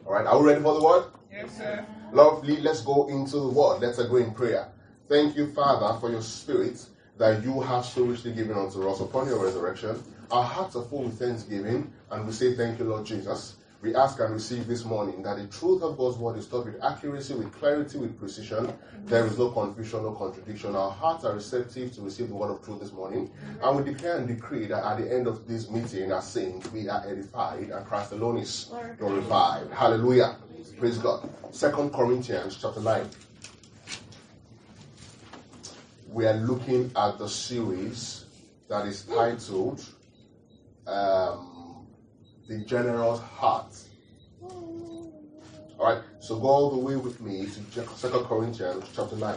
All right, are we ready for the word? Yes, sir. Lovely, let's go into the word. Let's go in prayer. Thank you, Father, for your spirit that you have so richly given unto us upon your resurrection. Our hearts are full with thanksgiving, and we say thank you, Lord Jesus. We ask and receive this morning that the truth of God's word is taught with accuracy, with clarity, with precision. There is no confusion, no contradiction. Our hearts are receptive to receive the word of truth this morning. And we declare and decree that at the end of this meeting, as saints, we are edified and Christ alone is glorified. Hallelujah. Praise God. 2 Corinthians chapter 9. We are looking at the series that is titled The Generous Heart. Alright, so go all the way with me to 2 Corinthians chapter 9.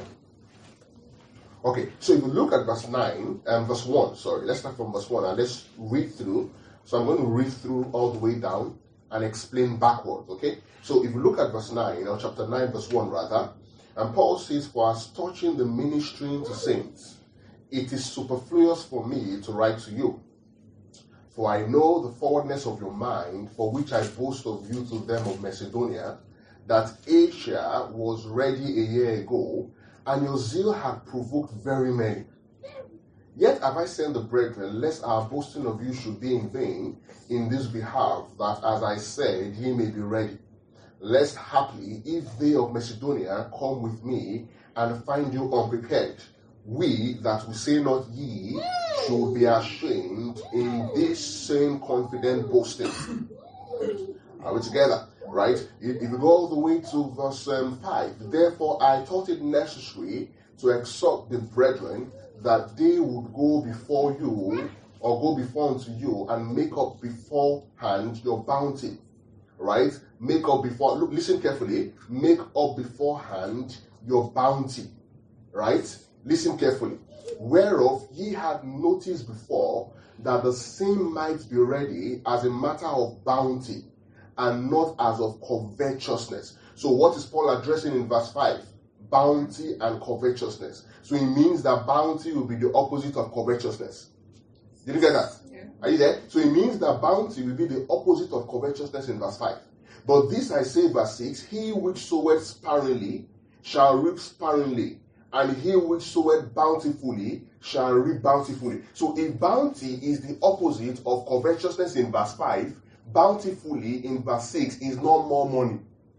Okay, so if you look at verse 1, let's start from verse 1 and let's read through. So I'm going to read through all the way down and explain backwards, okay? So if you look at verse 9, or chapter 9, verse 1 rather, and Paul says, "For as touching the ministering to saints, it is superfluous for me to write to you. For I know the forwardness of your mind, for which I boast of you to them of Macedonia, that Asia was ready a year ago, and your zeal had provoked very many. Yet have I sent the brethren, lest our boasting of you should be in vain in this behalf, that, as I said, ye may be ready. Lest haply, if they of Macedonia come with me, and find you unprepared, we that we say not ye should be ashamed in this same confident boasting." Are we together? Right? If you go all the way to verse 5, "Therefore I thought it necessary to exhort the brethren that they would go before you, or go before unto you, and make up beforehand your bounty." Right? Make up before, look, listen carefully. Make up beforehand your bounty. Right? Listen carefully. "Whereof ye had noticed before, that the same might be ready as a matter of bounty, and not as of covetousness." So what is Paul addressing in verse 5? Bounty and covetousness. So it means that bounty will be the opposite of covetousness. Did you get that? Yeah. Are you there? So it means that bounty will be the opposite of covetousness in verse 5. "But this I say," verse 6, "he which soweth sparingly shall reap sparingly, and he which soweth bountifully shall reap bountifully." So if bounty is the opposite of covetousness in verse 5, bountifully in verse 6 is not more money.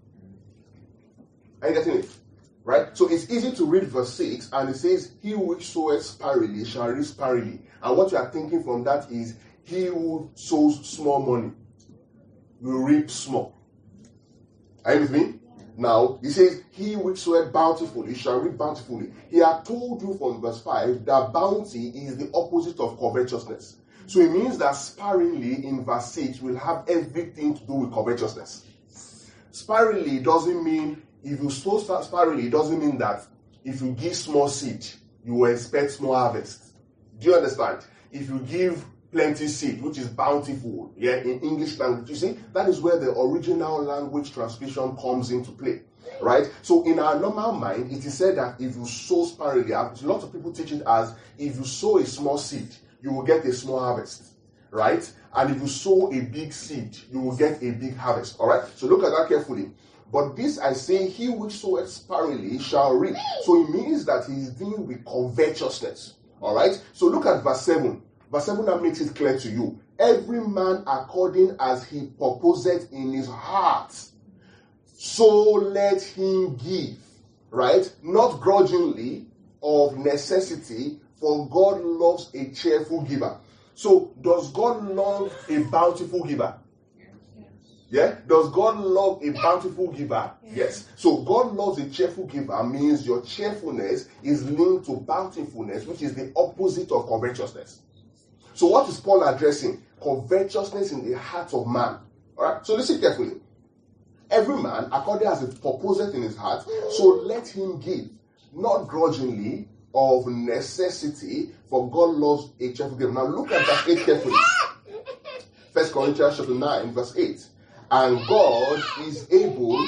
Are you getting it? Right? So it's easy to read verse 6 and it says, "He which soweth sparingly shall reap sparingly." And what you are thinking from that is, he who sows small money will reap small. Are you with me? Now, he says, "He which soweth bountifully shall reap bountifully." He had told you from verse 5 that bounty is the opposite of covetousness. So it means that sparingly in verse 6 will have everything to do with covetousness. Sparingly doesn't mean, if you sow sparingly, it doesn't mean that if you give small seed, you will expect small harvest. Do you understand? If you give plenty seed, which is bountiful, in English language, you see, that is where the original language translation comes into play, right? So in our normal mind, it is said that if you sow sparingly, lots of people teach it as, if you sow a small seed, you will get a small harvest, right? And if you sow a big seed, you will get a big harvest, all right? So look at that carefully. "But this I say, he which soweth sparingly shall reap." So it means that he is dealing with covetousness, all right? So look at verse 7. Verse 7 that makes it clear to you. "Every man according as he purposeth in his heart, so let him give," right? "Not grudgingly, of necessity, for God loves a cheerful giver." So does God love a bountiful giver? Yeah? Does God love a bountiful giver? Yes. So God loves a cheerful giver means your cheerfulness is linked to bountifulness, which is the opposite of covetousness. So what is Paul addressing? Covetousness in the heart of man. Alright? So listen carefully. "Every man, according as he purposeth in his heart, so let him give, not grudgingly, of necessity, for God loves a cheerful giver." Now look at verse 8 carefully. 1 Corinthians chapter 9, verse 8. "And God is able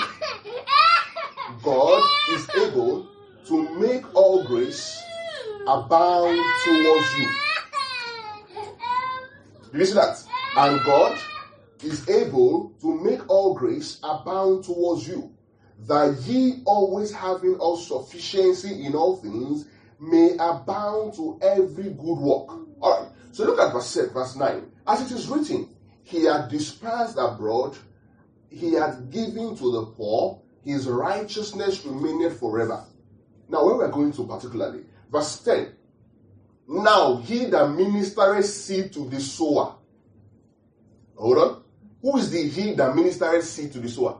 to make all grace abound towards you." Did you see that? "And God is able to make all grace abound towards you, that ye always having all sufficiency in all things may abound to every good work. All right, so look at verse 9. As it is written, he had dispersed abroad, he had given to the poor, his righteousness remaineth forever. Now, where we're going to particularly, verse 10. Now, he that ministereth seed to the sower. Hold on. Who is the he that ministereth seed to the sower?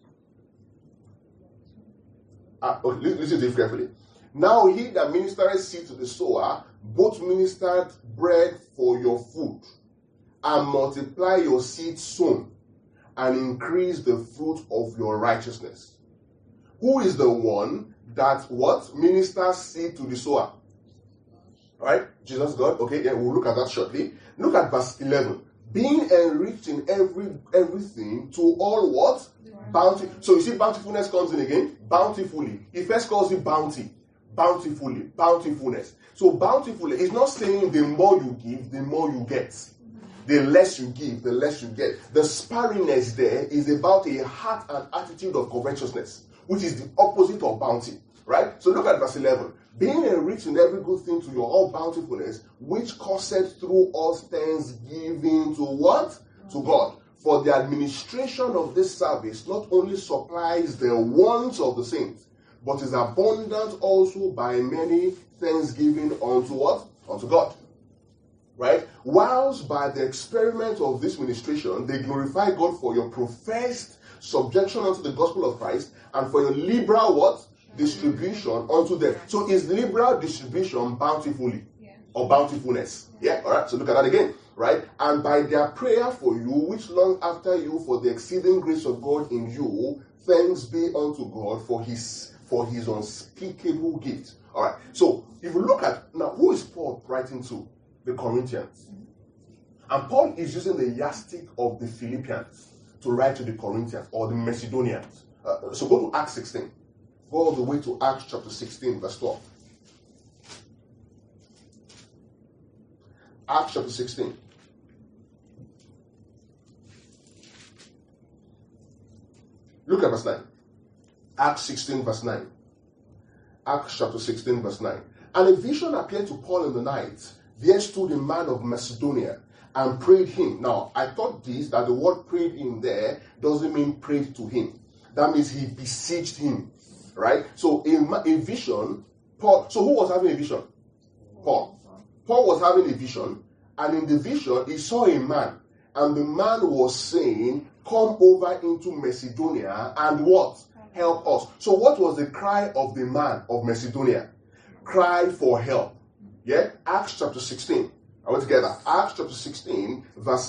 Listen to it carefully. Now, he that ministereth seed to the sower, both ministered bread for your food, and multiply your seed sown, and increase the fruit of your righteousness. Who is the one that what? Ministers seed to the sower? Alright? Jesus God. Okay, yeah, we'll look at that shortly. Look at verse 11. Being enriched in everything to all what? Bounty. So you see bountifulness comes in again. Bountifully. He first calls it bounty. Bountifully. Bountifulness. So bountifully is not saying the more you give, the more you get. The less you give, the less you get. The sparingness there is about a heart and attitude of covetousness, which is the opposite of bounty. Right? So look at verse 11. Being enriched in every good thing to your all bountifulness, which causeth through us thanksgiving to what? To God. For the administration of this service not only supplies the wants of the saints, but is abundant also by many thanksgiving unto what? Unto God. Right? Whilst by the experiment of this ministration, they glorify God for your professed subjection unto the gospel of Christ, and for your liberal what? Distribution unto them. So is liberal distribution bountifully? Yeah. Or bountifulness? Yeah. All right. So look at that again. Right? And by their prayer for you, which long after you for the exceeding grace of God in you, thanks be unto God for his unspeakable gift. All right. So if you look at now, who is Paul writing to? The Corinthians. And Paul is using the yardstick of the Philippians to write to the Corinthians or the Macedonians. So go to Acts 16. Go all the way to Acts chapter 16, verse 12. Acts chapter 16. Look at verse 9. Acts 16, verse 9. Acts chapter 16, verse 9. And a vision appeared to Paul in the night. There stood a man of Macedonia and prayed him. Now, I thought that the word prayed him there doesn't mean prayed to him. That means he besieged him. Right? So, a vision, Paul, so who was having a vision? Paul. Paul was having a vision, and in the vision, he saw a man, and the man was saying, come over into Macedonia and what? Help us. So what was the cry of the man of Macedonia? Cry for help. Yeah? Acts chapter 16. I went together. Acts chapter 16,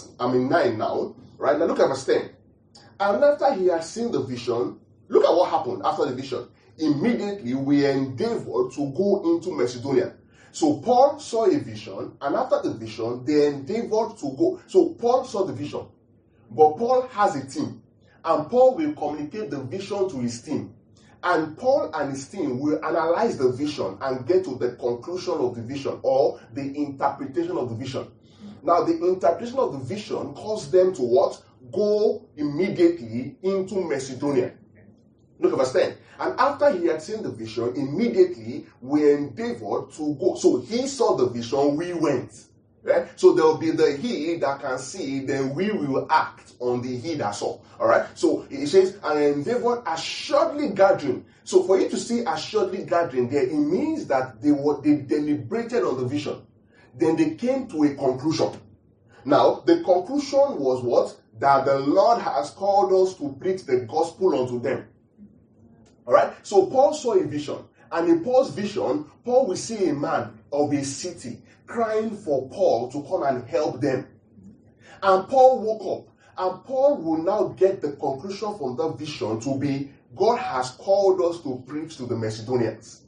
9 now. Right? Now look at verse 10. And after he had seen the vision, look at what happened after the vision. Immediately we endeavored to go into Macedonia. So Paul saw a vision, and after the vision, they endeavored to go. So Paul saw the vision, but Paul has a team, and Paul will communicate the vision to his team. And Paul and his team will analyze the vision and get to the conclusion of the vision or the interpretation of the vision. Now, the interpretation of the vision caused them to what? Go immediately into Macedonia. Look at verse 10. And after he had seen the vision, immediately we endeavored to go. So he saw the vision, we went. Right? So there will be the he that can see, then we will act on the he that saw. Alright? So it says, and endeavored assuredly gathering. So for you to see assuredly gathering there, it means that they deliberated on the vision. Then they came to a conclusion. Now, the conclusion was what? That the Lord has called us to preach the gospel unto them. Alright? So Paul saw a vision. And in Paul's vision, Paul will see a man of a city crying for Paul to come and help them. And Paul woke up. And Paul will now get the conclusion from that vision to be, God has called us to preach to the Macedonians.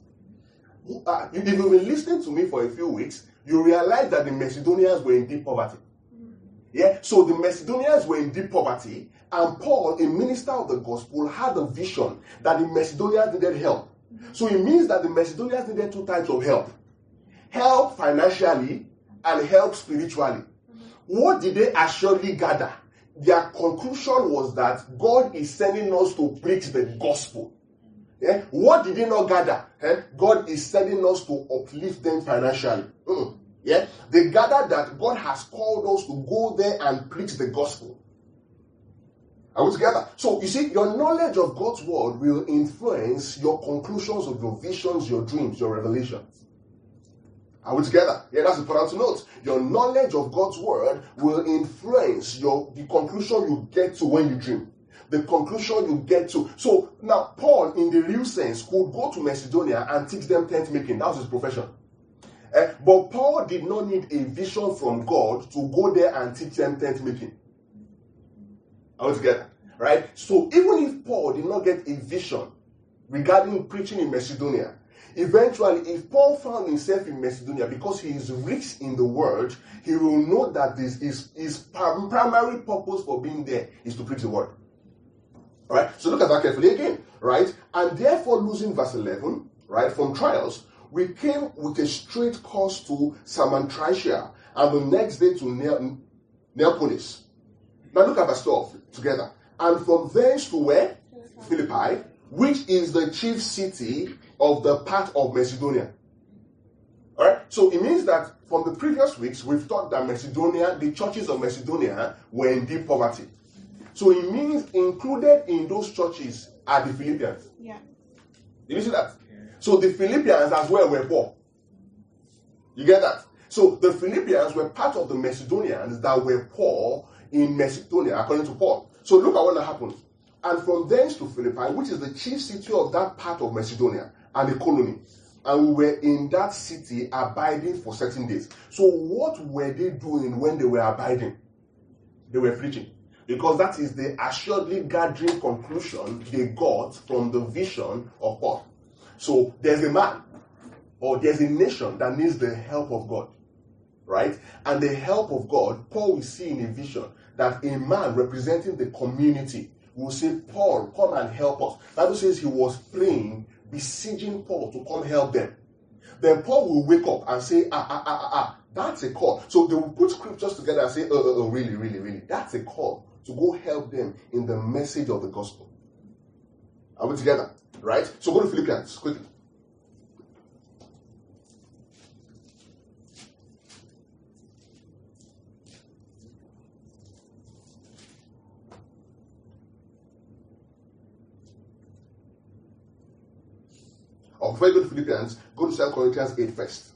If you've been listening to me for a few weeks, you realize that the Macedonians were in deep poverty. Yeah, so the Macedonians were in deep poverty, and Paul, a minister of the gospel, had a vision that the Macedonians needed help. So it means that the Macedonians needed two types of help. Help financially and help spiritually. What did they assuredly gather? their conclusion was that God is sending us to preach the gospel. Yeah? What did they not gather? God is sending us to uplift them financially. Yeah? They gathered that God has called us to go there and preach the gospel. Are we together? So, you see, your knowledge of God's word will influence your conclusions of your visions, your dreams, your revelations. Are we together? Yeah, that's important to note. Your knowledge of God's word will influence the conclusion you get to when you dream. The conclusion you get to. So, now, Paul, in the real sense, could go to Macedonia and teach them tent making. That was his profession. But Paul did not need a vision from God to go there and teach them tent making. Are we together? Right? So even if Paul did not get a vision regarding preaching in Macedonia, eventually if Paul found himself in Macedonia because he is rich in the word, he will know that this is his primary purpose for being there is to preach the word. Right? So look at that carefully again. Right? And therefore losing verse 11, right, from trials, we came with a straight course to Samothracia and the next day to Neapolis. Now look at verse 12 together. And from thence to where? Philippi, which is the chief city of the part of Macedonia. Alright? So it means that from the previous weeks, we've taught that Macedonia, the churches of Macedonia were in deep poverty. So it means included in those churches are the Philippians. Yeah. Did you see that? So the Philippians as well were poor. You get that? So the Philippians were part of the Macedonians that were poor in Macedonia, according to Paul. So look at what happened. And from thence to Philippi, which is the chief city of that part of Macedonia and the colony. And we were in that city abiding for certain days. So what were they doing when they were abiding? They were preaching. Because that is the assuredly gathering conclusion they got from the vision of Paul. So there's a man or there's a nation that needs the help of God. Right? And the help of God, Paul will see in a vision that a man representing the community will say, Paul, come and help us. The Bible says he was praying, beseeching Paul to come help them. Then Paul will wake up and say, that's a call. So they will put scriptures together and say, really. That's a call to go help them in the message of the gospel. Are we together? Right? So go to Philippians quickly. Or before you go to Philippians, go to 2 Corinthians 8 first.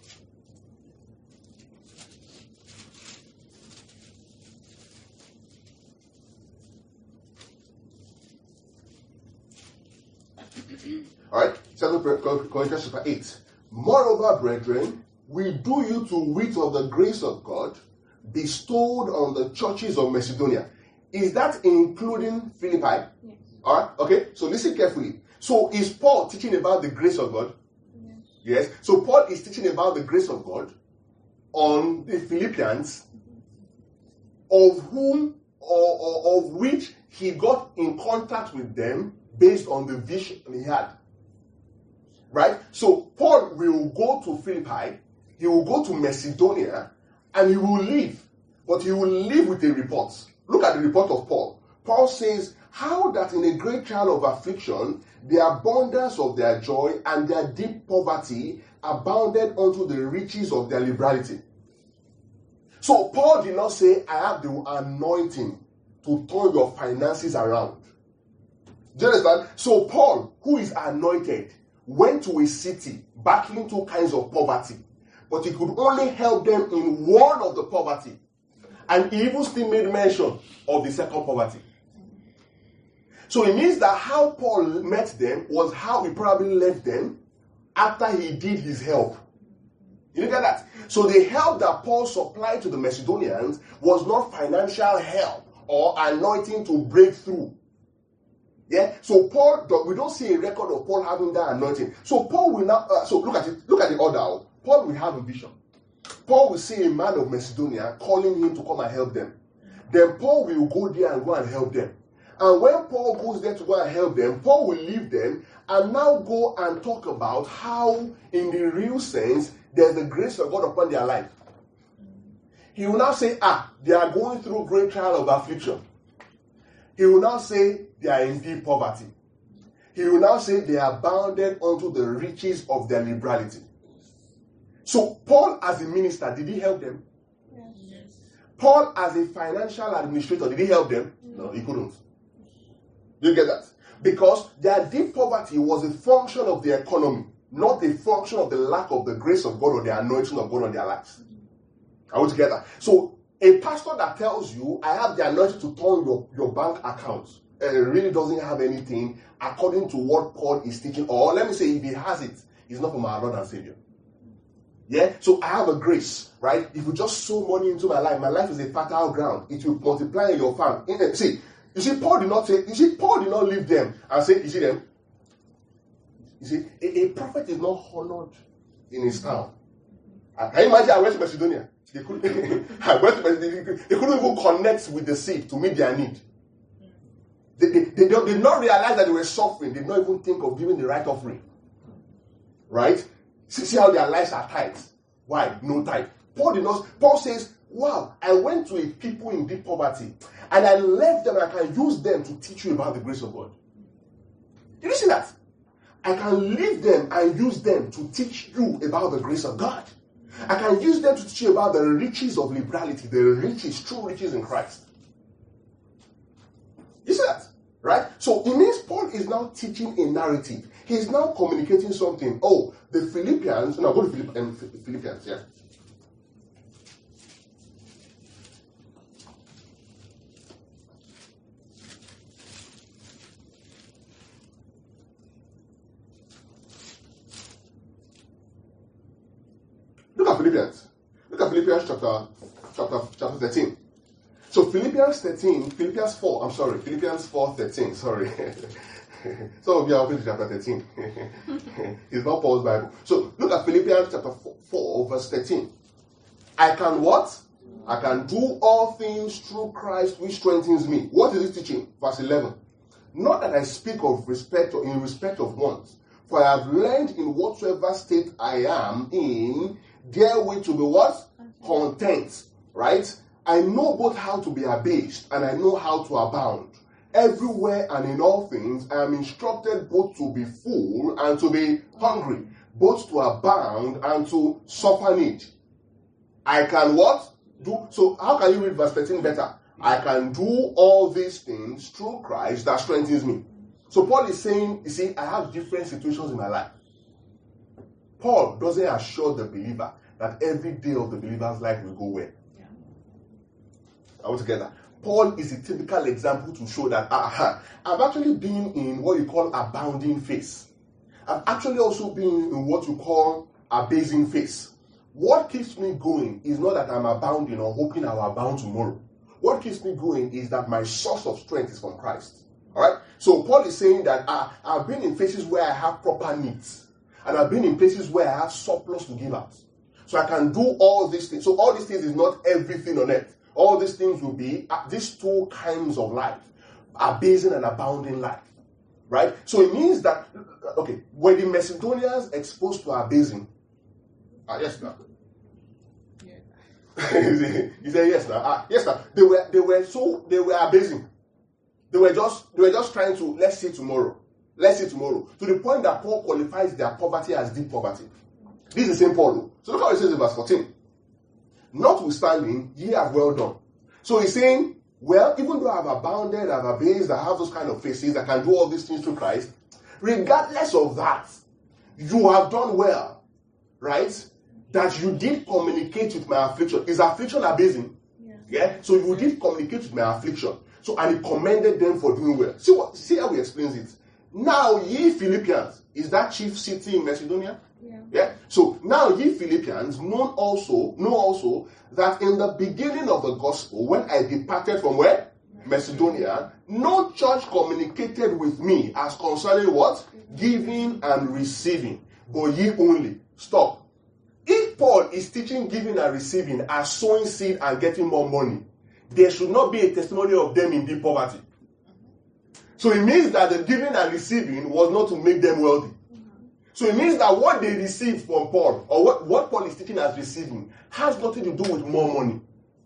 Alright, 2 Corinthians chapter 8. Moreover, brethren, we do you to wit of the grace of God bestowed on the churches of Macedonia. Is that including Philippi? Yes. Alright, okay, so listen carefully. So is Paul teaching about the grace of God? Yes. So Paul is teaching about the grace of God on the Philippians, of whom or of which he got in contact with them based on the vision he had. Right? So Paul will go to Philippi, he will go to Macedonia, and he will leave. But he will leave with a report. Look at the report of Paul. Paul says, how that in a great trial of affliction, the abundance of their joy and their deep poverty abounded unto the riches of their liberality. So Paul did not say, I have the anointing to turn your finances around. Do you understand? So Paul, who is anointed, went to a city battling two kinds of poverty, but he could only help them in one of the poverty. And he even still made mention of the second poverty. So it means that how Paul met them was how he probably left them after he did his help. You look at that? So the help that Paul supplied to the Macedonians was not financial help or anointing to break through. Yeah? So Paul, we don't see a record of Paul having that anointing. So Paul will now, so look at it, look at the order. Paul will have a vision. Paul will see a man of Macedonia calling him to come and help them. Then Paul will go there and go and help them. And when Paul goes there to go and help them, Paul will leave them and now go and talk about how, in the real sense, there's the grace of God upon their life. he will now say, they are going through great trial of affliction. He will now say they are in deep poverty. He will now say they are bounded unto the riches of their liberality. So Paul as a minister, did he help them? Yes. Paul as a financial administrator, did he help them? No, he couldn't. You get that? Because their deep poverty was a function of the economy, not a function of the lack of the grace of God or the anointing of God on their lives. Are we together? So a pastor that tells you, I have the anointing to turn your bank account, really doesn't have anything according to what Paul is teaching. Or let me say, if he has it, it's not from our Lord and Savior. Yeah? So I have a grace, right? If you just sow money into my life is a fertile ground. It will multiply in your farm. You see, Paul did not leave them and say, you see them? You see, a prophet is not honored in his town. Can you imagine I went to Macedonia? They couldn't even connect with the sick to meet their need. They did not realize that they were suffering. They did not even think of giving the right offering. Right? See how their lives are tight. Why? No tithe. Paul says, wow, I went to a people in deep poverty and I left them and I can use them to teach you about the grace of God. Did you see that? I can leave them and use them to teach you about the grace of God. I can use them to teach you about the riches of liberality, the riches, true riches in Christ. You see that? Right? So it means Paul is now teaching a narrative. He's now communicating something. Oh, the Philippians, go to Philippians, yeah. Look at Philippians. Look at Philippians chapter 13. So Philippians 4:13, sorry. Some of you are open to chapter 13. It's not Paul's Bible. So look at Philippians chapter 4, verse 13. I can what? I can do all things through Christ which strengthens me. What is it teaching? Verse 11. Not that I speak in respect of wants, for I have learned in whatsoever state I am in, therewith to be what? Content. Right? I know both how to be abased and I know how to abound. Everywhere and in all things, I am instructed both to be full and to be hungry, both to abound and to suffer need. I can what? Do. So how can you read verse 13 better? I can do all these things through Christ that strengthens me. So Paul is saying, you see, I have different situations in my life. Paul doesn't assure the believer that every day of the believer's life will go well. Are we together? Paul is a typical example to show that I've actually been in what you call abounding phase. I've actually also been in what you call abasing phase. What keeps me going is not that I'm abounding or hoping I'll abound tomorrow. What keeps me going is that my source of strength is from Christ. All right? So Paul is saying that I've been in phases where I have proper needs. And I've been in places where I have surplus to give out. So I can do all these things. So all these things is not everything on earth. All these things will be these two kinds of life, abasing and abounding life, right? So it means that, okay, were the Macedonians exposed to abasing? Yes, now. Yeah. He said yes, now. Yes, now. They were abasing. They were just trying to let's see tomorrow, to the point that Paul qualifies their poverty as deep poverty. This is the same Paul. So look how it says in verse 14. Notwithstanding, ye have well done. So he's saying, well, even though I've abounded, I've abased, I have those kind of faces, I can do all these things through Christ, regardless of that, you have done well, right? That you did communicate with my affliction. Is affliction abasing? Yeah? So you did communicate with my affliction. So, and he commended them for doing well. See how he explains it. Now, ye Philippians, is that chief city in Macedonia? Yeah. So now ye Philippians know also that in the beginning of the gospel, when I departed from where? Macedonia, no church communicated with me as concerning what? Giving and receiving, but ye only. Stop. If Paul is teaching giving and receiving as sowing seed and getting more money, there should not be a testimony of them in deep poverty. So it means that the giving and receiving was not to make them wealthy. So it means that what they received from Paul, or what Paul is teaching as receiving, has nothing to do with more money.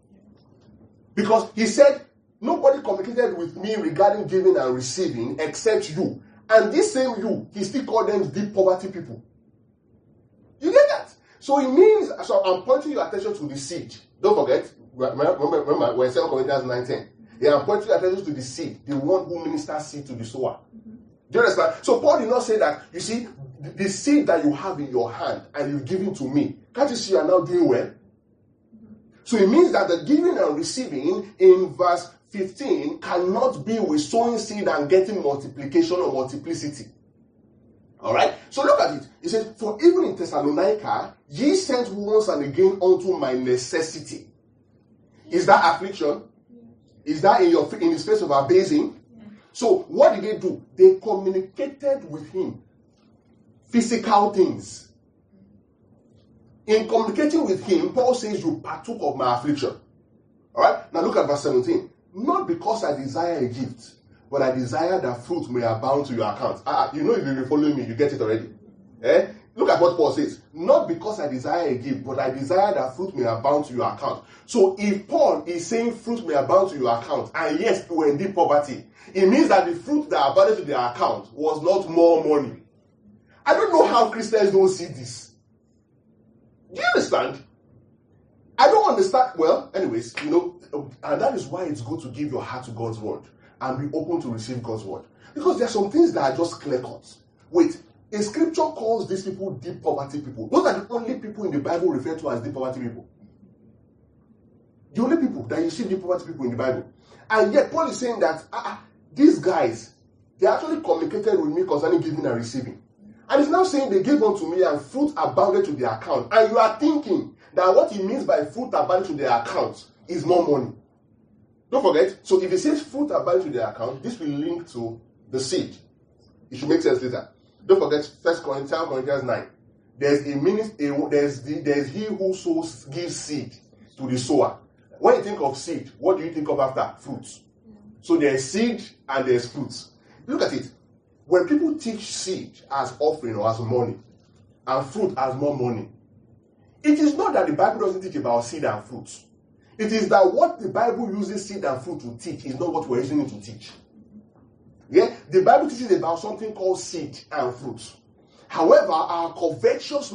Because he said, nobody communicated with me regarding giving and receiving except you. And this same you, he still called them deep poverty people. You get that? So it means, so I'm pointing your attention to the seed. Don't forget, remember when 2 Corinthians 9:10. Yeah, I'm pointing your attention to the seed, the one who ministers seed to the sower. Do you understand? So Paul did not say that, you see, the seed that you have in your hand and you've given to me, can't you see you are now doing well? So it means that the giving and receiving in verse 15 cannot be with sowing seed and getting multiplication or multiplicity. Alright? So look at it. It says, for even in Thessalonica, ye sent once and again unto my necessity. Is that affliction? Is that in his place of abasing? So what did they do? They communicated with him physical things. In communicating with him, Paul says, you partook of my affliction. Alright? Now look at verse 17. Not because I desire a gift, but I desire that fruit may abound to your account. You know, if you've been following me, you get it already. Look at what Paul says. Not because I desire a gift, but I desire that fruit may abound to your account. So if Paul is saying fruit may abound to your account, and yes, you were in deep poverty, it means that the fruit that abounded to their account was not more money. I don't know how Christians don't see this. Do you understand? I don't understand. Well, anyways, you know, and that is why it's good to give your heart to God's word and be open to receive God's word. Because there are some things that are just clear cut. Wait, a scripture calls these people deep poverty people. Those are the only people in the Bible referred to as deep poverty people. The only people that you see deep poverty people in the Bible. And yet Paul is saying that these guys, they actually communicated with me concerning giving and receiving. And he's now saying they gave unto me and fruit abounded to their account. And you are thinking that what he means by fruit abounded to their account is more money. Don't forget, so if he says fruit abounded to their account, this will link to the seed. It should make sense later. Don't forget 1 Corinthians 9. There's he who sows gives seed to the sower. When you think of seed, what do you think of after? Fruits. So there's seed and there's fruits. Look at it. When people teach seed as offering or as money, and fruit as more money, it is not that the Bible doesn't teach about seed and fruits. It is that what the Bible uses seed and fruit to teach is not what we're using it to teach. Yeah? The Bible teaches about something called seed and fruit. However, our covetous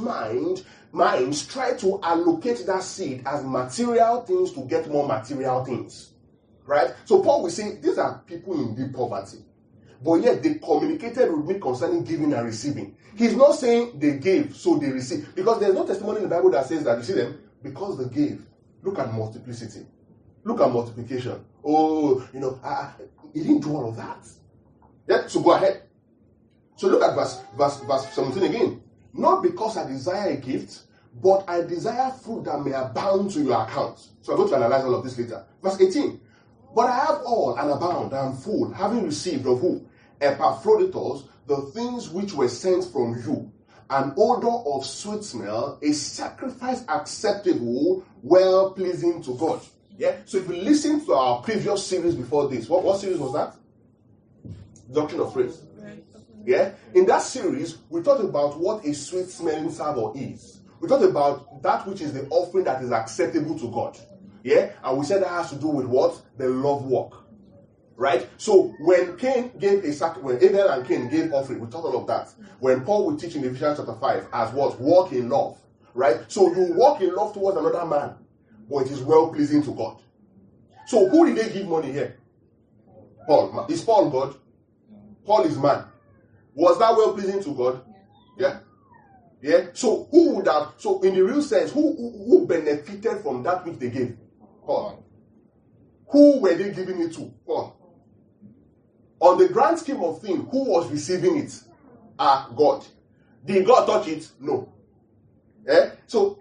minds try to allocate that seed as material things to get more material things. Right? So Paul will say, these are people in deep poverty. But yet they communicated with me concerning giving and receiving. He's not saying they gave, so they received. Because there's no testimony in the Bible that says that, you see them, because they gave. Look at multiplicity. Look at multiplication. Oh, he didn't do all of that. Yeah, so go ahead. So look at verse 17 again. Not because I desire a gift, but I desire fruit that may abound to your account. So I'm going to analyze all of this later. Verse 18. But I have all and abound and am full, having received of who? Epaphroditus, the things which were sent from you, an odor of sweet smell, a sacrifice acceptable, well pleasing to God. Yeah. So if you listen to our previous series before this, what series was that? Doctrine of Praise. Yeah. In that series, we talked about what a sweet smelling savour is. We talked about that which is the offering that is acceptable to God. Yeah. And we said that has to do with what? The love walk. Right? So when when Abel and Cain gave offering, we talked all of that. When Paul will teach in Ephesians chapter 5 as what? Walk in love. Right? So you walk in love towards another man, but it is well pleasing to God. So who did they give money here? Paul. Is Paul God? Paul is man. Was that well pleasing to God? Yeah. Yeah. So who would have, so in the real sense, who benefited from that which they gave? Paul. Who were they giving it to? Paul. On the grand scheme of things, who was receiving it? God. Did God touch it? No. Eh? So,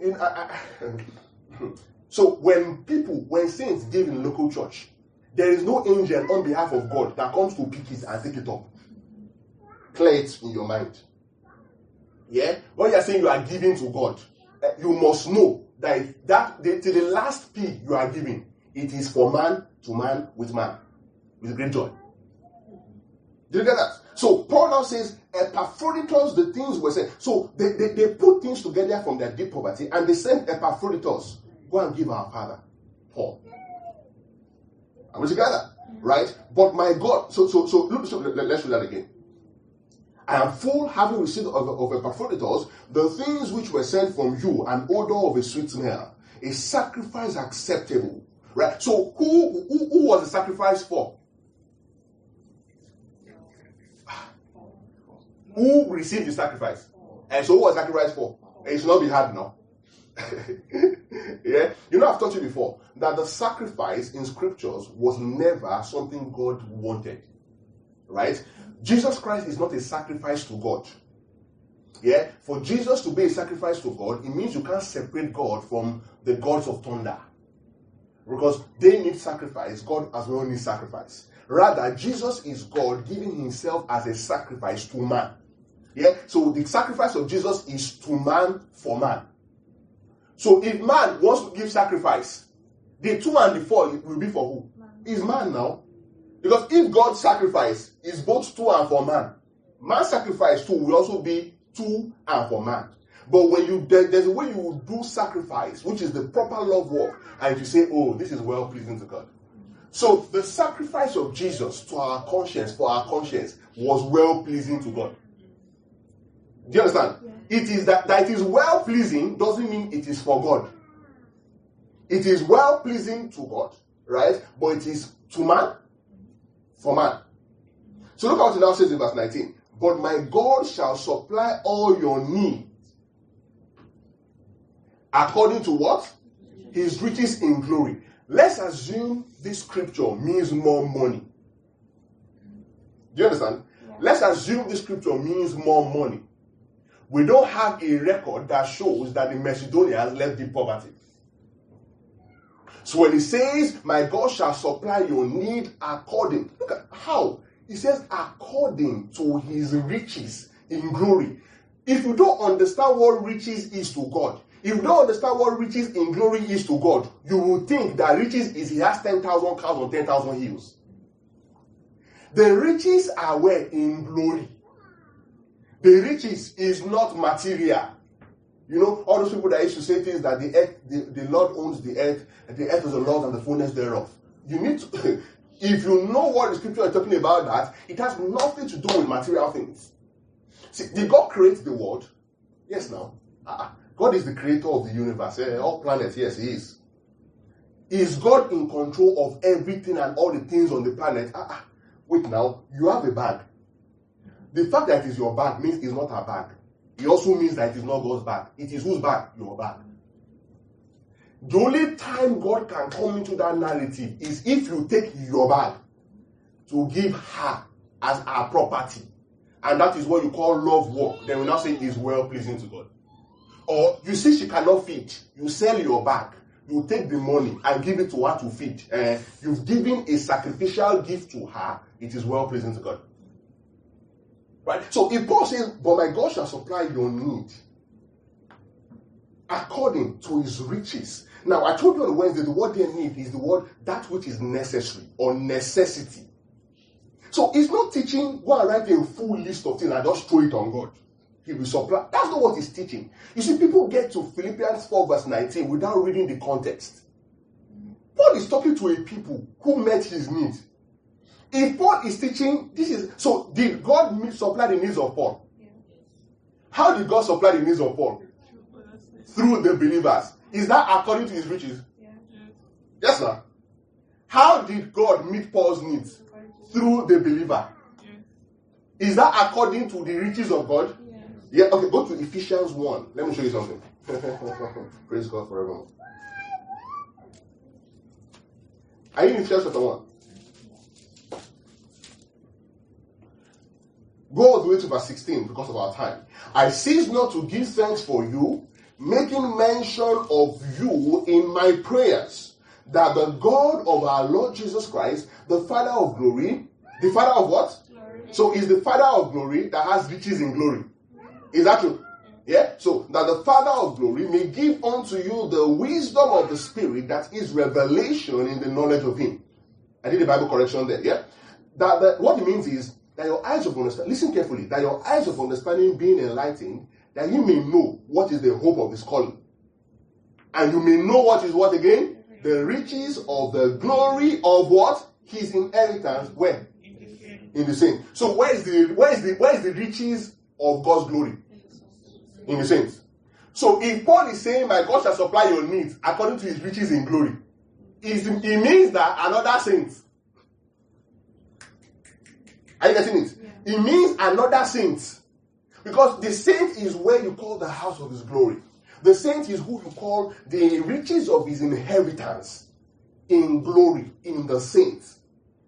so when saints give in local church, there is no angel on behalf of God that comes to pick it and take it up. Clear it in your mind. Yeah? When you are saying you are giving to God, you must know that till the last P you are giving, it is for man to man with great joy. Do you get that? So Paul now says, Epaphroditus, the things were said. So they put things together from their deep poverty and they sent Epaphroditus, go and give our father, Paul. Are we together? Right? But my God, so let's read that again. I am full, having received of Epaphroditus the things which were sent from you, an odor of a sweet smell, a sacrifice acceptable. Right? So who was the sacrifice for? Who received the sacrifice? And so who was sacrificed for? It should not be hard now. Yeah? You know, I've taught you before that the sacrifice in scriptures was never something God wanted. Right? Jesus Christ is not a sacrifice to God. Yeah? For Jesus to be a sacrifice to God, it means you can't separate God from the gods of thunder. Because they need sacrifice, God as well needs sacrifice. Rather, Jesus is God giving himself as a sacrifice to man. Yeah? So the sacrifice of Jesus is to man for man. So if man wants to give sacrifice, the 2 and the 4 will be for who? Is man now. Because if God's sacrifice is both to and for man, man's sacrifice too will also be to and for man. But when there's a way you will do sacrifice, which is the proper love work, and you say, oh, this is well pleasing to God. So the sacrifice of Jesus to our conscience, for our conscience, was well pleasing to God. Do you understand? Yeah. It is that it is well pleasing doesn't mean it is for God. It is well pleasing to God, right? But it is to man, for man. So look at what it now says in verse 19. But my God shall supply all your needs according to what? His riches in glory. Let's assume this scripture means more money. Do you understand? Yeah. Let's assume this scripture means more money. We don't have a record that shows that the Macedonians left deep poverty. So when he says, my God shall supply your need according, look at how. He says, according to his riches in glory. If you don't understand what riches is to God, if you don't understand what riches in glory is to God, you will think that riches is he has 10,000 cows on 10,000 hills. The riches are where? In glory. The riches is not material. You know, all those people that used to say things that the earth, the Lord owns the earth is the Lord and the fullness thereof. You need to, if you know what the scripture is talking about, that it has nothing to do with material things. See, did God create the world? Yes, now. God is the creator of the universe. All planets, yes, he is. Is God in control of everything and all the things on the planet? Wait now, you have a bag. The fact that it is your bag means it's not a bag. It also means that it is not God's bag. It is whose bag? Your bag. The only time God can come into that narrative is if you take your bag to give her as our property. And that is what you call love work. Then we now say it is well pleasing to God. Or you see she cannot feed. You sell your bag. You take the money and give it to her to feed. You've given a sacrificial gift to her. It is well pleasing to God. Right? So if Paul says, but my God shall supply your need according to his riches. Now, I told you on Wednesday, the word they need is the word that which is necessary or necessity. So it's not teaching, go and write a full list of things and just throw it on God. He will supply. That's not what he's teaching. You see, people get to Philippians 4 verse 19 without reading the context. Paul is talking to a people who met his needs. If Paul is teaching, so did God supply the needs of Paul? Yeah. How did God supply the needs of Paul? Through the believers. Is that according to his riches? Yeah. Yes, sir. How did God meet Paul's needs? Through the believer. Yeah. Is that according to the riches of God? Yeah. Yeah. Okay, go to Ephesians 1. Let me show you something. Praise God forever. Are you in Ephesians chapter 1? Go all the way to verse 16 because of our time. I cease not to give thanks for you, making mention of you in my prayers, that the God of our Lord Jesus Christ, the Father of glory, the Father of what? Glory. So is the Father of glory that has riches in glory. Is that true? Yeah? So that the Father of glory may give unto you the wisdom of the Spirit, that is revelation in the knowledge of him. I did the Bible correction there, yeah? What it means is that your eyes of understanding, listen carefully, that your eyes of understanding being enlightened, that you may know what is the hope of his calling. And you may know what is what again? The riches of the glory of what? His inheritance. Where? In the saints. So where is the riches of God's glory? In the saints. So if Paul is saying, my God shall supply your needs according to his riches in glory, it means that another saint. Are you getting it? Yeah. It means another saint. Because the saint is where you call the house of his glory. The saint is who you call the riches of his inheritance in glory, in the saints.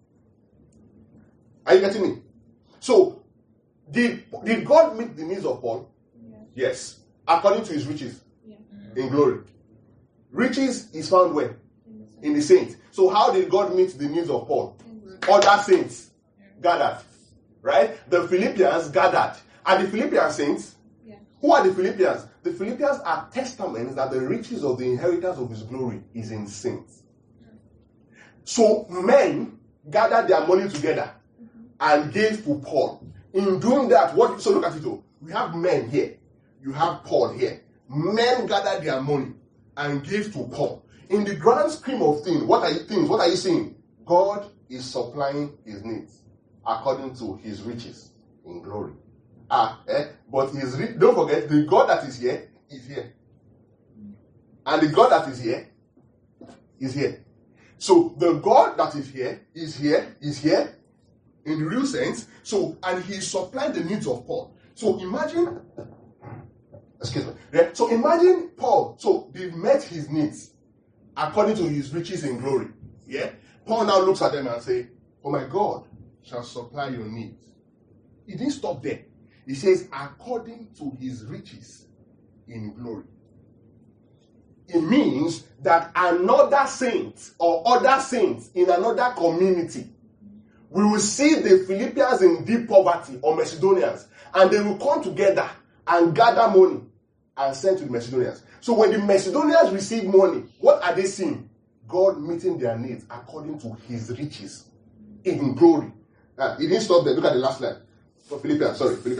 Are you getting me? So, did God meet the needs of Paul? Yeah. Yes. According to his riches in glory. Riches is found where? In the saints. So how did God meet the needs of Paul? Other saints gathered. Right? The Philippians gathered. Are the Philippian saints? Yeah. Who are the Philippians? The Philippians are testaments that the riches of the inheritance of his glory is in saints. So men gathered their money together and gave to Paul. In doing that, so look at it all. We have men here. You have Paul here. Men gathered their money and gave to Paul. In the grand scheme of things, what are you saying? God is supplying his needs according to his riches in glory. But don't forget, the God that is here is here. And the God that is here is here. So the God that is here is here in the real sense. So, and he supplying the needs of Paul. So imagine, So imagine Paul. So they've met his needs according to his riches in glory. Yeah. Paul now looks at them and say, "Oh my God shall supply your needs." He didn't stop there. He says, according to his riches in glory. It means that another saint or other saints in another community will see the Philippians in deep poverty or Macedonians, and they will come together and gather money and send to the Macedonians. So when the Macedonians receive money, what are they seeing? God meeting their needs according to his riches in glory. He didn't stop there. Look at the last line. Philippians.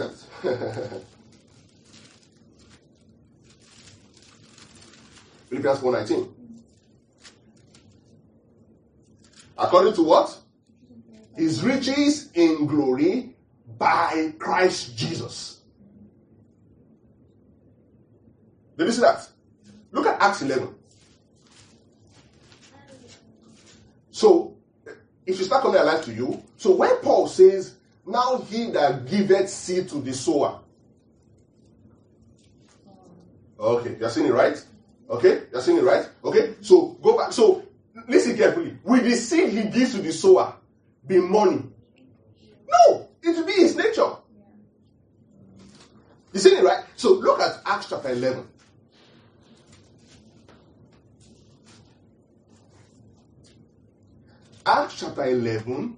Philippians 4:19. According to what? His riches in glory by Christ Jesus. Did you see that? Look at Acts 11. So, it should start coming alive to you. So when Paul says, now he that giveth seed to the sower. Okay, you're seeing it right? Okay, you're seeing it right? Okay, so go back. So listen carefully. Will the seed he gives to the sower be money? No, it will be his nature. You see it right? So look at Acts chapter 11. Acts chapter 11,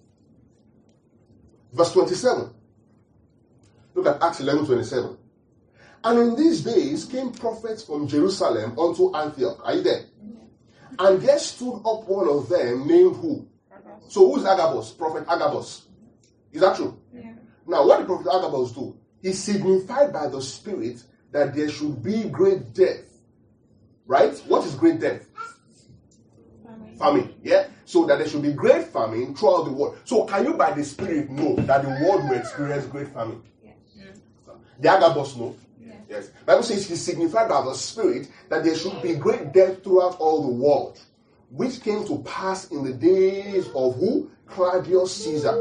verse 27. Look at Acts 11:27. And in these days came prophets from Jerusalem unto Antioch. Are you there? Yeah. And there stood up one of them named who? Agabus. So who is Agabus? Prophet Agabus. Is that true? Yeah. Now what did Prophet Agabus do? He signified by the Spirit that there should be great death. Right? What is great death? Famine. Yeah? So that there should be great famine throughout the world. So can you by the Spirit know that the world will experience great famine? Yes. The Agabus know? Yes. The Bible says he signified by the Spirit that there should be great death throughout all the world, which came to pass in the days of who? Claudius Caesar.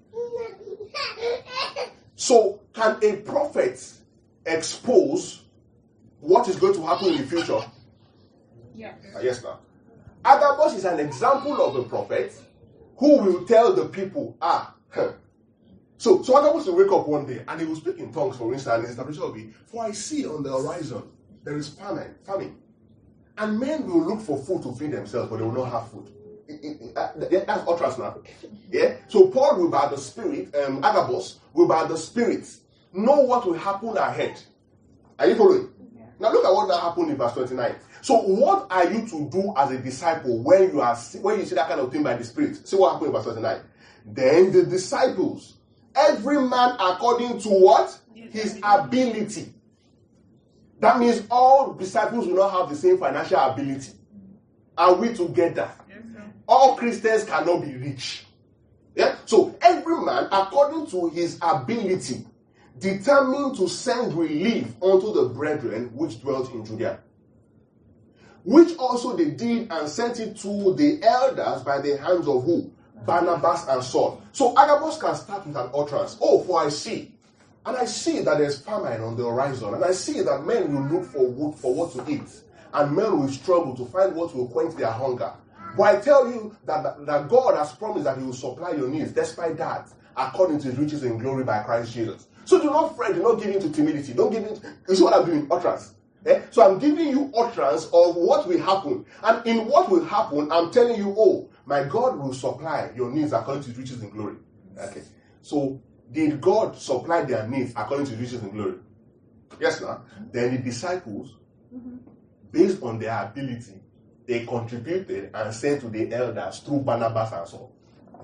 So, can a prophet expose what is going to happen in the future? Yes. Yes, now. Agabus is an example of a prophet who will tell the people, So Agabus will wake up one day and he will speak in tongues, for instance, and his interpretation will be, for I see on the horizon there is famine. And men will look for food to feed themselves, but they will not have food. That's utterance now. Yeah? So Paul will by the Spirit, Agabus will by the Spirit know what will happen ahead. Are you following? Yeah. Now look at what that happened in verse 29. So what are you to do as a disciple when you see that kind of thing by the Spirit? See what happened in verse 29. Then the disciples, every man according to what? His ability. That means all disciples will not have the same financial ability. Are we together? Yes, sir. All Christians cannot be rich. Yeah? So every man, according to his ability, determined to send relief unto the brethren which dwelt in Judea. Which also they did and sent it to the elders by the hands of who? Barnabas and Saul. So Agabus can start with an utterance. Oh, for I see. And I see that there's famine on the horizon. And I see that men will look for wood for what to eat. And men will struggle to find what will quench their hunger. But I tell you that God has promised that he will supply your needs despite that, according to his riches in glory by Christ Jesus. So do not fret, do not give in to timidity. Don't give in. You see what I'm doing? Utterance. So I'm giving you utterance of what will happen. And in what will happen, I'm telling you, oh, my God will supply your needs according to his riches in glory. Okay. So did God supply their needs according to his riches in glory? Yes, now. Then the disciples, based on their ability, they contributed and sent to the elders through Barnabas and Saul.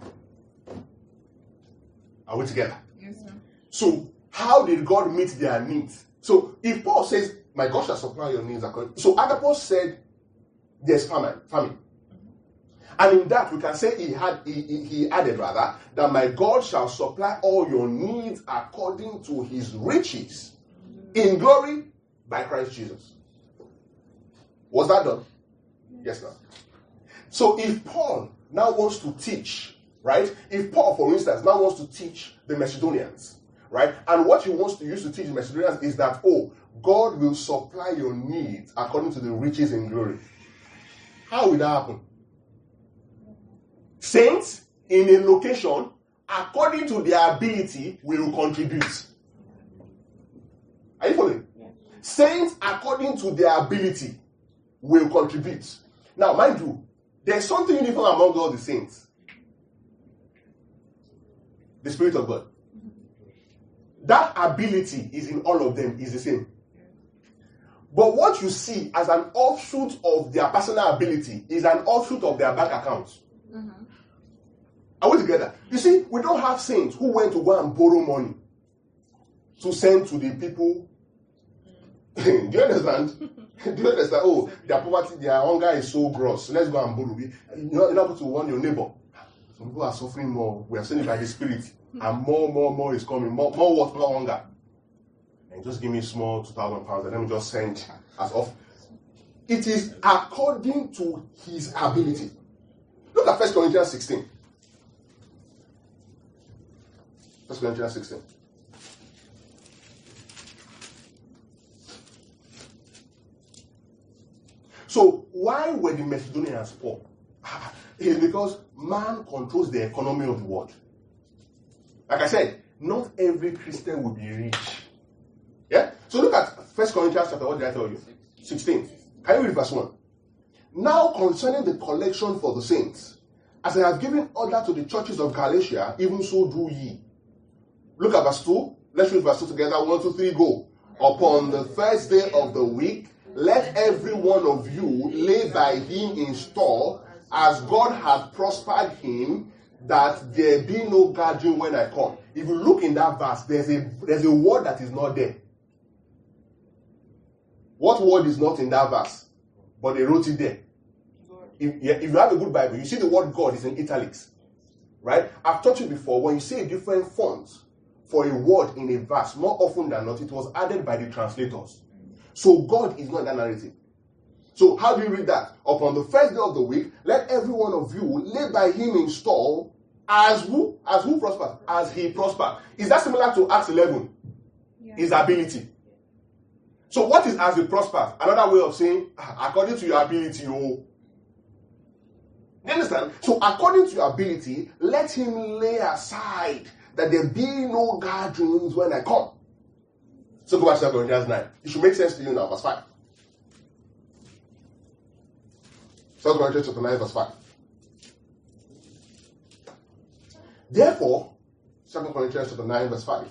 Are we together? Yes, sir. So how did God meet their needs? So if Paul says, my God shall supply your needs according. So Agabus said, there's famine. And in that, we can say he added rather, that my God shall supply all your needs according to his riches in glory by Christ Jesus. Was that done? Yes, ma'am. So if Paul now wants to teach, right? If Paul, for instance, now wants to teach the Macedonians, right? And what he wants to use to teach the Macedonians is that, oh, God will supply your needs according to the riches in glory. How will that happen? Saints in a location, according to their ability, will contribute. Are you following? Yeah. Saints, according to their ability, will contribute. Now, mind you, there's something uniform among all the saints. The Spirit of God. That ability is in all of them, is the same. But what you see as an offshoot of their personal ability is an offshoot of their bank accounts. Mm-hmm. Are we together? You see, we don't have saints who went to go and borrow money to send to the people. Do you understand? Do you understand? Oh, their poverty, their hunger is so gross. Let's go and borrow. You're not going to warn your neighbor. Some people are suffering more. We are sending by the Spirit. And more is coming. More what? More hunger. And just give me small 2,000 pounds and let me just send as off. It is according to his ability. Look at 1 Corinthians 16. 1 Corinthians 16. So why were the Macedonians poor? It is because man controls the economy of the world. Like I said, not every Christian will be rich. Yeah? So look at 1 Corinthians chapter, what did I tell you? 16. Can you read verse 1? Now concerning the collection for the saints, as I have given order to the churches of Galatia, even so do ye. Look at verse 2. Let's read verse 2 together. 1, 2, 3, go. Upon the first day of the week, let every one of you lay by him in store, as God hath prospered him, that there be no gathering when I come. If you look in that verse, there's a word that is not there. What word is not in that verse? But they wrote it there. If you have a good Bible, you see the word God is in italics. Right? I've taught you before, when you see a different font for a word in a verse, more often than not, it was added by the translators. So God is not in that narrative. So how do you read that? Upon the first day of the week, let every one of you lay by him in store as who prospers? As he prospered. Is that similar to Acts 11? Yeah. His ability. So what is as he prospers? Another way of saying, according to your ability, oh. You understand? So according to your ability, let him lay aside that there be no gatherings when I come. So go back to 2 Corinthians 9. It should make sense to you now, verse 5. 2 Corinthians chapter 9, verse 5. Therefore, 2 Corinthians chapter 9, verse 5.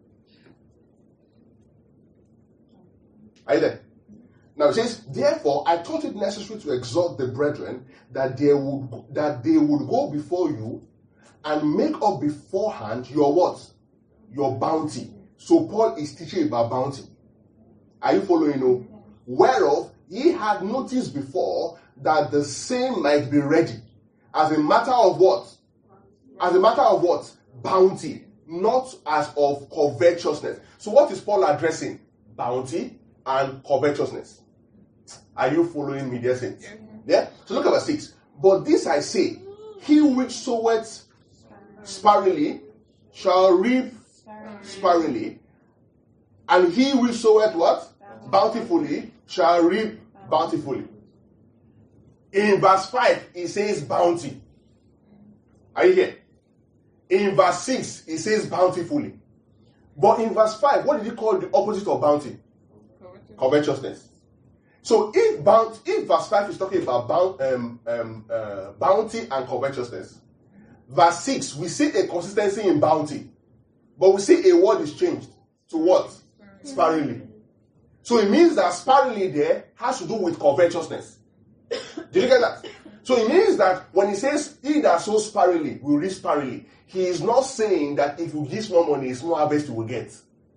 Are you there? Now it says, therefore, I thought it necessary to exhort the brethren that they would go before you and make up beforehand your what? Your bounty. So Paul is teaching about bounty. Are you following? Whereof ye had noticed before that the same might be ready, as a matter of what? As a matter of what? Bounty, not as of covetousness. So what is Paul addressing? Bounty and covetousness. Are you following me, dear saints? Yeah? So look at verse 6. But this I say, he which soweth sparingly shall reap sparingly, and he which soweth what? Bountifully shall reap bountifully. In verse 5, it says bounty. Are you here? In verse 6, it says bountifully. But in verse 5, what did he call the opposite of bounty? Covetousness. So if verse 5 is talking about bounty and covetousness, verse 6, we see a consistency in bounty, but we see a word is changed to what? Sparingly. So it means that sparingly there has to do with covetousness. Did you get that? So it means that when he says, he that sows sparingly will reap sparingly, he is not saying that if you give more money, it's more harvest you will get.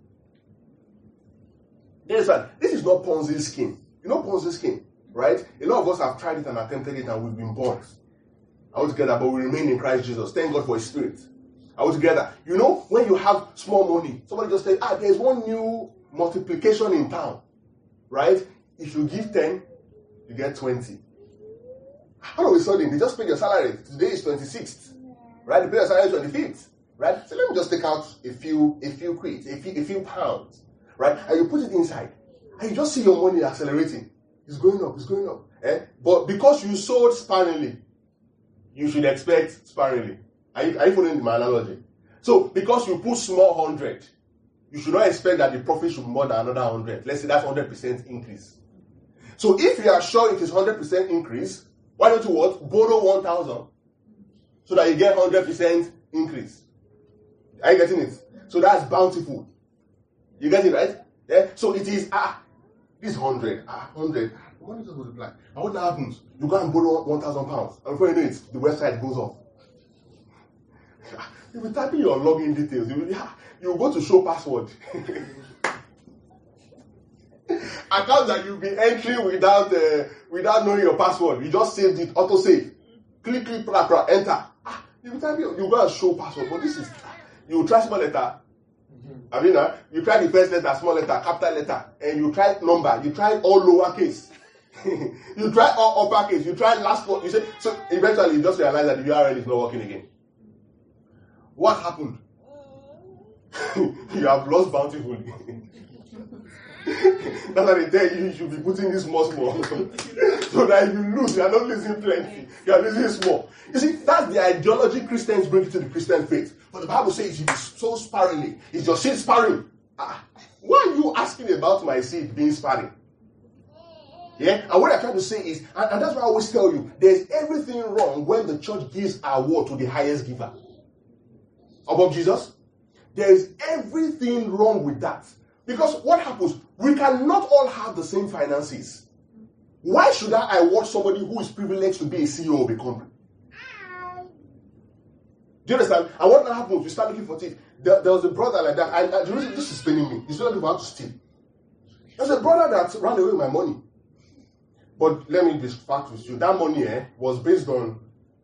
This is not Ponzi scheme. You know Ponzi scheme, right? A lot of us have tried it and attempted it and we've been born. All together, but we remain in Christ Jesus. Thank God for His Spirit. All together. You know, when you have small money, somebody just say, there's one new multiplication in town, right? If you give 10, you get 20. All of a sudden, they just pay your salary. Today is 26th, right? They pay your salary 25th, right? So let me just take out a few quid, a few pounds, right? And you put it inside, and you just see your money accelerating. It's going up, it's going up. But because you sold sparingly, you should expect sparingly. Are you following my analogy? So, because you put small 100, you should not expect that the profit should be more than another 100. Let's say that's 100% increase. So, if you are sure it is 100% increase, why don't you what? Borrow 1,000 so that you get 100% increase. Are you getting it? So that's bountiful. You get it, right? Yeah. So it is this 100, 100. What is multiply? And what happens? You go and borrow 1,000 pounds, and before you know it, the website goes off. You will type in your login details. You will go to show password. Account that you'll be entering without knowing your password. You just saved it, auto save. Click, enter. You will type in, you go and show password. But this is, you will try small letter. I mean, you try the first letter, small letter, capital letter, and you try number. You try all lowercase. You try all uppercase. You try last one. You say, so eventually you just realize that the URL is not working again. What happened? You have lost bountifully. That's why they tell you should be putting this small. So that if you lose, you are not losing plenty. You are losing small. You see, that's the ideology Christians bring to the Christian faith. But the Bible says you be so sparingly. Is your seed sparing? Why are you asking about my seed being sparing? Yeah? And what I'm trying to say is, and that's why I always tell you, there's everything wrong when the church gives our word to the highest giver. Above Jesus? There is everything wrong with that. Because what happens? We cannot all have the same finances. Why should I watch somebody who is privileged to be a CEO of a company? Do you understand? And what happens? You start looking for thief. There was a brother like that. This is paining me. He's not about to steal. There's a brother that ran away with my money. But let me be fact with you. That money was based on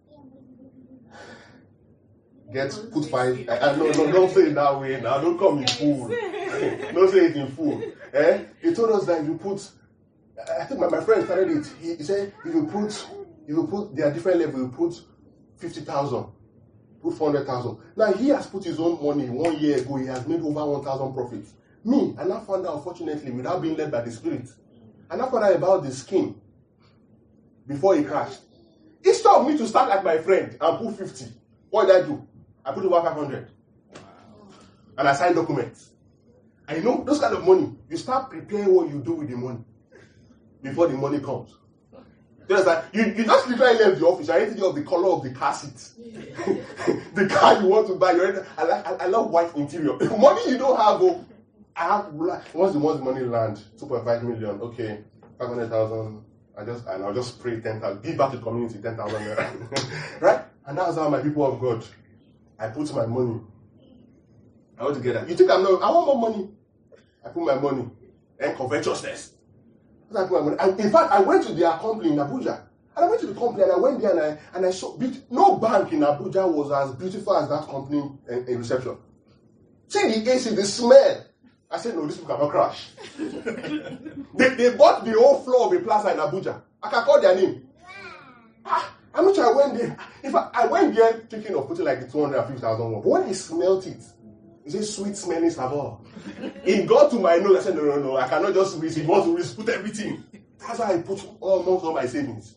put 5. No, don't say it that way now. Don't come in full. Don't say it in full. He told us that if you put, I think my friend started it. He said if you put, there are different levels. You put 50,000, put 400,000. Now he has put his own money 1 year ago. He has made over 1,000 profits. Me, and I found out, unfortunately, without being led by the Spirit, and I found out about the scheme before he crashed. Instead of me to start like my friend and put 50, what did I do? I put over 500. And I signed documents. And you know, those kind of money, you start preparing what you do with the money before the money comes. You just literally left the office. I didn't think of the color of the car seats. The car you want to buy. I love white interior. Money you don't have. I have once the money land, 2.5 million. Okay, 500,000. I'll just pray 10,000. Give back to the community 10,000. Right? And that's how my people of God. I put my money all together. You think I want more money? I put my money and covetousness. I put my money. And in fact, I went to their company in Abuja. And I went to the company and I went there and I saw no bank in Abuja was as beautiful as that company in reception. See the AC, the smell. I said, no, this people cannot crash. they bought the whole floor of a plaza in Abuja. I can call their name. How much I went there? In fact, I went there thinking of putting like the 250,000 won. But when I smelled it, it's a sweet smelling savo. It got to my nose. I said, no, I cannot just risk. If you want to risk, put everything. That's why I put almost all my savings.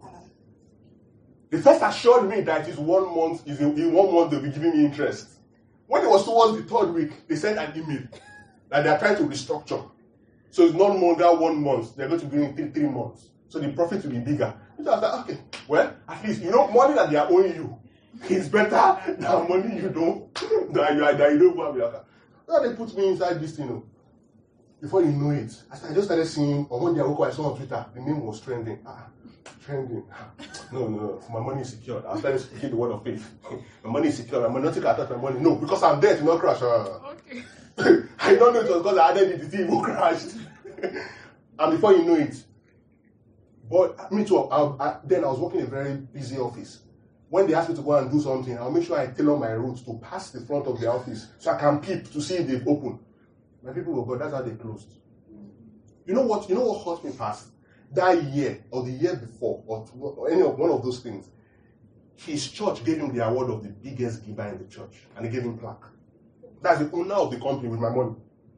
The first assured me that in 1 month they'll be giving me interest. When it was towards the 3rd week, they sent an email that they are trying to restructure. So it's not more than 1 month. They're going to give me 3 months. So the profit will be bigger. So I was like, okay, well, at least, money that they are owing you is better than money you don't, that you don't have. So they put me inside this thing. Before you know it, I just started seeing, on one day I saw on Twitter, the name was trending. Trending. No, my money is secured. I started speaking the word of faith. My money is secured. I'm not taking touch my money. No, because I'm dead to not crash. Okay. I don't know it was because I added it, the thing who crashed. And before you know it, but me too, then I was working in a very busy office. When they ask me to go and do something, I'll make sure I tailor my route to pass the front of the office so I can peep to see if they've opened. My people will go, that's how they closed. You know what hurt me past? That year or the year before, or any of one of those things, his church gave him the award of the biggest giver in the church, and they gave him plaque. That's the owner of the company with my money.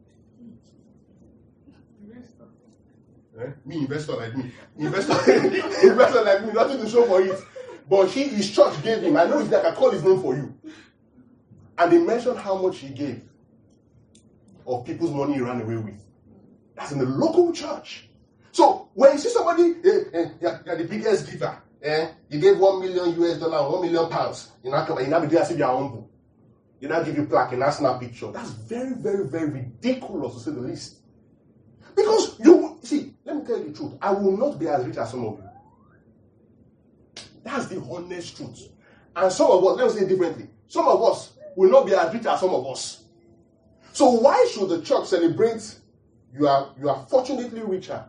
Me, investor like me. Investor like me, nothing to show for it. But his church gave him. I know it's like I call his name for you. And they mentioned how much he gave of people's money he ran away with. That's in the local church. So when you see somebody, you're the biggest giver, you gave $1 million US, $1 million pounds, you now be there as if you're humble. You now give you plaque and now snap picture. That's very, very, very ridiculous to say the least. Because let me tell you the truth. I will not be as rich as some of you. That's the honest truth. And some of us, let me say it differently. Some of us will not be as rich as some of us. So why should the church celebrate you are fortunately richer?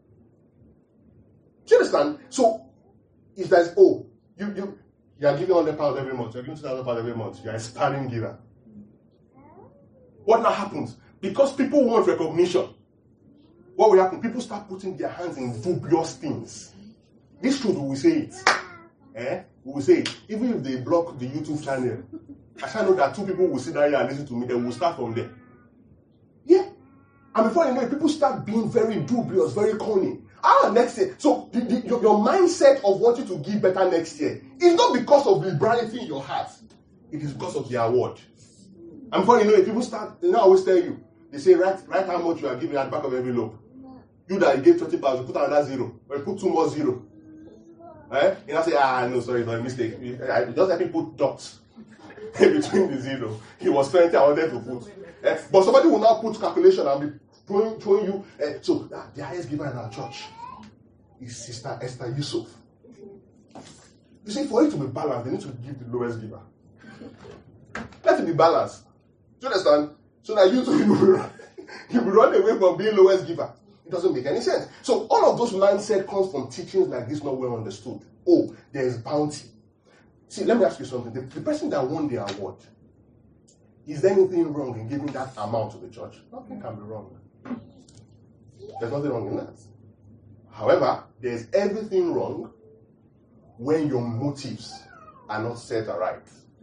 Do you understand? So it's like, you are giving £100 every month, you're giving £2,000 every month, you're a sparring giver. What now happens? Because people want recognition. What will happen? People start putting their hands in dubious things. This truth, we will say it. We will say it. Even if they block the YouTube channel, I shall know that 2 people will sit down here and listen to me, they will start from there. Yeah. And before you know it, people start being very dubious, very corny. Next year. So your mindset of wanting to give better next year is not because of liberality in your heart. It is because of the award. And before you know it, people start, I always tell you, they say, write how much you are giving at the back of every envelope. You that you gave 20,000, put another 0. Or you put 2 more 0. You now say, no, sorry, it's a mistake. Just let me put dots in between the 0. He was 20, I wanted to put. But somebody will now put calculation and be showing you. So the highest giver in our church is Sister Esther Yusuf. You see, for it to be balanced, they need to give the lowest giver. Let it be balanced. Do you understand? So that you will run away from being lowest giver. It doesn't make any sense. So all of those mindset comes from teachings like this not well understood. There is bounty. See, let me ask you something. The person that won the award, is there anything wrong in giving that amount to the church? Nothing can be wrong. There's nothing wrong in that. However, there's everything wrong when your motives are not set aright.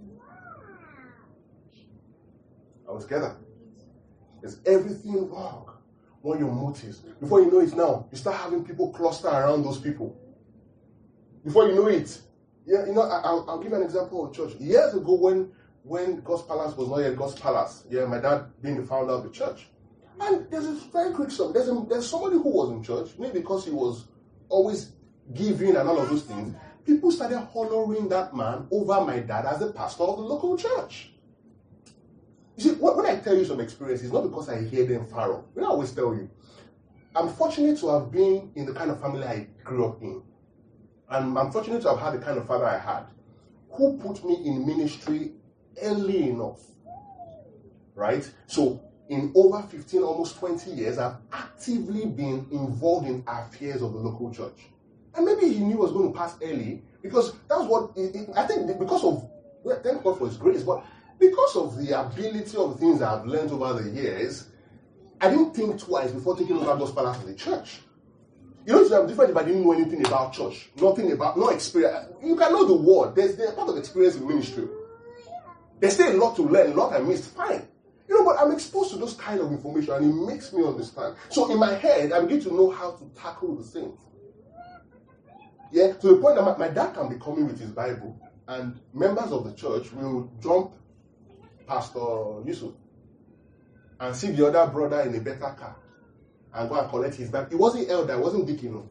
Are we together? There's everything wrong when your motives. Before you know it now, you start having people cluster around those people. Before you know it, I'll give you an example of church. Years ago when God's Palace was not yet God's Palace, my dad being the founder of the church. And there's a very quick story. There's somebody who was in church, maybe because he was always giving and all of those things. People started honoring that man over my dad as the pastor of the local church. You see, when I tell you some experiences, it's not because I hear them far off. I always tell you, I'm fortunate to have been in the kind of family I grew up in. And I'm fortunate to have had the kind of father I had, who put me in ministry early enough. Right? So, in over 15, almost 20 years, I've actively been involved in affairs of the local church. And maybe he knew he was going to pass early because that's what, I think because of, well, thank God for his grace, but because of the ability of the things I've learned over the years, I didn't think twice before taking over God's Palace as a church. You know, I'm different if I didn't know anything about church, no experience. You can know the word. There's a part of experience in ministry. There's still a lot to learn, a lot I missed. Fine. You know, but I'm exposed to those kind of information and it makes me understand. So in my head, I begin to know how to tackle the things. Yeah, to the point that my dad can be coming with his Bible and members of the church will jump Pastor Yusuf and see the other brother in a better car and go and collect his Bible. It wasn't elder, it wasn't deacon. No.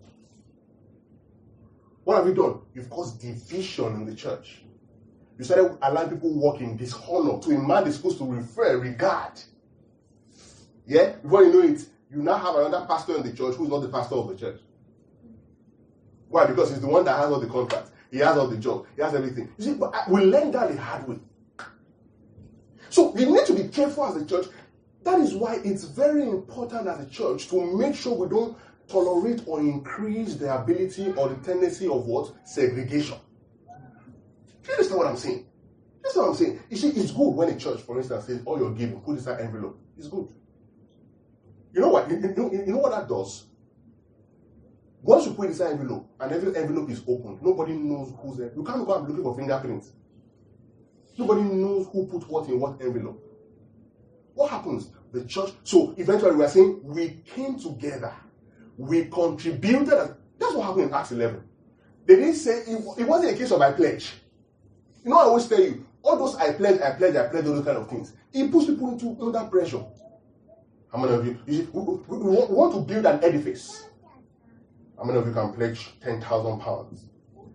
What have you done? You've caused division in the church. You started allowing people walk in dishonor to a man they're supposed to regard. Yeah? Before you know it, you now have another pastor in the church who's not the pastor of the church. Why? Because he's the one that has all the contracts. He has all the jobs. He has everything. You see, but we learned that the hard way. So we need to be careful as a church. That is why it's very important as a church to make sure we don't tolerate or increase the ability or the tendency of what? Segregation. Do you understand what I'm saying? That's what I'm saying. You see, it's good when a church, for instance, says, all you're giving, put inside envelope. It's good. You know what? You know what that does? Once you put inside envelope, and every envelope is opened, nobody knows who's there. You can't go and looking for fingerprints. Nobody knows who put what in what envelope. What happens? The church, so eventually we are saying, we came together. We contributed. That's what happened in Acts 11. They didn't say, it wasn't a case of I pledge. You know, I always tell you, all those I pledge, all those kind of things. It puts people into under pressure. How many of you see, we want to build an edifice. How many of you can pledge 10,000 pounds?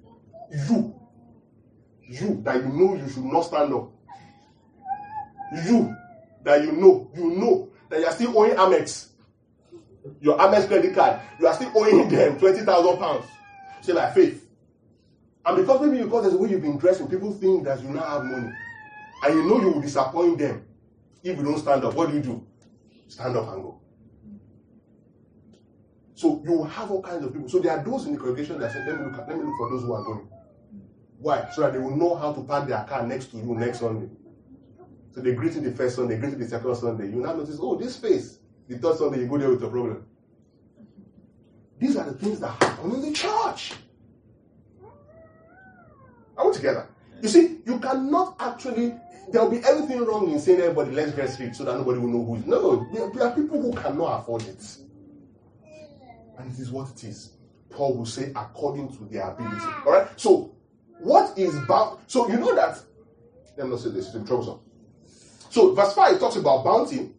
You, that you know you should not stand up. You, that you know that you are still owing Amex. Your Amex credit card, you are still owing them 20,000 pounds. Say like faith. And because there's a way you've been dressing, people think that you now have money. And you know you will disappoint them if you don't stand up. What do? Stand up and go. So you will have all kinds of people. So there are those in the congregation that say, let me look for those who are going. Why? So that they will know how to park their car next to you next Sunday. So they greet you the first Sunday, they greet you the second Sunday. You now notice, oh, this face. The third Sunday, you go there with a problem. These are the things that happen in the church. Are we together? You see, you cannot actually, there will be everything wrong in saying everybody, let's get rich so that nobody will know who is. No, there are people who cannot afford it. And it is what it is. Paul will say, according to their ability. Alright? So, what is bounty? So, you know that, let me not say this, it's troublesome. So, verse 5 talks about bounty.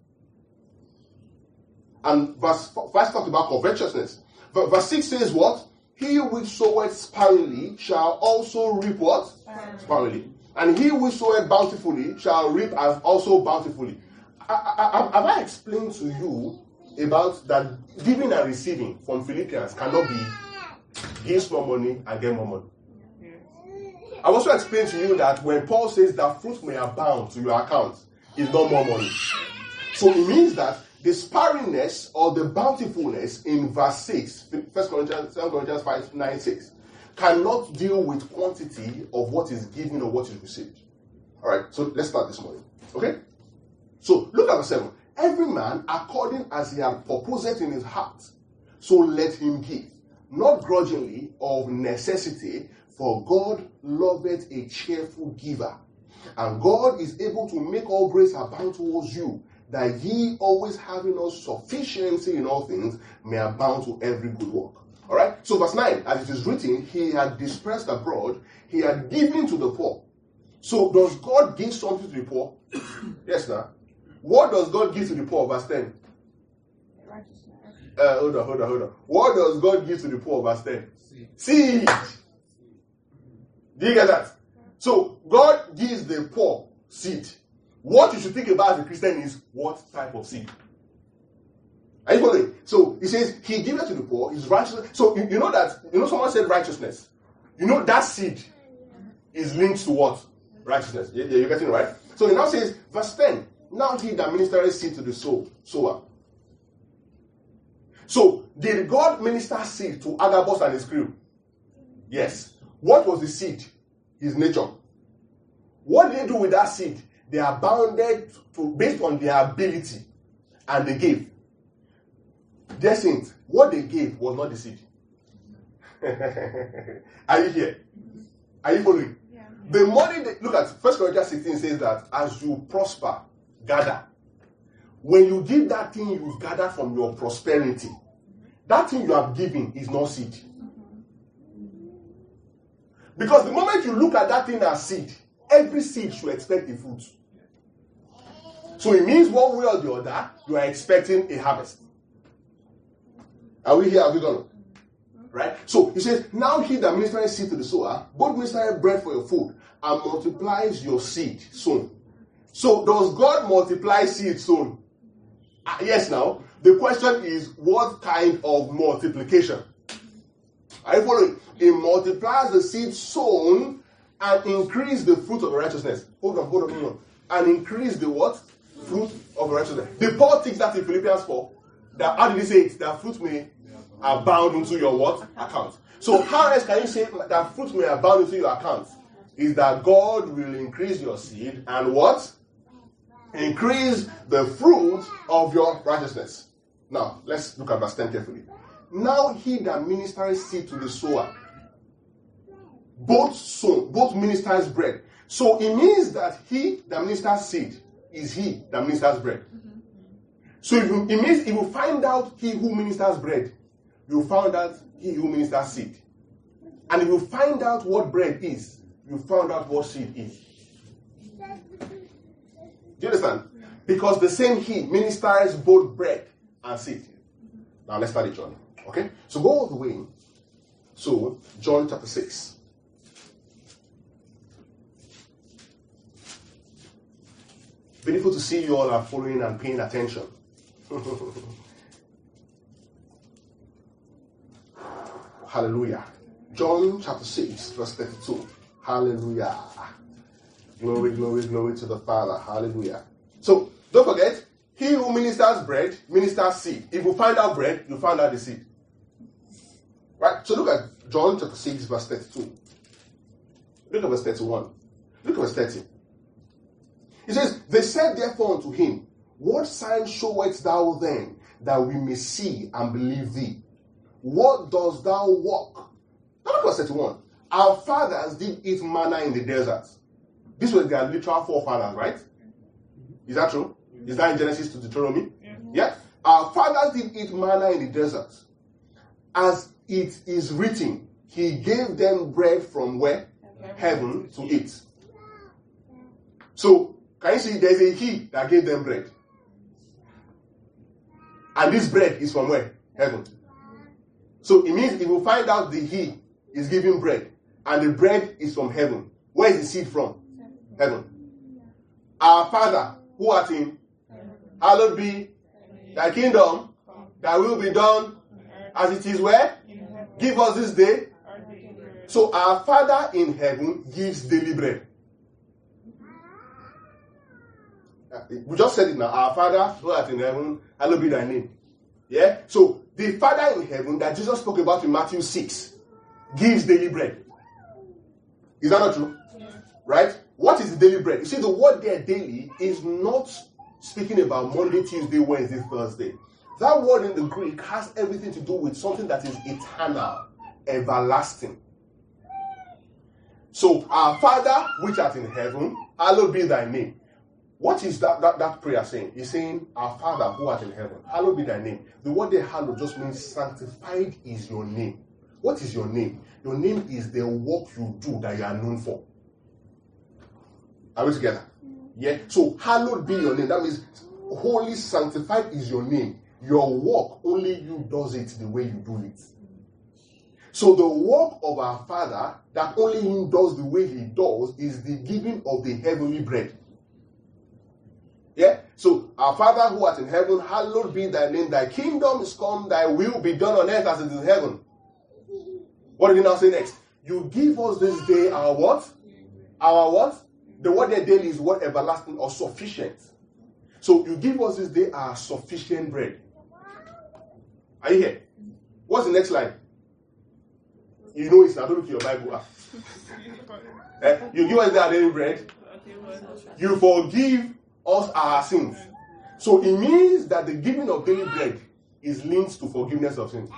And verse 5 talks about covetousness. Verse 6 says what? He which soweth sparingly shall also reap what? Sparingly. And he which soweth bountifully shall reap as also bountifully. Have I explained to you about that giving and receiving from Philippians cannot be give more money and get more money? I also explained to you that when Paul says that fruit may abound to your account, it's not more money. So it means that the sparingness or the bountifulness in verse 6, 1 Corinthians, 2 Corinthians 5, 9, 6, cannot deal with quantity of what is given or what is received. Alright, so let's start this morning. Okay? So look at verse 7. Every man according as he hath purposed in his heart, so let him give, not grudgingly or of necessity, for God loveth a cheerful giver. And God is able to make all grace abound towards you, that ye always having us sufficiency in all things may abound to every good work. Alright? So verse 9, as it is written, he had dispersed abroad, he had given to the poor. So does God give something to the poor? Yes, now. What does God give to the poor? Verse 10. Righteousness. Hold on. What does God give to the poor? Verse 10. Seed. Do you get that? So God gives the poor seed. What you should think about as a Christian is what type of seed. Are you following? So he says he gives it to the poor, his righteousness. So you know that, someone said righteousness. You know that seed is linked to what? Righteousness. You're getting it right? So he now says, verse 10, now he that ministereth seed to the sower. So, did God minister seed to Agabus and his crew? Yes. What was the seed? His nature. What did they do with that seed? They are bounded to based on their ability, and they gave. Dear saints, what they gave was not the seed. Are you here? Are you following? Yeah. The money, look at 1 Corinthians 16 says that as you prosper, gather. When you give that thing you've gathered from your prosperity, that thing you have given is not seed. Because the moment you look at that thing as seed, every seed should expect a fruit. So it means one way or the other, you are expecting a harvest. Are we here? Are we gone? Right? So he says, now he that ministers seed to the sower, both ministers bread for your food, and multiplies your seed sown. So does God multiply seed sown? Yes, now. The question is, what kind of multiplication? Are you following? He multiplies the seed sown and increase the fruit of righteousness. Hold on. And increase the what? Fruit of righteousness. The Paul takes that in Philippians 4. That, how did he say it? That fruit may abound into your what? Account. So how else can you say that fruit may abound into your account? Is that God will increase your seed and what? Increase the fruit of your righteousness. Now, let's look at verse 10 carefully. Now he that ministers seed to the sower, both ministers bread. So it means that he that ministers seed is he that ministers bread. So it means if you find out he who ministers bread, you found out he who ministers seed. And if you find out what bread is, you found out what seed is. Do you understand? Because the same he ministers both bread and seed. Now let's start the journey. Okay? So go all the way. So, John chapter 6. Beautiful to see you all are following and paying attention. Hallelujah. John chapter 6, verse 32. Hallelujah. Glory, glory, glory to the Father. Hallelujah. So, don't forget, he who ministers bread, ministers seed. If you find out bread, you find out the seed. Right? So look at John chapter 6, verse 32. Look at verse 31. Look at verse 30. It says, they said therefore unto him, what sign showest thou then, that we may see and believe thee? What dost thou work? Now look at verse 31. Our fathers did eat manna in the desert. This was their literal forefathers, right? Is that true? Is that in Genesis to Deuteronomy? Yeah. Our fathers did eat manna in the desert. As it is written, he gave them bread from where? Heaven to eat. So, can you see there's a he that gave them bread? And this bread is from where? Heaven. So it means if you find out the he is giving bread, and the bread is from heaven, where is the seed from? Heaven. Our Father, who art in, hallowed be thy kingdom, thy will be done as it is where? Give us this day. So our Father in heaven gives daily bread. We just said it now. Our Father who art in heaven, hallowed be thy name. Yeah? So the Father in heaven that Jesus spoke about in Matthew 6 gives daily bread. Is that not true? Yeah. Right? What is the daily bread? You see, the word there, daily, is not speaking about Monday, Tuesday, Wednesday, Thursday. That word in the Greek has everything to do with something that is eternal, everlasting. So, our Father, which art in heaven, hallowed be thy name. What is that prayer saying? It's saying, our Father, who art in heaven, hallowed be thy name. The word there, hallowed, just means sanctified is your name. What is your name? Your name is the work you do that you are known for. Are we together? Yeah. So, hallowed be your name. That means, holy, sanctified is your name. Your work, only you does it the way you do it. So the work of our Father, that only him does the way he does, is the giving of the heavenly bread. Yeah? So, our Father who art in heaven, hallowed be thy name. Thy kingdom is come, thy will be done on earth as it is in heaven. What did he now say next? You give us this day our what? Our what? The word there daily is what? Everlasting or sufficient. So, you give us this day our sufficient bread. Are you here? What's the next line? You know it's not. Don't look at your Bible. You give us our daily bread. You forgive us our sins. So it means that the giving of daily bread is linked to forgiveness of sins.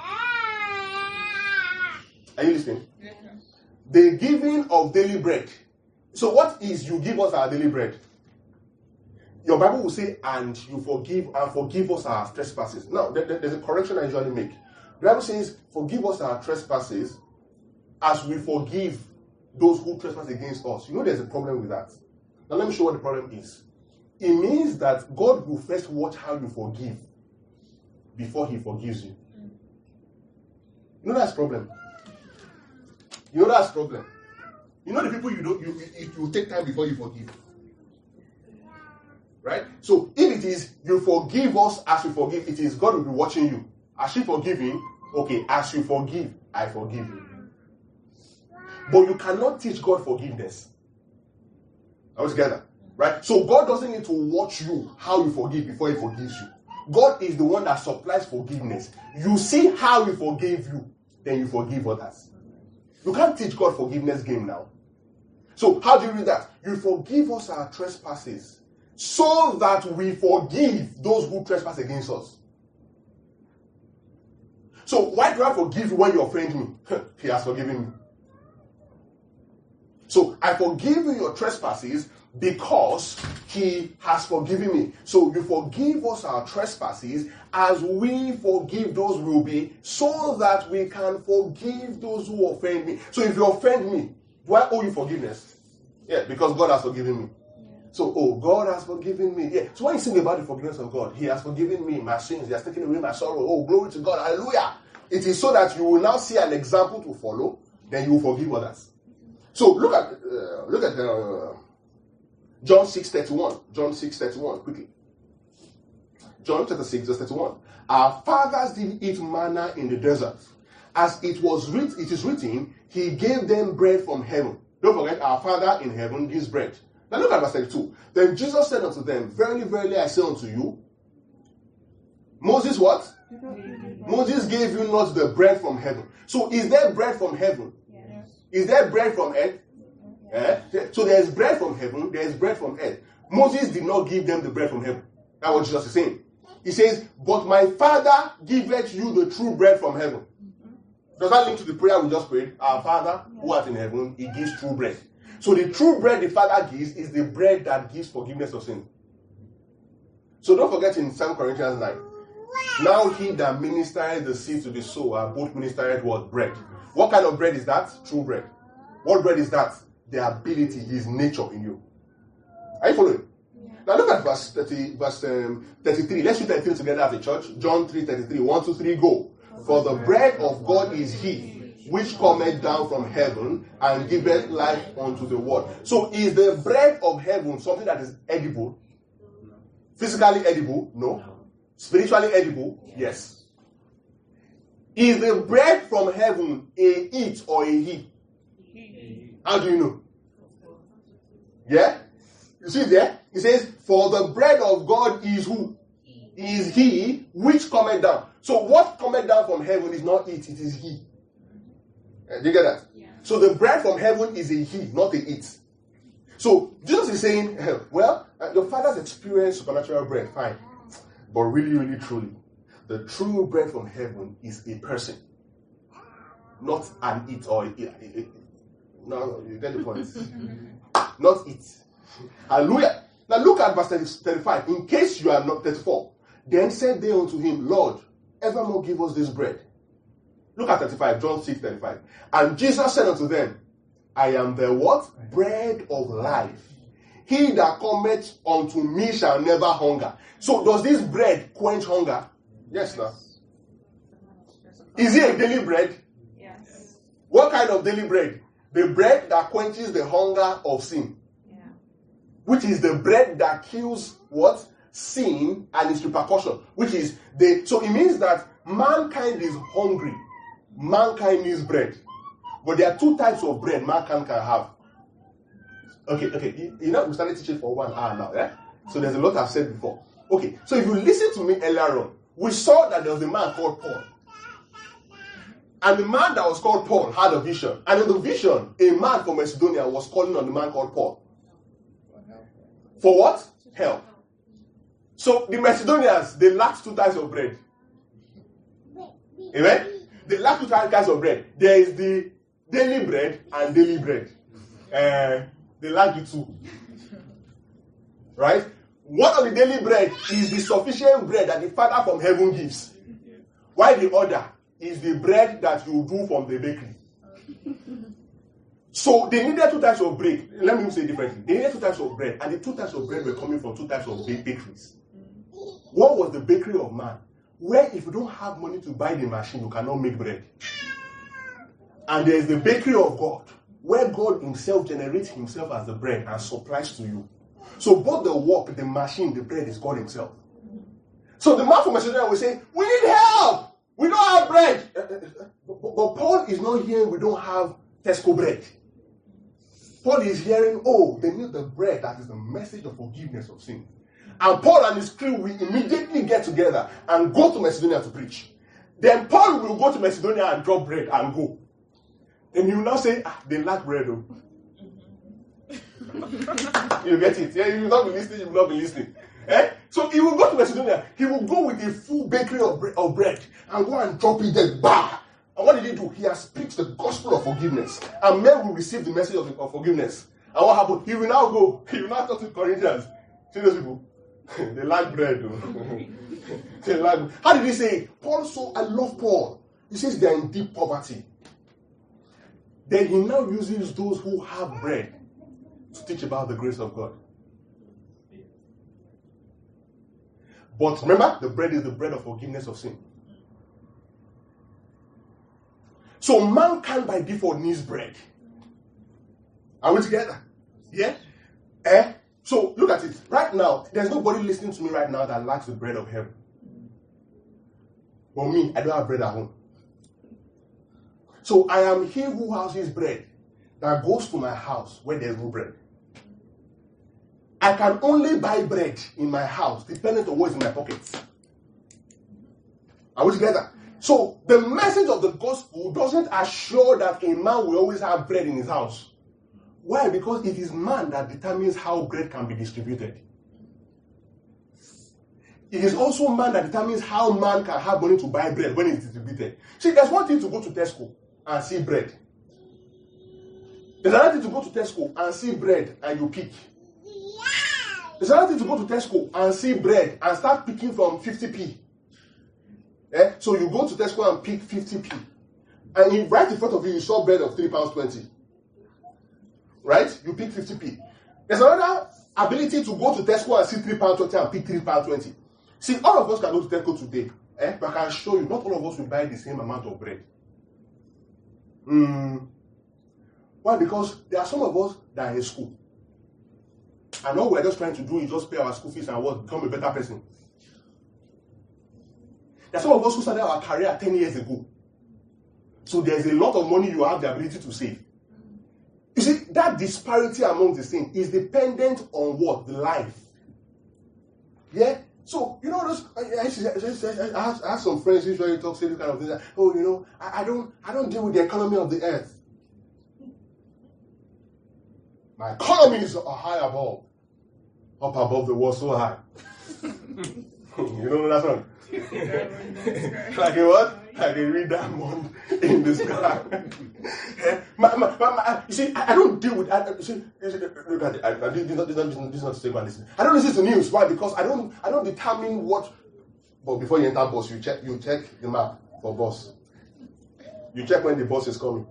Are you listening? The giving of daily bread. So what is you give us our daily bread? Your Bible will say, and you forgive us our trespasses. Now, there's a correction I usually make. The Bible says, forgive us our trespasses as we forgive those who trespass against us. You know there's a problem with that. Now let me show you what the problem is. It means that God will first watch how you forgive before he forgives you. You know that's the problem. You know the people you take time before you forgive. Right? So if it is you forgive us as we forgive, it is God will be watching you. As you forgive him, okay, as you forgive, I forgive you. But you cannot teach God forgiveness. Are we together? Right? So God doesn't need to watch you how you forgive before he forgives you. God is the one that supplies forgiveness. You see how he forgave you, then you forgive others. You can't teach God forgiveness game now. So how do you read that? You forgive us our trespasses so that we forgive those who trespass against us. So why do I forgive you when you offend me? He has forgiven me. So I forgive you your trespasses because he has forgiven me. So you forgive us our trespasses as we forgive those who will be, so that we can forgive those who offend me. So if you offend me, do I owe you forgiveness? Yeah, because God has forgiven me. So, God has forgiven me. Yeah. So when you sing about the forgiveness of God, he has forgiven me my sins. He has taken away my sorrow. Oh, glory to God. Hallelujah. It is so that you will now see an example to follow, then you will forgive others. So look at John 6:31. John 6:31, quickly. John chapter 6, verse 31. Our fathers did eat manna in the desert. As it is written, he gave them bread from heaven. Don't forget, our Father in heaven gives bread. Now look at verse 32. Then Jesus said unto them, verily, verily, I say unto you, Moses what? Moses gave you not the bread from heaven. So is there bread from heaven? Yes. Is there bread from earth? Yes. So there's bread from heaven, there's bread from earth. Moses did not give them the bread from heaven. That's what Jesus is saying. He says, but my Father giveth you the true bread from heaven. Does that link to the prayer we just prayed? Our Father who art in heaven, he gives true bread. So the true bread the Father gives is the bread that gives forgiveness of sin. So don't forget in 2 Corinthians 9. Now he that ministered the seed to the sower, both ministered what? Bread. What kind of bread is that? True bread. What bread is that? The ability, his nature in you. Are you following? Yeah. Now look at verse 33. Let's read 33 together as a church. John 3:33. 1, 2, 3, go. For the bread of God is he, which cometh down from heaven and giveth life unto the world. So is the bread of heaven something that is edible? Physically edible? No. Spiritually edible? Yes. Is the bread from heaven a it or a he? How do you know? Yeah? You see there? It says, for the bread of God is who? Is he which cometh down. So what cometh down from heaven is not it is he. Do you get that? Yeah. So the bread from heaven is a he, not a it. So Jesus is saying, well, your fathers experienced supernatural bread, fine. But really, really, truly, the true bread from heaven is a person. Not an it or it. No, you get the point. Not it. Hallelujah. Now look at verse 35. In case you are not 34. Then said they unto him, Lord, evermore give us this bread. Look at 35, John 6:35. And Jesus said unto them, I am the what? Bread of life. He that cometh unto me shall never hunger. So does this bread quench hunger? Yes, sir. Is it a daily bread? Yes. What kind of daily bread? The bread that quenches the hunger of sin. Yeah. Which is the bread that kills what? Sin and its repercussion. Which is so it means that mankind is hungry. Mankind needs bread. But there are two types of bread mankind can have. Okay. You know, we started teaching for 1 hour now, yeah? So there's a lot I've said before. Okay, so if you listen to me earlier on, we saw that there was a man called Paul. And the man that was called Paul had a vision. And in the vision, a man from Macedonia was calling on the man called Paul. For what? Help. So the Macedonians, they lacked 2 types of bread. Amen? They lack 2 types of bread. There is the daily bread and daily bread. They lack the 2. Right? One of the daily bread is the sufficient bread that the Father from heaven gives. While the other is the bread that you do from the bakery. So they needed 2 types of bread. Let me say it differently. They needed 2 types of bread, and the 2 types of bread were coming from 2 types of bakeries. One was the bakery of man, where if you don't have money to buy the machine, you cannot make bread. And there is the bakery of God, where God himself generates himself as the bread and supplies to you. So both the work, the machine, the bread is God himself. So the man from Macedonia will say, we need help. We don't have bread. But Paul is not hearing we don't have Tesco bread. Paul is hearing, oh, they need the bread that is the message of forgiveness of sin. And Paul and his crew will immediately get together and go to Macedonia to preach. Then Paul will go to Macedonia and drop bread and go. And he will now say, they lack bread. Oh. You get it? Yeah, you will not be listening, you will not be listening. So he will go to Macedonia. He will go with a full bakery of bread and go and drop it there. Bah! And what did he do? He has preached the gospel of forgiveness. And men will receive the message of forgiveness. And what happened? He will now go. He will now talk to the Corinthians. See those people? They lack bread. They lack. How did he say it? Paul I love Paul. He says they are in deep poverty. Then he now uses those who have bread to teach about the grace of God. But remember, the bread is the bread of forgiveness of sin. So mankind by default needs bread. Are we together? Yeah? So look at it. Right now, there's nobody listening to me right now that lacks the bread of heaven. But me, I don't have bread at home. So I am he who has his bread that goes to my house where there's no bread. I can only buy bread in my house depending on what's in my pockets. Are we together? So the message of the gospel doesn't assure that a man will always have bread in his house. Why? Because it is man that determines how bread can be distributed. It is also man that determines how man can have money to buy bread when it's distributed. See, there's one thing to go to Tesco and see bread. There's another thing to go to Tesco and see bread and you pick. There's another thing to go to Tesco and see bread and start picking from 50p. So you go to Tesco and pick 50p. And right in front of you saw bread of £3.20. Right? You pick 50p. There's another ability to go to Tesco and see £3.20 and pick £3.20. See, all of us can go to Tesco today. But I can show you, not all of us will buy the same amount of bread. Why? Because there are some of us that are in school. And all we're just trying to do is just pay our school fees and become a better person. There are some of us who started our career 10 years ago. So there's a lot of money you have the ability to save. You see, that disparity among the things is dependent on what? The life. Yeah? So, you know, I have some friends who usually talk, say this kind of thing. Oh, you know, I don't deal with the economy of the earth. My economy is high above. Up above the world so high. You know that song? Like a what? Like a red diamond in the sky. You see, I don't deal with. Look at it. This is not statement. Listen. I don't listen to news. Why? Because I don't determine what. But before you enter bus, you check the map for bus. You check when the bus is coming.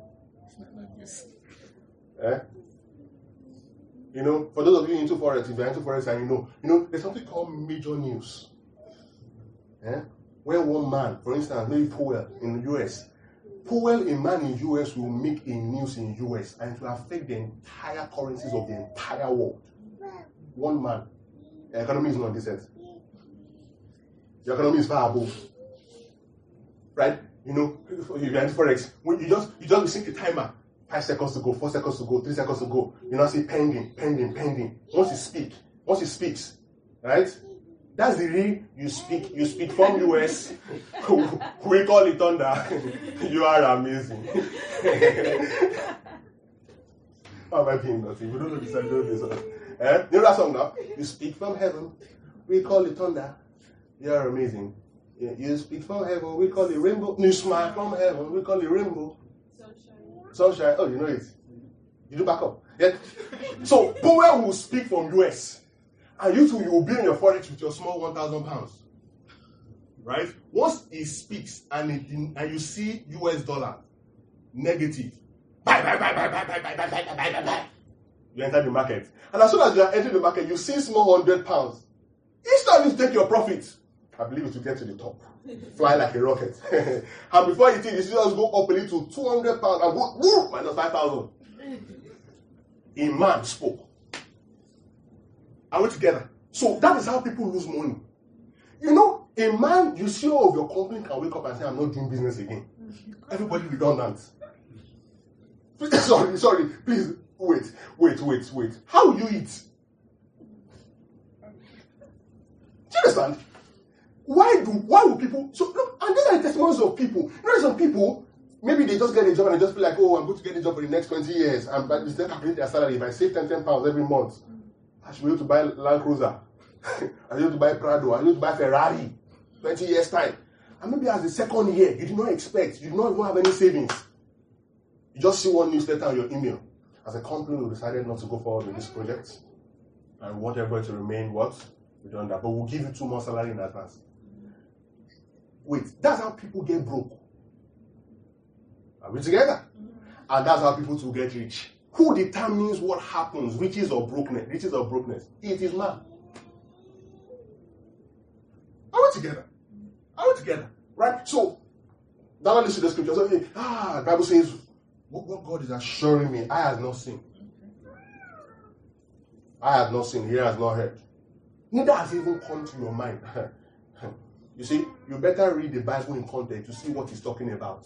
You know, for those of you into forex, if you're into forex and you know, there's something called major news. Where one man, for instance, maybe Powell in the US, a man in the US will make a news in the US and it will affect the entire currencies of the entire world. One man. The economy is not decent. The economy is far above. Right? You know, if you're into forex, you just set a timer. 5 seconds to go, 4 seconds to go, 3 seconds to go. You know, say pending. Once he speaks, right? That's the real you speak from US. We call it thunder. You are amazing. How am I being naughty? We don't know this. I don't know this. You know that song now? You speak from heaven. We call it thunder. You are amazing. You speak from heaven. We call it rainbow. You smile from heaven. We call it rainbow. Sunshine. Oh, you know it. You do back up. Yeah. So, Powell will speak from US. And you will be in your forex with your small 1,000 pounds. Right? Once he speaks and you see US dollar negative, buy. You enter the market. And as soon as you are entering the market, you see small 100 pounds. Each time you take your profit, I believe it will get to the top. Fly like a rocket. And before you think, you see us go up a little 200 pounds and go woo, minus 5,000. A man spoke. Are we together? So that is how people lose money. You know, a man, you see all of your company can wake up and say, I'm not doing business again. Everybody redundant. Sorry, please, wait. How will you eat? Do you understand? Why will people, so look, and these are the testimonies of people. You know, some people, maybe they just get a job and they just feel like, oh, I'm going to get a job for the next 20 years. And by this, they calculate their salary. If I save 10 pounds every month, I should be able to buy Land Cruiser. I should be able to buy Prado. I should be able to buy Ferrari. 20 years time. And maybe as the second year, you did not expect, you did not even have any savings. You just see one newsletter on your email. As a company, we decided not to go forward with this project. And we want everybody to remain what? Redundant. But we'll give you 2 months salary in advance. Wait, that's how people get broke. Are we together? And that's how people to get rich. Who determines what happens, riches or brokenness? Riches or brokenness? It is man. Are we together? Are we together? Right? So, now let's see the scripture. So, the Bible says, what God is assuring me, I have not seen. I have not seen, ear has not heard. Neither has even come to your mind. You see, you better read the Bible in context to see what he's talking about.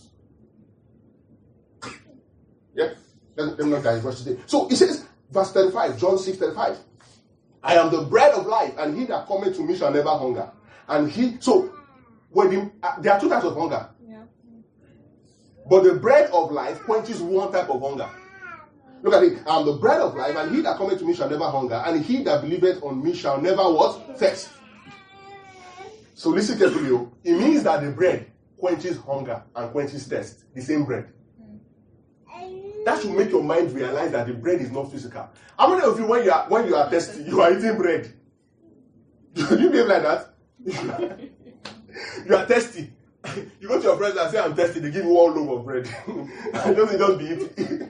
Yeah? Let me not diverge today. So, it says, verse 35, John 6:35. I am the bread of life, and he that cometh to me shall never hunger. And there are 2 types of hunger. Yeah. But the bread of life quenches one type of hunger. Look at it. I am the bread of life, and he that cometh to me shall never hunger, and he that believeth on me shall never what? Thirst. So listen carefully. It means that the bread quenches hunger and quenches thirst. The same bread. That should make your mind realize that the bread is not physical. How many of you, when you are thirsty, you are eating bread? Do you behave like that? You are thirsty. You go to your friends and say, I'm thirsty. They give you 1 loaf of bread. And just be eating.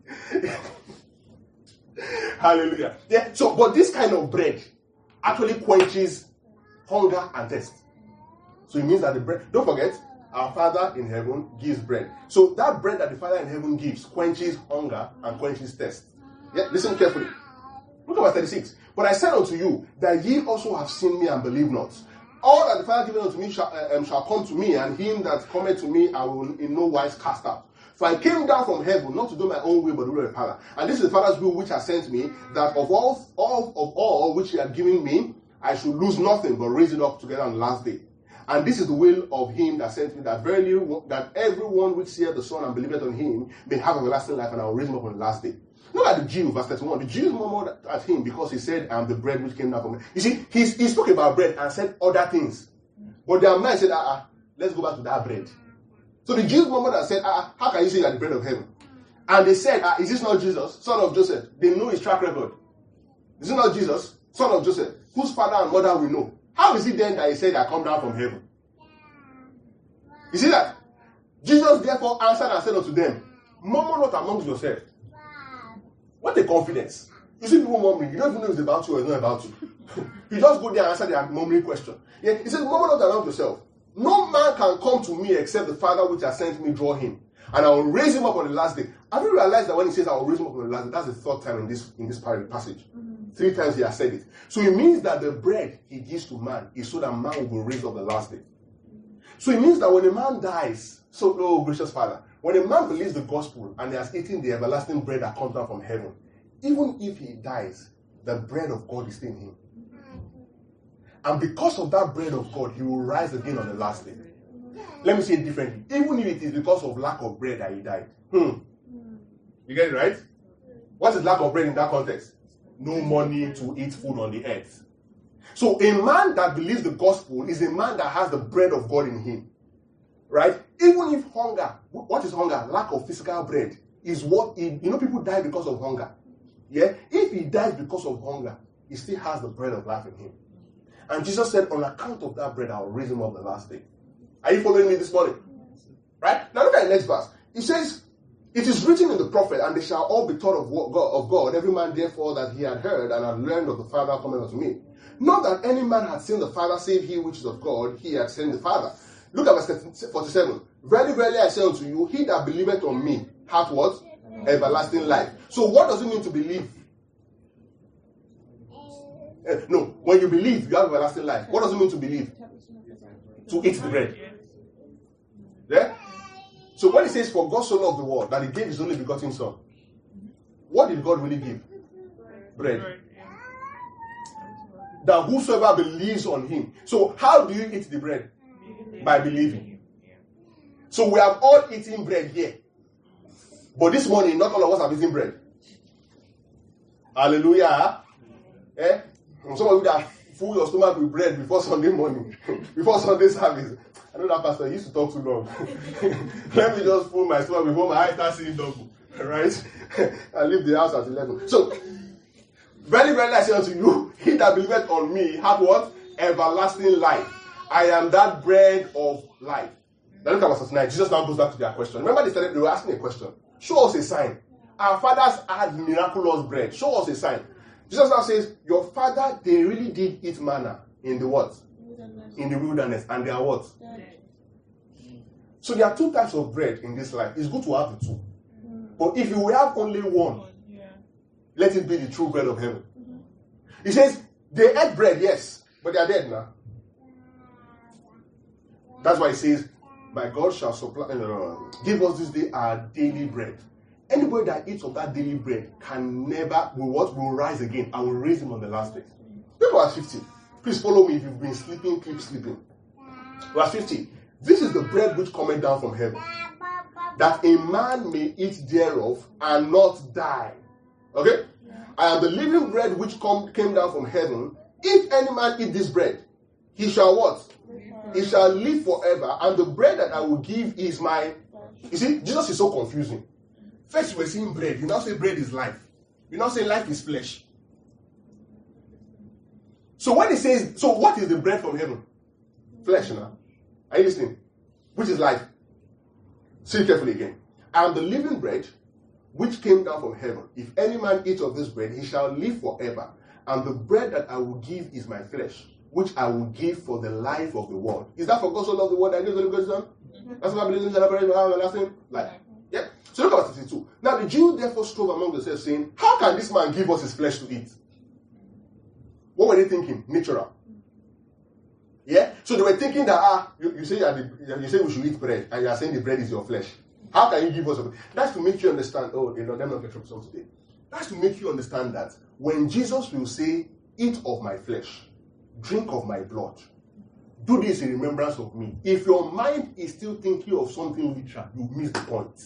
Hallelujah. Yeah. So, but this kind of bread actually quenches hunger and thirst. So it means that the bread, don't forget, our Father in heaven gives bread. So that bread that the Father in heaven gives quenches hunger and quenches thirst. Yeah, listen carefully. Look at verse 36. But I said unto you that ye also have seen me and believe not. All that the Father giveth unto me shall come to me, and him that cometh to me I will in no wise cast out. For I came down from heaven not to do my own will, but the will of the Father. And this is the Father's will which has sent me, that of all which he had given me, I should lose nothing, but raise it up together on the last day. And this is the will of him that sent me, that verily that everyone which seeth the Son and believeth on him may have everlasting life, and I will raise him up on the last day. Look at the Jew, verse 31. The Jews murmured at him because he said, I am the bread which came down from heaven. You see, he spoke about bread and said other things. But their mind said, let's go back to that bread. So the Jews murmured and said, how can you say you are the bread of heaven? And they said, is this not Jesus, son of Joseph? They know his track record. Is it not Jesus, son of Joseph, whose father and mother we know? How is it then that he said, I come down from heaven? You see that? Jesus therefore answered and said unto them, murmur not amongst yourselves. What a confidence. You see people murmuring, you don't even know if it's about you or it's not about you. You just go there and answer their murmuring question. Yeah, he says, murmur not amongst yourself. No man can come to me except the Father which has sent me draw him. And I will raise him up on the last day. Have you realized that when he says I will raise him up on the last day, that's the 3rd time in this passage. 3 times he has said it. So it means that the bread he gives to man is so that man will be raised up the last day. So it means that when a man dies, oh gracious Father, when a man believes the gospel and he has eaten the everlasting bread that comes down from heaven, even if he dies, the bread of God is still in him. And because of that bread of God, he will rise again on the last day. Let me say it differently. Even if it is because of lack of bread that he died. You get it right? What is lack of bread in that context? No money to eat food on the earth. So a man that believes the gospel is a man that has the bread of God in him. Right? Even if hunger, what is hunger? Lack of physical bread is what, people die because of hunger. Yeah? If he dies because of hunger, he still has the bread of life in him. And Jesus said, on account of that bread, I will raise him up the last day. Are you following me this morning? Right? Now look at the next verse. It says, it is written in the prophet, and they shall all be taught of God, every man therefore that he had heard and had learned of the Father coming unto me. Not that any man had seen the Father, save he which is of God, he had seen the Father. Look at verse 47. Verily, verily, I say unto you, he that believeth on me hath what? Everlasting life. So what does it mean to believe? No, when you believe, you have everlasting life. What does it mean to believe? To eat the bread. Yeah? So when it says, for God so loved the world, that he gave his only begotten son, what did God really give? Bread. That whosoever believes on him. So how do you eat the bread? By believing. So we have all eaten bread here. But this morning, not all of us have eaten bread. Hallelujah. Eh? And some of you that fill your stomach with bread before Sunday morning, before Sunday service. I know that pastor used to talk too long. Let me just fill my stomach before my eyes start seeing double. Right? I leave the house at 11. So, very, very I say unto you, he that believeth on me hath what? Everlasting life. I am that bread of life. Now look at verse 9. Jesus now goes back to their question. Remember they were asking a question. Show us a sign. Our fathers had miraculous bread. Show us a sign. Jesus now says, your father, they really did eat manna in the what? In the wilderness. And they are what? So there are two types of bread in this life. It's good to have the two. But if you have only one, let it be the true bread of heaven. He says, they ate bread, yes, but they are dead now. That's why he says, my God shall supply, give us this day our daily bread. Anybody that eats of that daily bread will rise again. I will raise him on the last day. Look at verse 50. Please follow me. If you've been sleeping, keep sleeping. Verse 50. This is the bread which cometh down from heaven, that a man may eat thereof and not die. Okay? I am the living bread which came down from heaven. If any man eat this bread, he shall what? He shall live forever. And the bread that I will give is my... You see, Jesus is so confusing. First we're seeing bread. You now say bread is life. You now say life is flesh. So when he says, so what is the bread from heaven? Flesh now. Are you listening? Which is life. See carefully again. I am the living bread which came down from heaven. If any man eat of this bread, he shall live forever. And the bread that I will give is my flesh, which I will give for the life of the world. Is that for God so loved the world that gives the good son? That's what I believe in the everlasting life. Yeah. So look at verse 52. Now the Jews therefore strove among themselves, saying, how can this man give us his flesh to eat? What were they thinking? Natural. Yeah? So they were thinking that, you say we should eat bread, and you are saying the bread is your flesh. How can you give us a... That's to make you understand, let me not get trouble today. That's to make you understand that when Jesus will say, eat of my flesh, drink of my blood, do this in remembrance of me. If your mind is still thinking of something literal, you miss the point.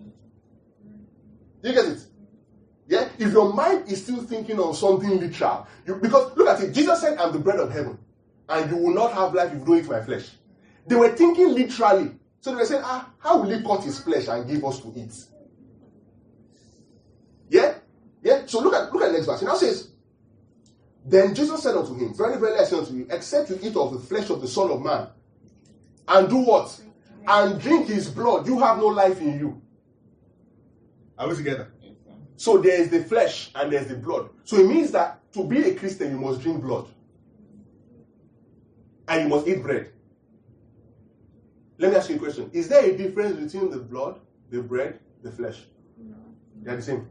You get it? Yeah? If your mind is still thinking of something literal, because look at it, Jesus said, I'm the bread of heaven, and you will not have life if you don't eat my flesh. They were thinking literally. So they were saying, how will he cut his flesh and give us to eat? Yeah? Yeah? So look at the next verse. It now says, then Jesus said unto him, very, very I say unto you, except you eat of the flesh of the Son of Man, and do what? And drink his blood, you have no life in you. Are we together? So there is the flesh and there is the blood. So it means that to be a Christian, you must drink blood. And you must eat bread. Let me ask you a question. Is there a difference between the blood, the bread, the flesh? No. They are the same.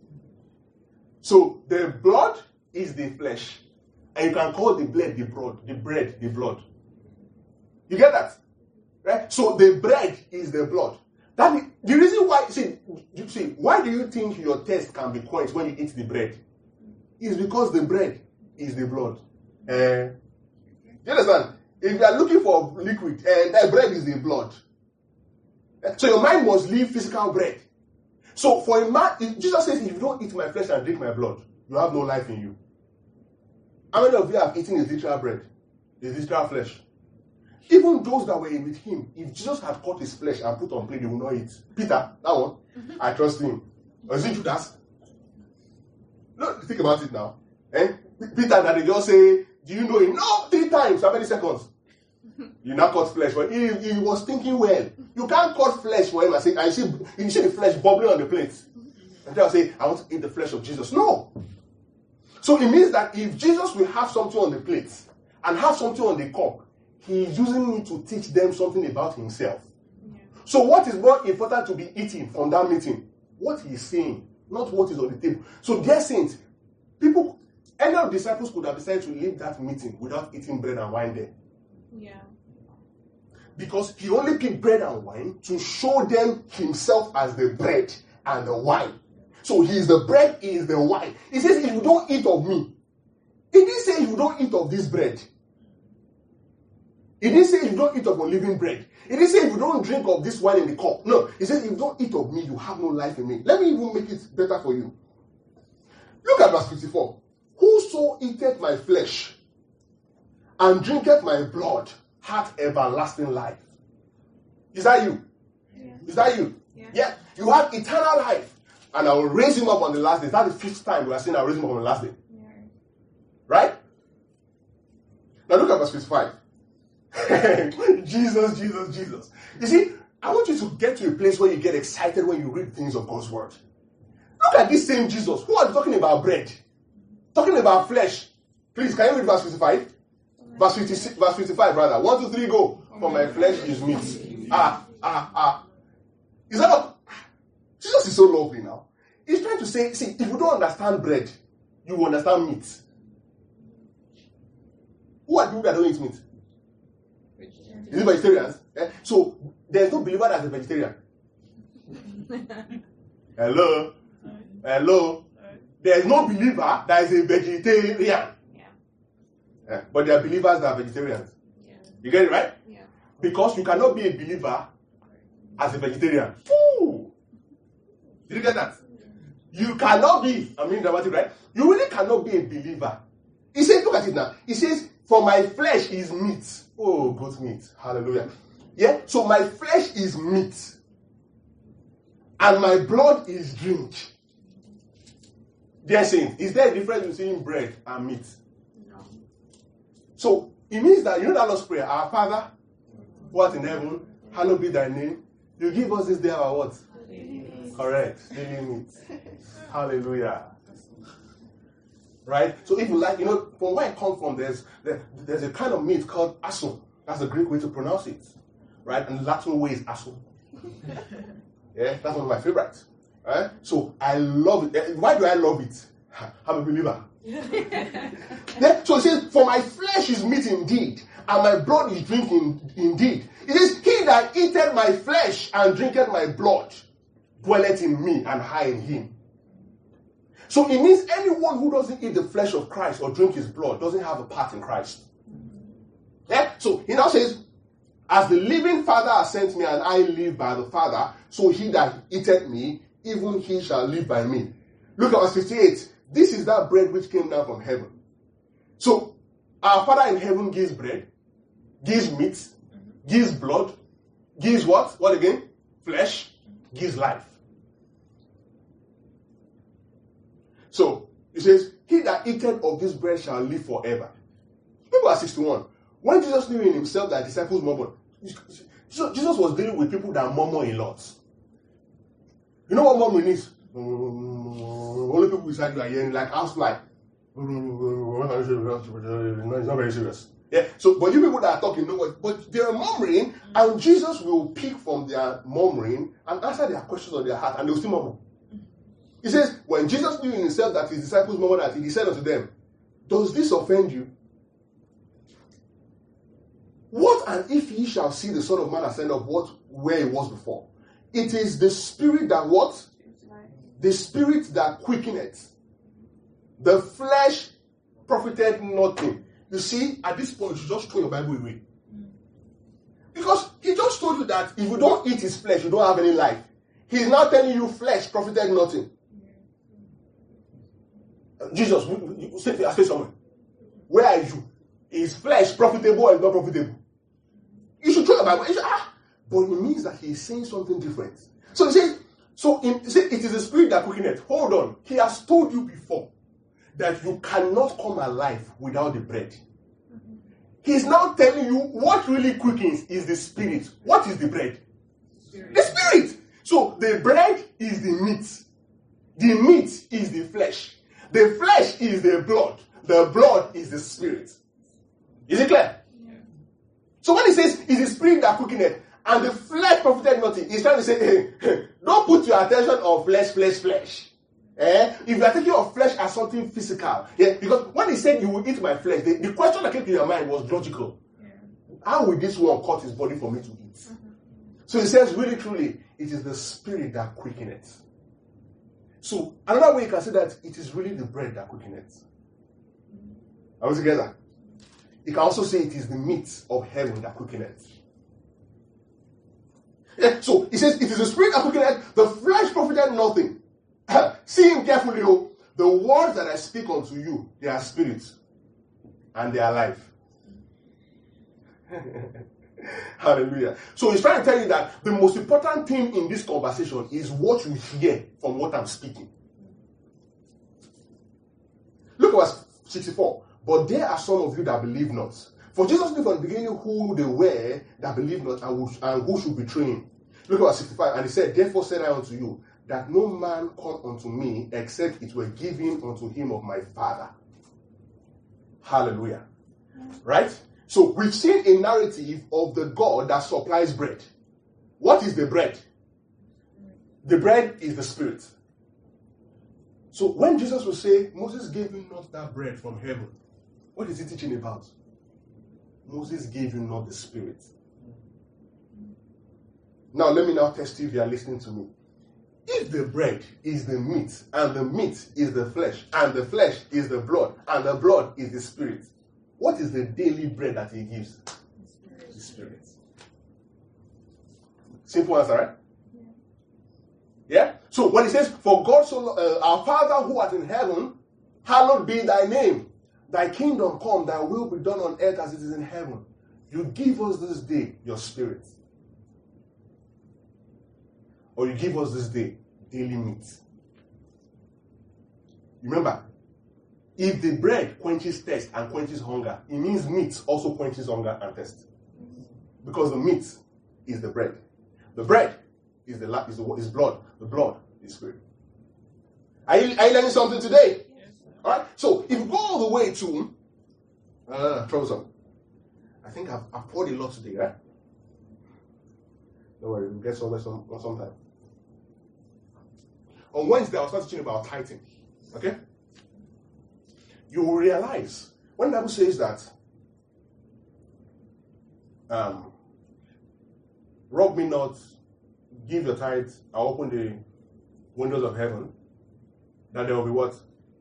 So the blood is the flesh. And you can call the bread the bread, the blood. You get that? Right? So the bread is the blood. That is, the reason why, why do you think your thirst can be quenched when you eat the bread? It's because the bread is the blood. You understand? If you are looking for liquid, that bread is the blood. So your mind must leave physical bread. So for a man, Jesus says, if you don't eat my flesh and drink my blood, you have no life in you. How many of you have eaten his literal bread? His literal flesh? Even those that were with him, if Jesus had cut his flesh and put on plate, they would not eat. Peter, that one, I trust him. Or is it Judas? No, think about it now. Peter, that they just say, do you know him? No, 3 times. How many seconds? You now cut flesh for him. He was thinking well. You can't cut flesh for him and say, you see the flesh bubbling on the plate. And they'll say, I want to eat the flesh of Jesus. No. So it means that if Jesus will have something on the plate and have something on the cup, he is using it to teach them something about himself. Yeah. So what is more important to be eating from that meeting? What he is saying, not what is on the table. So dear saints, any of the disciples could have decided to leave that meeting without eating bread and wine there. Yeah. Because he only picked bread and wine to show them himself as the bread and the wine. So he is the bread, he is the wine. He says, if you don't eat of me, he didn't say you don't eat of this bread. He didn't say you don't eat of unleavened bread. He didn't say if you don't drink of this wine in the cup. No, he says if you don't eat of me, you have no life in me. Let me even make it better for you. Look at verse 54. Whoso eateth my flesh and drinketh my blood hath everlasting life. Is that you? Yeah. Is that you? Yeah. You have eternal life. And I will raise him up on the last day. That's the 5th time we are saying I will raise him up on the last day. Yeah. Right? Now look at verse 55. Jesus, Jesus, Jesus. You see, I want you to get to a place where you get excited when you read things of God's word. Look at this same Jesus. Who are talking about bread? Talking about flesh. Please, can you read verse 55? Verse 56, verse 55, rather. 1, 2, 3, go. For my flesh is meat. Is that not? Jesus is so lovely now. He's trying to say, see, if you don't understand bread, you will understand meat. Who are people that don't eat meat? Is it vegetarians? So, there's no believer that's a vegetarian. Hello? Hello? There's no believer that is a vegetarian. But there are believers that are vegetarians. Yeah. You get it, right? Yeah. Because you cannot be a believer as a vegetarian. Ooh. Did you get that? You cannot be, I mean dramatic, right? You really cannot be a believer. He says, look at it now. He says, for my flesh is meat. Oh, goat meat. Hallelujah. Yeah? So my flesh is meat. And my blood is drink. Dear saints, is there a difference between bread and meat? No. So it means that, you know that Lord's Prayer, our Father, who art in heaven, hallowed be thy name. You give us this day our what? Correct. Daily meat. Hallelujah. Right? So if you like, from where I come from, there's a kind of meat called asun. That's the Greek way to pronounce it. Right? And the Latin way is asun. Yeah, that's one of my favorites. Right? So I love it. Why do I love it? I'm a believer. So it says, for my flesh is meat indeed, and my blood is drink indeed. It is he that eateth my flesh and drinketh my blood dwelleth in me, and I in him. So it means anyone who doesn't eat the flesh of Christ or drink his blood doesn't have a part in Christ. Yeah? So he now says, as the living Father has sent me, and I live by the Father, so he that eateth me, even he shall live by me. Look at verse 58. This is that bread which came down from heaven. So, our Father in heaven gives bread, gives meat, gives blood, gives what? What again? Flesh, gives life. So, it says, he that eateth of this bread shall live forever. Look at 61. When Jesus knew in himself that disciples murmured, Jesus was dealing with people that murmur a lot. You know what murmuring is? Only people beside you are hearing like housefly. It's not very serious. Yeah. So, but you people that are talking know what, but they are murmuring, and Jesus will pick from their murmuring and answer their questions on their heart, and they will still murmur. He says, when Jesus knew in himself that his disciples murmured at it, he said unto them, does this offend you? What and if ye shall see the Son of Man ascend up where he was before? It is the Spirit that what? The Spirit that quickeneth. The flesh profited nothing. you see, at this point, you should just throw your Bible away. Because he just told you that if you don't eat his flesh, you don't have any life. He's now telling you flesh profited nothing. Jesus, stay somewhere. Where are you? Is flesh profitable or is not profitable? You should throw your Bible. But it means that he is saying something different. So he says, it is the spirit that quickeneth. Hold on. He has told you before that you cannot come alive without the bread. He's now telling you what really quickens is the spirit. What is the bread? The spirit. So the bread is the meat. The meat is the flesh. The flesh is the blood. The blood is the spirit. Is it clear? Yeah. So when he says, it's the spirit that quickeneth, and the flesh profited nothing, he's trying to say, hey, don't put your attention on flesh. If you are thinking of flesh as something physical, because when he said you will eat my flesh, the question that came to your mind was logical. Yeah. How will this one cut his body for me to eat? Mm-hmm. So he says, really truly, it is the spirit that quickeneth. So another way you can say that it is really the bread that quickeneth. Are we together? You can also say it is the meat of heaven that quickeneth. Yeah, so he says it is the spirit that quickeneth, the flesh profited nothing. See him carefully, the words that I speak unto you, they are spirits and they are life. Hallelujah. So he's trying to tell you that the most important thing in this conversation is what you hear from what I'm speaking. Look at verse 64. But there are some of you that believe not. For Jesus knew from the beginning who they were that believe not and who should betray him. Look at verse 65. And he said, therefore said I unto you, that no man come unto me except it were given unto him of my Father. Hallelujah. Right? So we've seen a narrative of the God that supplies bread. What is the bread? The bread is the spirit. So when Jesus will say, Moses gave you not that bread from heaven, what is he teaching about? Moses gave you not the spirit. Now let me now test you if you are listening to me. If the bread is the meat, and the meat is the flesh, and the flesh is the blood, and the blood is the spirit, what is the daily bread that he gives? The spirit. Simple answer, right? Yeah? So when he says, for God so our Father who art in heaven, hallowed be thy name. Thy kingdom come, thy will be done on earth as it is in heaven. You give us this day your spirit. Or you give us this day daily meat. Remember, if the bread quenches thirst and quenches hunger, it means meat also quenches hunger and thirst. Because the meat is the bread. The bread is is blood. The blood is spirit. Are you learning something today? Yes. All right. So if you go all the way to troublesome, I think I've poured a lot today, right? Don't worry, we'll get somewhere sometime. On Wednesday, I was start teaching about tithing. Okay? You will realize when the Bible says that rob me not, give your tithe, I'll open the windows of heaven, that there will be what?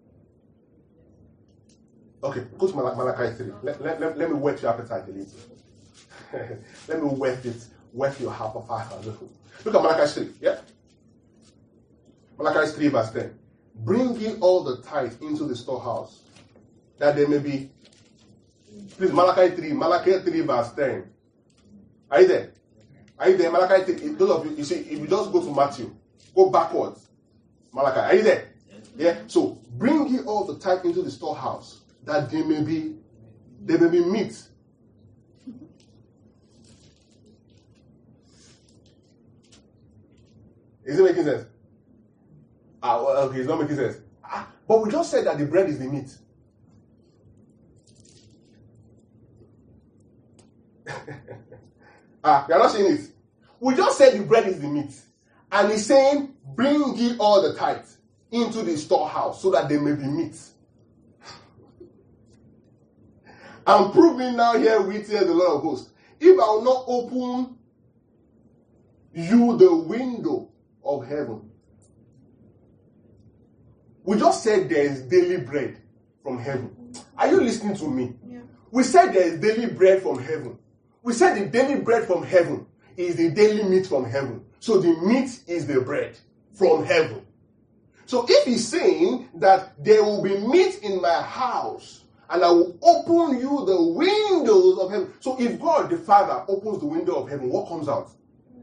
Okay, go to Malachi 3. Let me whet your appetite a little. Let me whet your heart of fire. Look at Malachi 3, yeah? Malachi 3 verse 10. Bring ye all the tithe into the storehouse, that there may be. Please, Malachi 3 verse 10. Are you there? Are you there? Malachi 3. Those of you, you see, if you just go to Matthew, go backwards. Malachi, are you there? Yeah. So bring ye all the tithe into the storehouse, that there may be meat. Is it making sense? Okay, it's not making sense. But we just said that the bread is the meat. We are not saying it. We just said the bread is the meat. And he's saying, bring ye all the tithe into the storehouse so that there may be meat. And prove me now here with the Lord of hosts, if I will not open you the window of heaven. We just said there is daily bread from heaven. Are you listening to me? Yeah. we said there is daily bread from heaven. We said the daily bread from heaven is the daily meat from heaven. So the meat is the bread from heaven. So if he's saying that there will be meat in my house and I will open you the windows of heaven. So if God the Father opens the window of heaven, what comes out?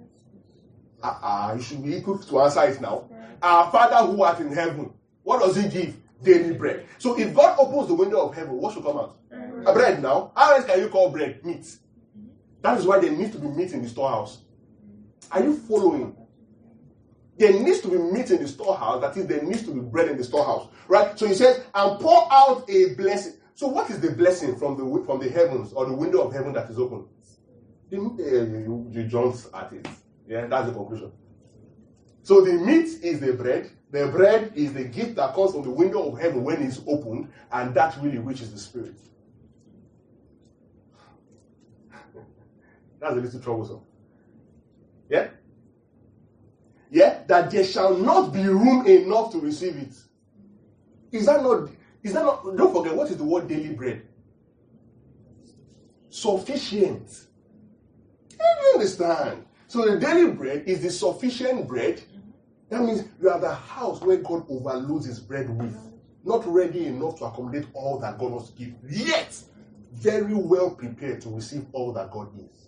You should be equipped to answer it now. Our Father who art in heaven, what does he give? Daily bread. So if God opens the window of heaven, what should come out? A bread now. How else can you call bread meat? That is why there needs to be meat in the storehouse. Are you following? There needs to be meat in the storehouse. That is, there needs to be bread in the storehouse. Right? So he says, and pour out a blessing. So what is the blessing from the heavens or the window of heaven that is open? You jump at it. Yeah, that's the conclusion. So the meat is the bread. The bread is the gift that comes from the window of heaven when it's opened, and that really which is the Spirit. That's a little troublesome. Yeah? Yeah? That there shall not be room enough to receive it. Is that not, don't forget, what is the word daily bread? Sufficient. You understand? So the daily bread is the sufficient bread. That means you are the house where God overloads his bread with. Not ready enough to accommodate all that God wants to give. Yet, very well prepared to receive all that God is.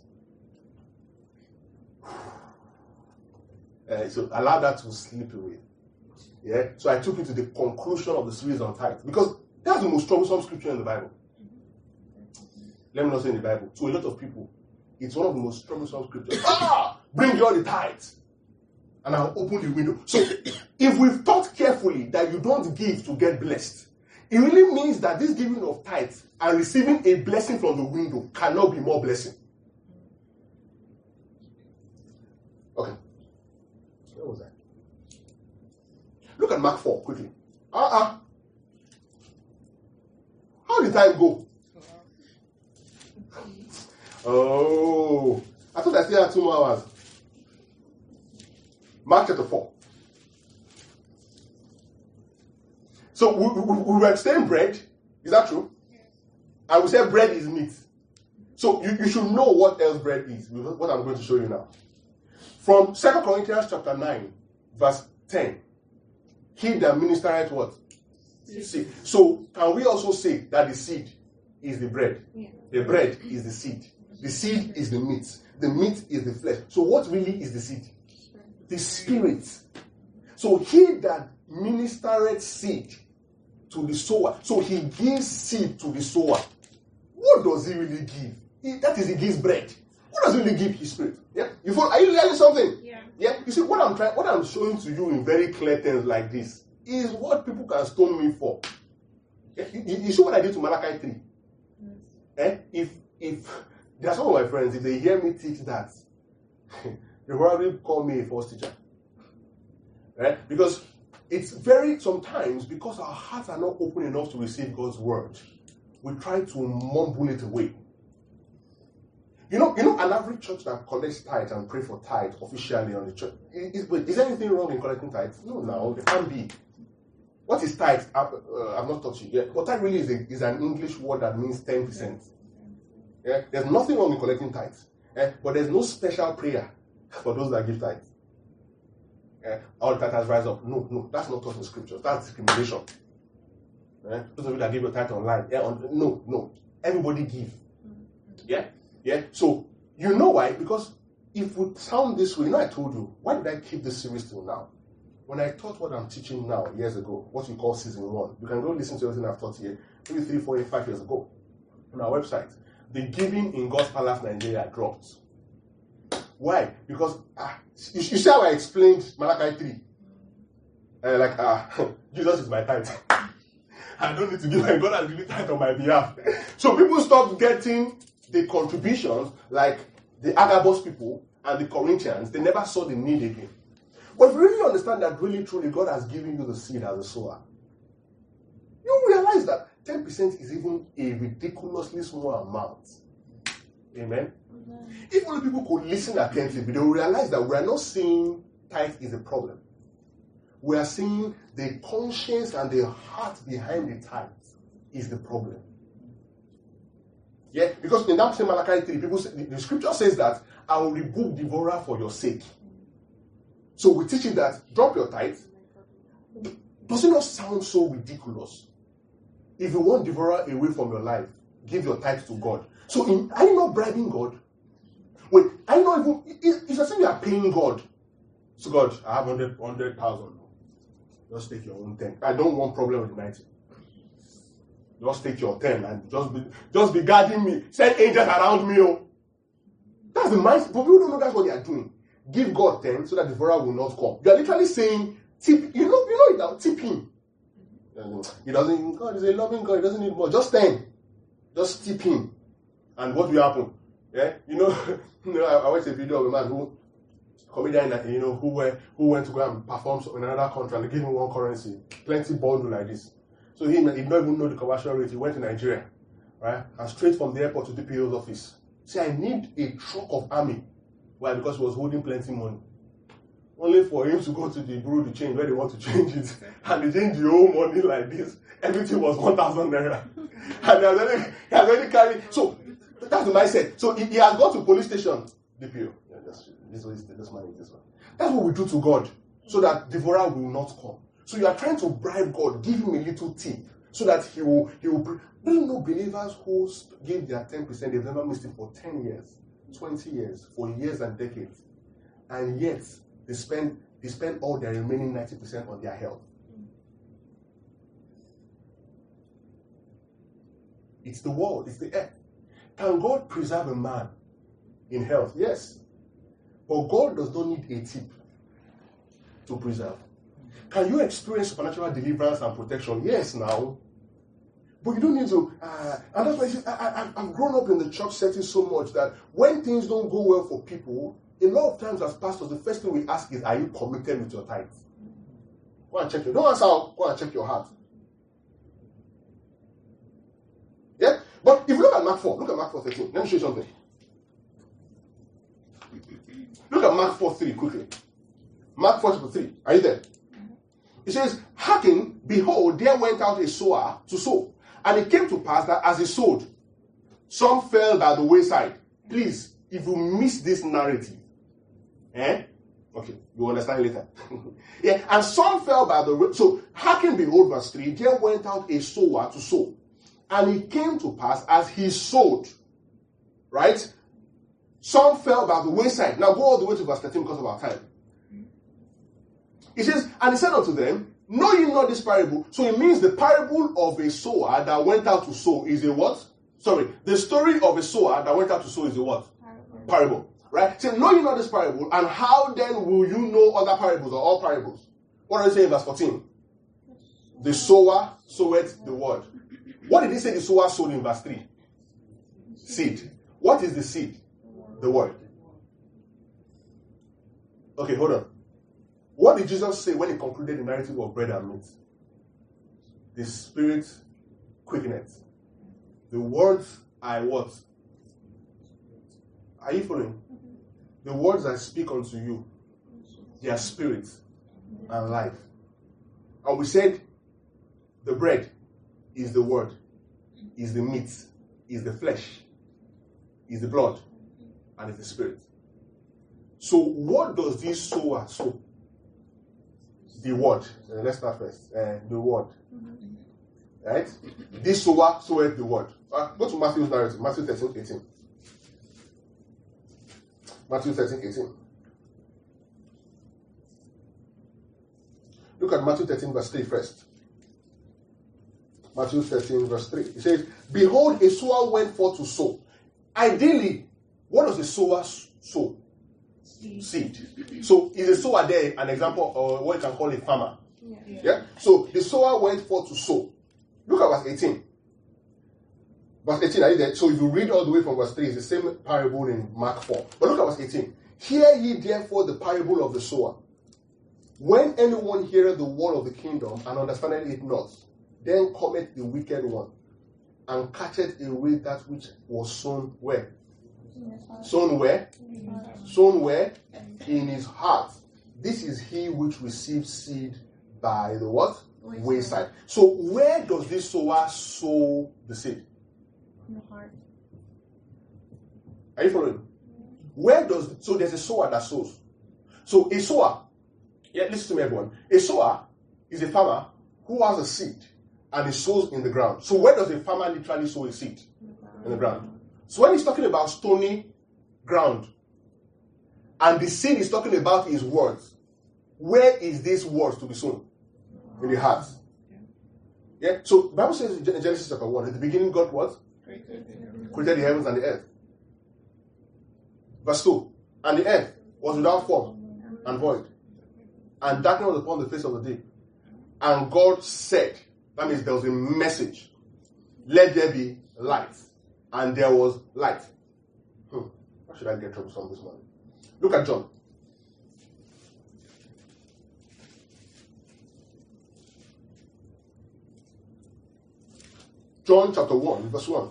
So allow that to slip away. Yeah. So I took you to the conclusion of the series on tithe. Because that's the most troublesome scripture in the Bible. Let me not say in the Bible. To a lot of people, it's one of the most troublesome scriptures. Bring your the tithes, and I'll open the window. So, if we've thought carefully that you don't give to get blessed, it really means that this giving of tithes and receiving a blessing from the window cannot be more blessing. Okay. Where was I? Look at Mark 4 quickly. How did time go? Oh, I thought I still had 2 more hours. Mark chapter 4. So we were saying bread. Is that true? And we said bread is meat. So you should know what else bread is. What I'm going to show you now. From 2 Corinthians chapter 9, verse 10. He that ministereth what? Seed. So can we also say that the seed is the bread? Yeah. The bread is the seed. The seed is the meat. The meat is the flesh. So what really is the seed? The Spirit. So he that ministereth seed to the sower. So he gives seed to the sower. What does he really give? That is, he gives bread. What does he really give his Spirit? Yeah? Are you learning something? Yeah. Yeah. You see, what I'm showing to you in very clear terms like this is what people can stone me for. Yeah? You see what I did to Malachi 3? Yes. If there are some of my friends, if they hear me teach that, they probably call me a false teacher. Right? Because it's sometimes, because our hearts are not open enough to receive God's word, we try to mumble it away. You know, an average church that collects tithe and pray for tithe officially on the church, is there anything wrong in collecting tithe? No, there can't be. What is tithe? I've not taught you yet. But tithe really is an English word that means 10%. Yeah? There's nothing wrong in collecting tithe. But there's no special prayer for those that give tithe. All the tithes rise up. No, that's not taught in scripture. That's discrimination. Those of you that give your tithe online. No. Everybody give. Yeah. So, you know why? Because if we sound this way, I told you, why did I keep this series till now? When I taught what I'm teaching now, years ago, what we call season 1, you can go listen to everything I've taught here, maybe 3, 4, 5 years ago, on our website. The giving in God's Palace Nigeria dropped. Why? Because, you see how I explained Malachi 3? Jesus is my tithe. I don't need to give my God has given tithe on my behalf. So people stopped getting the contributions like the Agabus people and the Corinthians. They never saw the need again. But if you really understand that really truly God has given you the seed as a sower, you realize that 10% is even a ridiculously small amount. Amen? If only people could listen attentively, they will realize that we are not saying tithe is a problem. We are saying the conscience and the heart behind the tithe is the problem. Yeah, because in that same Malachi 3, people say, the scripture says that I will rebuke devourer for your sake. So we teach you that drop your tithe. Does it not sound so ridiculous? If you want devourer away from your life, give your tithe to God. So are you not bribing God? Wait, are you not even, it's as if you are paying God. So God, I have 100,000. Just take your own 10. I don't want problem with 90. Just take your 10 and just be guarding me. Send angels around me. Oh. That's the mindset. But people don't know that's what they are doing. Give God 10 so that the devourer will not come. You are literally saying, tip. You know it now. Tip him. He doesn't. God is a loving God. He doesn't need more. Just 10. Just tip him. And what will happen? Yeah, I watched a video of a man comedian, who went to go and perform in another country and they gave him one currency, plenty bundle like this. So he did not even know the commercial rate. He went to Nigeria, right, and straight from the airport to the DPO's office. Say, I need a truck of army. Why? Because he was holding plenty money. Only for him to go to the bureau to change where they want to change it, and they change the whole money like this. Everything was 1,000 naira, and he has already carried. So that's the mindset. So he has gone to police station, DPO. Yeah, this man is this one. That's what we do to God, so that devourer will not come. So you are trying to bribe God, give him a little tip, so that he will. Do you know believers who give their 10%, they've never missed it for 10 years, 20 years, for years and decades, and yet they spend all their remaining 90% on their health. It's the world, it's the earth. Can God preserve a man in health? Yes. But God does not need a tip to preserve. Can you experience supernatural deliverance and protection? Yes, now. But you don't need to. And that's why I've grown up in the church setting so much that when things don't go well for people, a lot of times as pastors, the first thing we ask is, are you committed with your tithes? Go and check don't answer, go and check your heart. Yeah? But if you look at Mark 4, look at Mark 4:13. Let me show you something. Look at Mark 4:3 quickly. Mark 4:3. Are you there? It says, hearken, behold, there went out a sower to sow. And it came to pass that as he sowed, some fell by the wayside. Please, if you miss this narrative, okay, you understand later. Yeah, and some fell by the way. So, hearken, behold, verse 3, there went out a sower to sow. And it came to pass as he sowed, right? Some fell by the wayside. Now go all the way to verse 13 because of our time. It says, and he said unto them, know ye not this parable? So it means the parable of a sower that went out to sow is a what? Sorry, the story of a sower that went out to sow is a what? Parable. Right? So know ye not this parable, and how then will you know other parables or all parables? What does it say in verse 14? The sower soweth the word. What did he say the sower sowed in verse 3? Seed. What is the seed? The word. Okay, hold on. What did Jesus say when he concluded the narrative of bread and meat? The spirit quickeneth. The words I what? Are you following? The words I speak unto you, they are spirit and life. And we said the bread is the word, is the meat, is the flesh, is the blood, and is the spirit. So what does this sower sow? The word. Let's start first. The word. Right? This sower soweth the word. Go to Matthew's narrative. Matthew 13:18. Matthew 13:18. Look at Matthew 13 verse 3 first. Matthew 13 verse 3. It says, behold, a sower went forth to sow. Ideally, what does the sower sow? Seed. So is a sower there an example or what you can call a farmer? Yeah. So the sower went forth to sow. Look at verse 18. Verse 18, are you there? So if you read all the way from verse 3, it's the same parable in Mark 4. But look at verse 18. Hear ye therefore the parable of the sower. When anyone heareth the word of the kingdom and understandeth it not, then cometh the wicked one, and catcheth away that which was sown where? Sown where? Sown where? In his heart. This is he which receives seed by the what? Wayside. So where does this sower sow the seed? In the heart. Are you following? So there's a sower that sows. So a sower, listen to me everyone. A sower is a farmer who has a seed and he sows in the ground. So where does a farmer literally sow a seed? In the ground. So when he's talking about stony ground, and the seed he's talking about is words, where is this words to be sown? In the heart. Yeah? So the Bible says in Genesis chapter 1, at the beginning God what? Created the heavens and the earth. Verse 2, and the earth was without form and void, and darkness was upon the face of the deep. And God said, that means there was a message, let there be light. And there was light. Why should I get troublesome this morning? Look at John. John chapter 1, verse 1.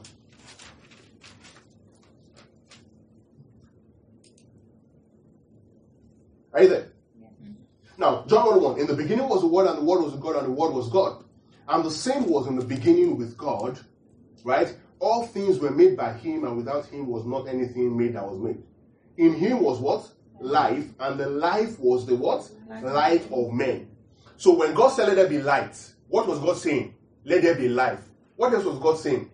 Are you there? Yeah. Now, John 1:1. In the beginning was the Word, and the Word was God, and the Word was God. And the same was in the beginning with God, right? All things were made by him, and without him was not anything made that was made. In him was what? Life, and the life was the what? Light of men. So when God said, let there be light, what was God saying? Let there be life. What else was God saying?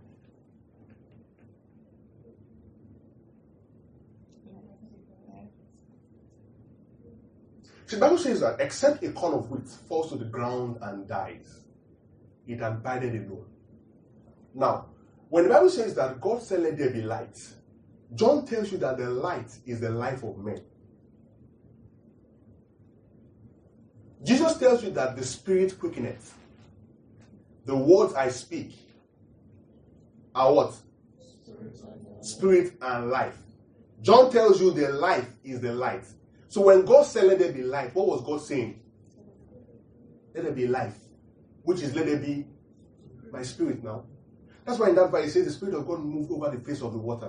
The Bible says that except a corn of wheat falls to the ground and dies, it abided alone. Now, when the Bible says that God said, let there be light, John tells you that the light is the life of men. Jesus tells you that the Spirit quickeneth. The words I speak are what? Spirit and life. John tells you the life is the light. So when God said, let there be light, what was God saying? Let there be life. Which is, let there be my spirit now. That's why in that verse it says the Spirit of God moved over the face of the water.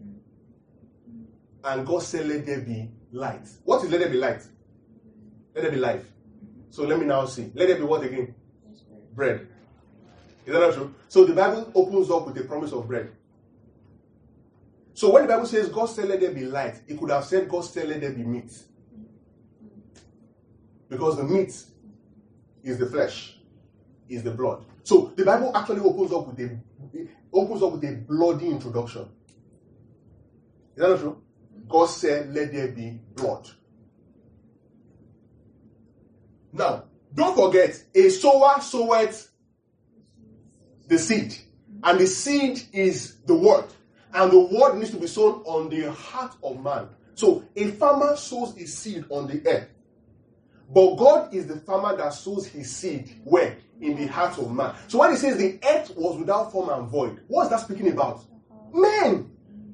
And God said, let there be light. What is let there be light? Let there be life. So let me now see. Let there be what again? Bread. Is that not true? So the Bible opens up with the promise of bread. So when the Bible says God said, let there be light, it could have said God said, let there be meat. Because the meat is the flesh, is the blood. So the Bible actually opens up with a bloody introduction. Is that not true? God said, let there be blood. Now, don't forget, a sower soweth the seed. And the seed is the word. And the word needs to be sown on the heart of man. So a farmer sows his seed on the earth. But God is the farmer that sows his seed where? In the heart of man. So when he says the earth was without form and void, what is that speaking about? Men.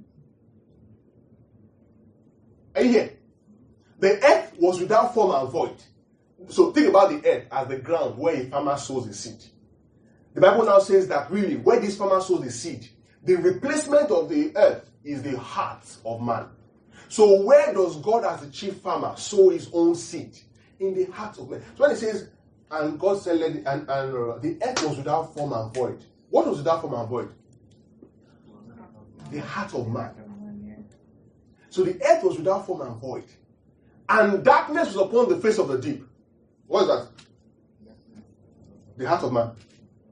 Are you here? The earth was without form and void. So think about the earth as the ground where a farmer sows his seed. The Bible now says that really, where this farmer sows the seed, the replacement of the earth is the heart of man. So where does God as the chief farmer sow his own seed? In the heart of man. So when it says, and God said, the earth was without form and void. What was without form and void? The heart of man. So the earth was without form and void. And darkness was upon the face of the deep. What is that? The heart of man.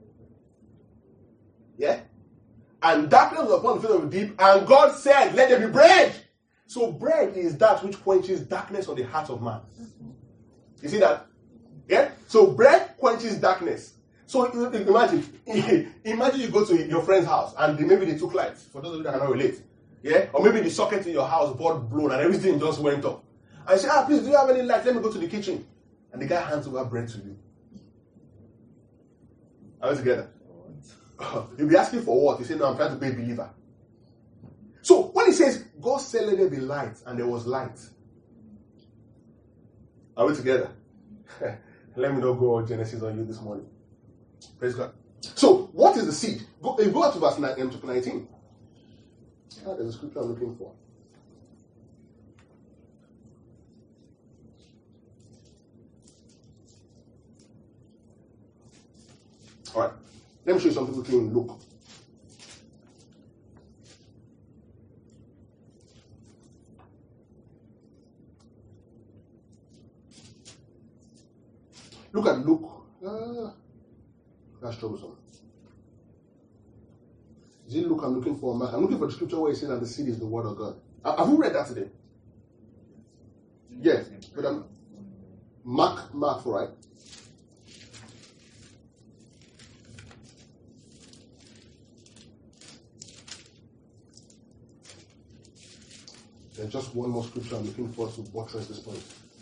Yeah? And darkness was upon the face of the deep, and God said, let there be bread. So bread is that which quenches darkness on the heart of man. You see that? Yeah? So bread quenches darkness. So imagine you go to your friend's house, and maybe they took lights, for those of you that cannot relate. Yeah? Or maybe the socket in your house got blown, and everything just went off. And you say, please, do you have any lights? Let me go to the kitchen. And the guy hands over bread to you. Are we together? You'll be asking for what? You say, no, I'm trying to be a believer. So when he says, God said, let there be light, and there was light. Are we together? Let me not go Genesis on you this morning. Praise God. So, what is the seed? Go up to verse 19. There's a scripture I'm looking for. All right. Let me show you something quickly in Luke. Look at Luke. That's troublesome. Is it Luke I'm looking for? Mark? I'm looking for the scripture where it says that the seed is the word of God. Have you read that today? Yes. But Mark for right? There's just one more scripture I'm looking for to buttress this point.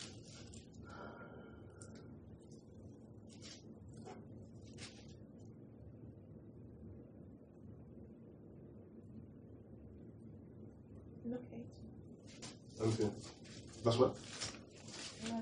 Look 8. Okay. That's what? 11.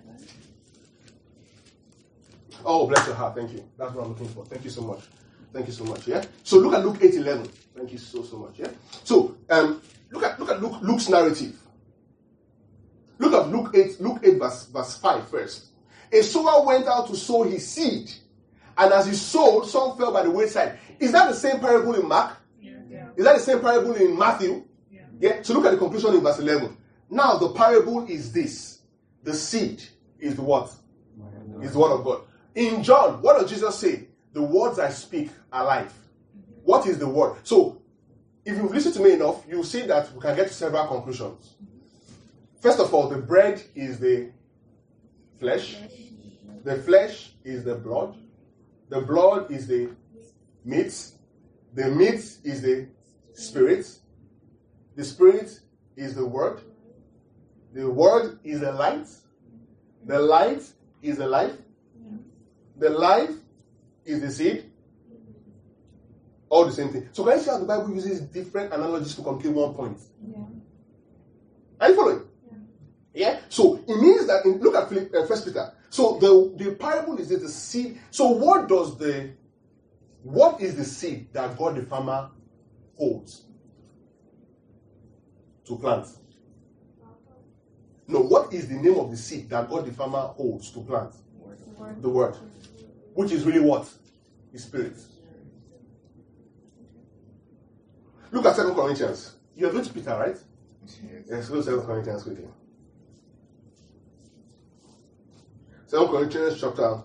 Oh, bless your heart. Thank you. That's what I'm looking for. Thank you so much. Thank you so much. Yeah. So look at Luke 8:11. Thank you so much. Yeah. So look at Luke's narrative. Look at Luke 8 verse 5 first. A sower went out to sow his seed, and as he sowed, some fell by the wayside. Is that the same parable in Mark? Yeah. Is that the same parable in Matthew? Yeah. So look at the conclusion in verse 11. Now the parable is this: the seed is the what? Is the word of God. In John, what does Jesus say? The words I speak are life. What is the word? So, if you've listened to me enough, you'll see that we can get to several conclusions. First of all, the bread is the flesh. The flesh is the blood. The blood is the meat. The meat is the spirit. The spirit is the word. The word is the light. The light is the life. The life is the seed. All the same thing. So can you see how the Bible uses different analogies to complete one point? Yeah. Are you following? Yeah. So it means that look at 1 Peter. So the parable is the seed. So what is the seed that God the farmer holds to plant? No, what is the name of the seed that God the farmer holds to plant? The word. Which is really what? His spirit. Look at 2 Corinthians. You have read Peter, right? Let's go to 2 Corinthians quickly. 2 Corinthians chapter.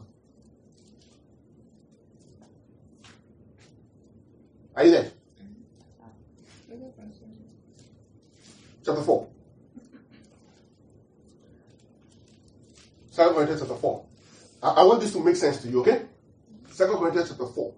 Are you there? Chapter 4. 2 Corinthians chapter 4. I want this to make sense to you, okay? 2 Corinthians chapter 4.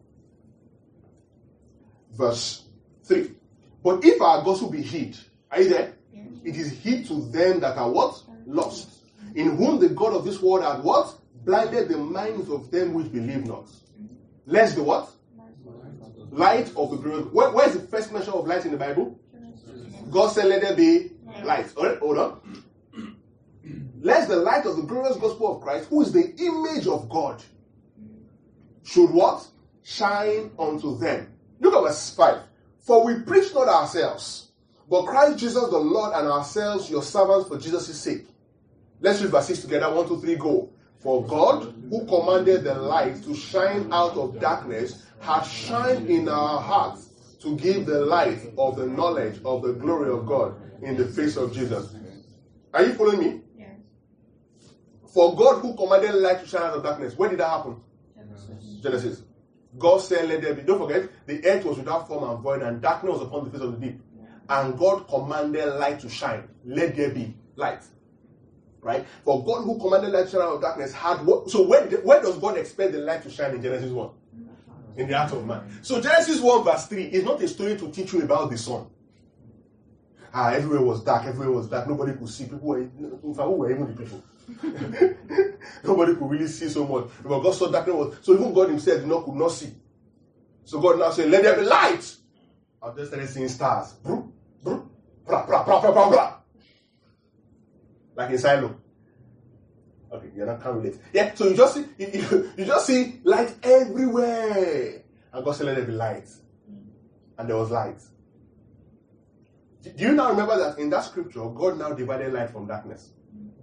Verse 3. But if our gospel be hid, are you there? Yeah. It is hid to them that are what? Lost. In whom the God of this world had what? Blinded the minds of them which believe not. Lest the what? Light of the glory. Where is the first mention of light in the Bible? God said, let there be light. Alright, hold on. Lest the light of the glorious gospel of Christ, who is the image of God, should what? Shine unto them. Look at verse 5. For we preach not ourselves, but Christ Jesus the Lord, and ourselves your servants for Jesus' sake. Let's read verse 6 together. 1, 2, 3, go. For God, who commanded the light to shine out of darkness, hath shined in our hearts to give the light of the knowledge of the glory of God in the face of Jesus. Are you following me? Yes. For God, who commanded light to shine out of darkness. When did that happen? Genesis. God said, let there be. Don't forget, the earth was without form and void, and darkness was upon the face of the deep. And God commanded light to shine. Let there be light. Right? For God who commanded light to shine out of darkness had what? So where does God expect the light to shine in Genesis 1? In the heart of man. So Genesis 1 verse 3 is not a story to teach you about the sun. Everywhere was dark, nobody could see. People were, in fact, who were even the people? Nobody could really see so much. But God saw darkness so even God himself could not see. So God now said, let there be light. I've just started seeing stars. Brum, brum, bra, bra, bra, bra, bra, bra. Like in Silo. Okay, you're not can't relate. Yeah, so you just see light everywhere. And God said, let there be light. And there was light. Do you now remember that in that scripture, God now divided light from darkness?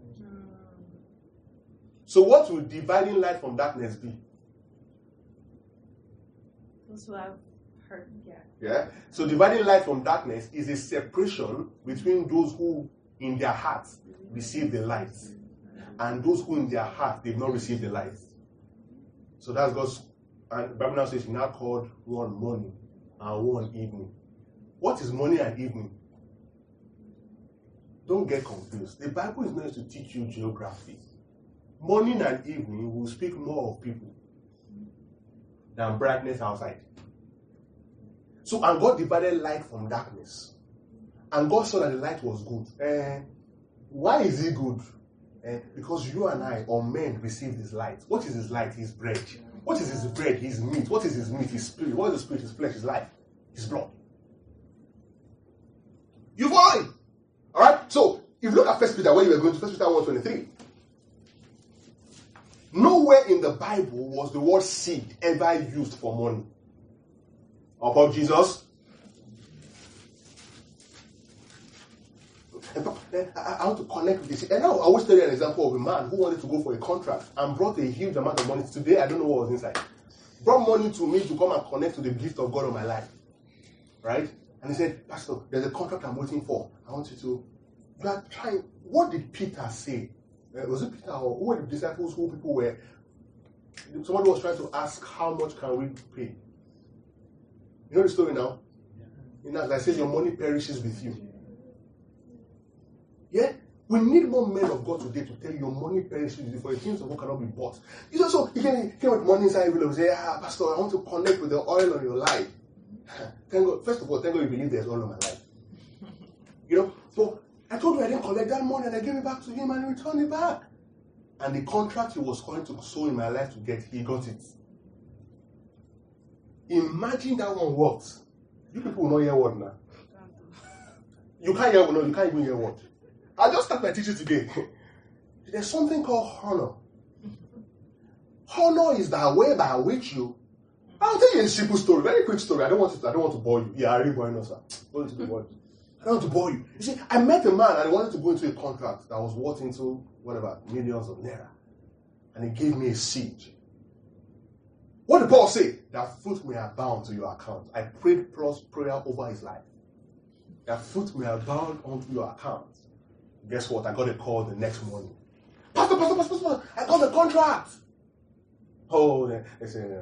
So what will dividing light from darkness be? Those who have heard, Yeah. So dividing light from darkness is a separation between those who in their hearts receive the light and those who in their heart did not receive the light. So that's God's, and the Bible now says he now called one morning and one evening. What is morning and evening? Don't get confused. The Bible is meant to teach you geography. Morning and evening will speak more of people than brightness outside. So, and God divided light from darkness. And God saw that the light was good. Why is it good? Because you and I, or men, received his light. What is his light? His bread. What is his bread? His meat. What is his meat? His spirit. What is the spirit? His flesh, his life, his blood. You follow it? Alright? So, if you look at 1 Peter, where you were going to 1 Peter 1:23, nowhere in the Bible was the word seed ever used for money. Upon Jesus. I want to connect with this. And I always tell you an example of a man who wanted to go for a contract and brought a huge amount of money. Today, I don't know what was inside. Brought money to me to come and connect to the gift of God on my life. Right? And he said, Pastor, there's a contract I'm waiting for. I want you to. You are trying. What did Peter say? Was it Peter or who were the disciples who people were? Somebody was trying to ask, how much can we pay? You know the story now? In that, like says, your money perishes with you. Yeah? We need more men of God today to tell you your money perishes with you, for the things of God cannot be bought. You know, so you can with money inside you and say, Pastor, I want to connect with the oil on your life. Thank God, first of all, thank God you believe there's oil on my life. You know, so I told you I didn't collect that money and I gave it back to him and he returned it back. And the contract he was going to sow in my life to get, he got it. Imagine that one worked. You people will not hear word now. You can't hear, no, you can't even hear word. I just started my teaching today. There's something called honor. Honor is the way by which you. I'll tell you a simple story, very quick story. I don't want to bore you. Yeah, I really bore you, sir. Go into the word. I don't want to bore you. You see, I met a man and he wanted to go into a contract that was worth into whatever millions of naira, and he gave me a seed. What did Paul say? That fruit may abound to your account. I prayed plus prayer over his life. That fruit may abound onto your account. Guess what? I got a call the next morning. Pastor, I got the contract. Oh, they say, no,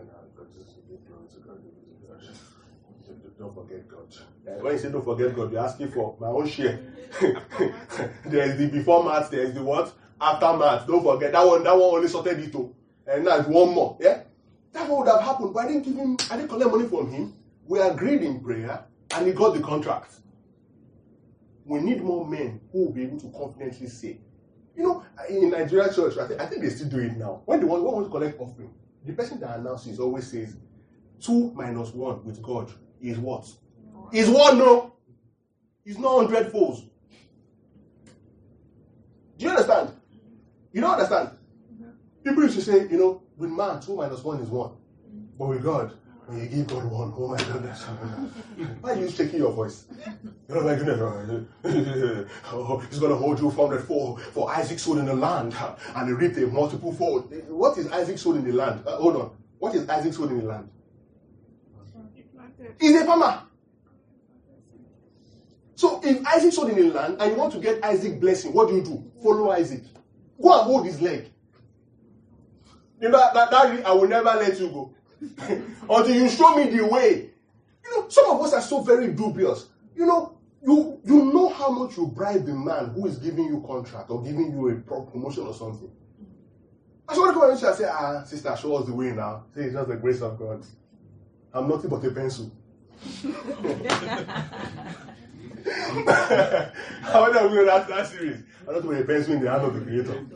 don't forget God. When you say don't forget God, you're asking for my own share. There's the before math, there's the what? After math. Don't forget. That one only sorted it too. And now it's one more. Yeah? That's what would have happened. But I didn't collect money from him. We agreed in prayer and he got the contract. We need more men who will be able to confidently say, you know, in Nigeria church, I think they still do it now. When they want to collect offering, the person that announces always says, 2 minus 1 with God is what? Is 1, no. It's not 100 folds. Do you understand? You don't understand? People used to say, you know, with man, 2 minus 1 is 1. But with God, when you give God 1, oh my goodness. Why are you shaking your voice? Oh my goodness. Oh, he's going to hold you 400 for Isaac sowed in the land and he reaped a multiple fold. What is Isaac sowed in the land? Hold on. What is Isaac sowed in the land? He's a farmer. So if Isaac sowed in the land and you want to get Isaac blessing, what do? Follow Isaac. Go and hold his leg. You know, that I will never let you go. Until you show me the way. You know, some of us are so very dubious. You know how much you bribe the man who is giving you contract or giving you a promotion or something. I just want to go and say, sister, show us the way now. Say it's just the grace of God. I'm nothing but a pencil. How many of you know that series? I'm nothing but a pencil in the hand of the creator.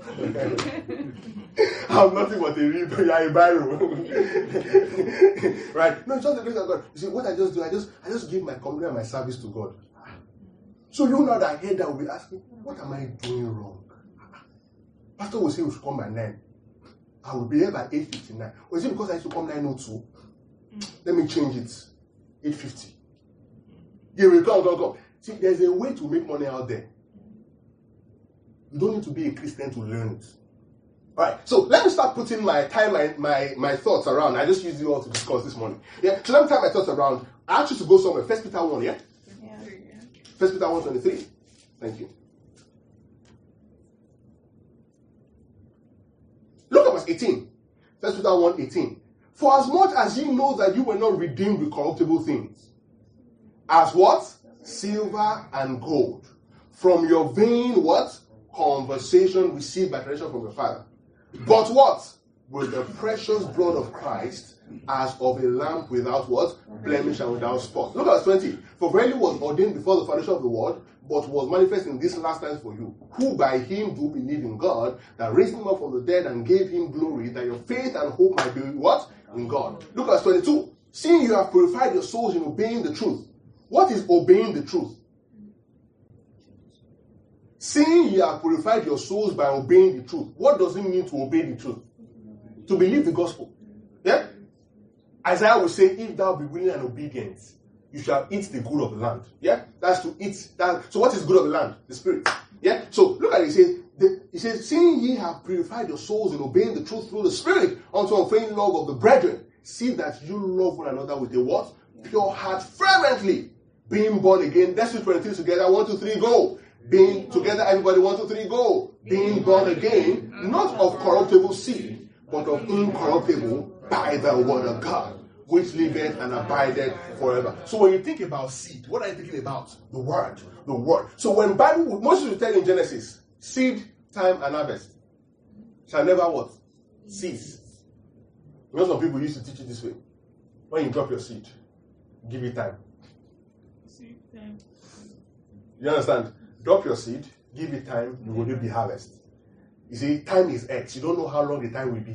I'm nothing but a biro. Right? No, it's just the grace of God. You see, what I just do, I just give my company and my service to God. So you know that head that will be asking, what am I doing wrong? Pastor will say we should come by 9. I will be here by 8:59. Or is it because I used to come 9:02? Let me change it. 8:50. Here we come. See, there's a way to make money out there. You don't need to be a Christian to learn it. Alright, so let me start putting my thoughts around. I just used you all to discuss this morning. Yeah, so let me tie my thoughts around. I asked you to go somewhere. 1 Peter 1, yeah? 1 Peter 1:23. Thank you. Look at verse 18. 1 Peter 1:18. For as much as ye know that you were not redeemed with corruptible things, as what? Silver and gold, from your vain what? Conversation received by tradition from your father. But what? With the precious blood of Christ, as of a lamb without what? Blemish and without spot. Look at verse 20. For verily was ordained before the foundation of the world, but was manifest in these last times for you, who by him do believe in God, that raised him up from the dead and gave him glory, that your faith and hope might be what? In God. Look at verse 22. Seeing you have purified your souls in obeying the truth. What is obeying the truth? Seeing you have purified your souls by obeying the truth. What does it mean to obey the truth? To believe the gospel. Yeah? Isaiah will say, if thou be willing and obedient, you shall eat the good of the land. Yeah? That's to eat. So what is good of the land? The spirit. Yeah? So look at it. He says, seeing ye have purified your souls in obeying the truth through the spirit unto unfailing love of the brethren, see that you love one another with a what? Pure heart fervently. Being born again. Let's do 23 together. 1, 2, 3, go. Being together, everybody, 1, 2, 3, go. Being born again, not of corruptible seed, but of incorruptible by the word of God, which liveth and abideth forever. So when you think about seed, what are you thinking about? The word. The word. So when Bible, Moses will tell in Genesis, seed, time, and harvest shall never what? Cease. You know some people used to teach it this way. When you drop your seed, give it time. You understand? Drop your seed, give it time, you will be harvest. You see, time is X. You don't know how long the time will be.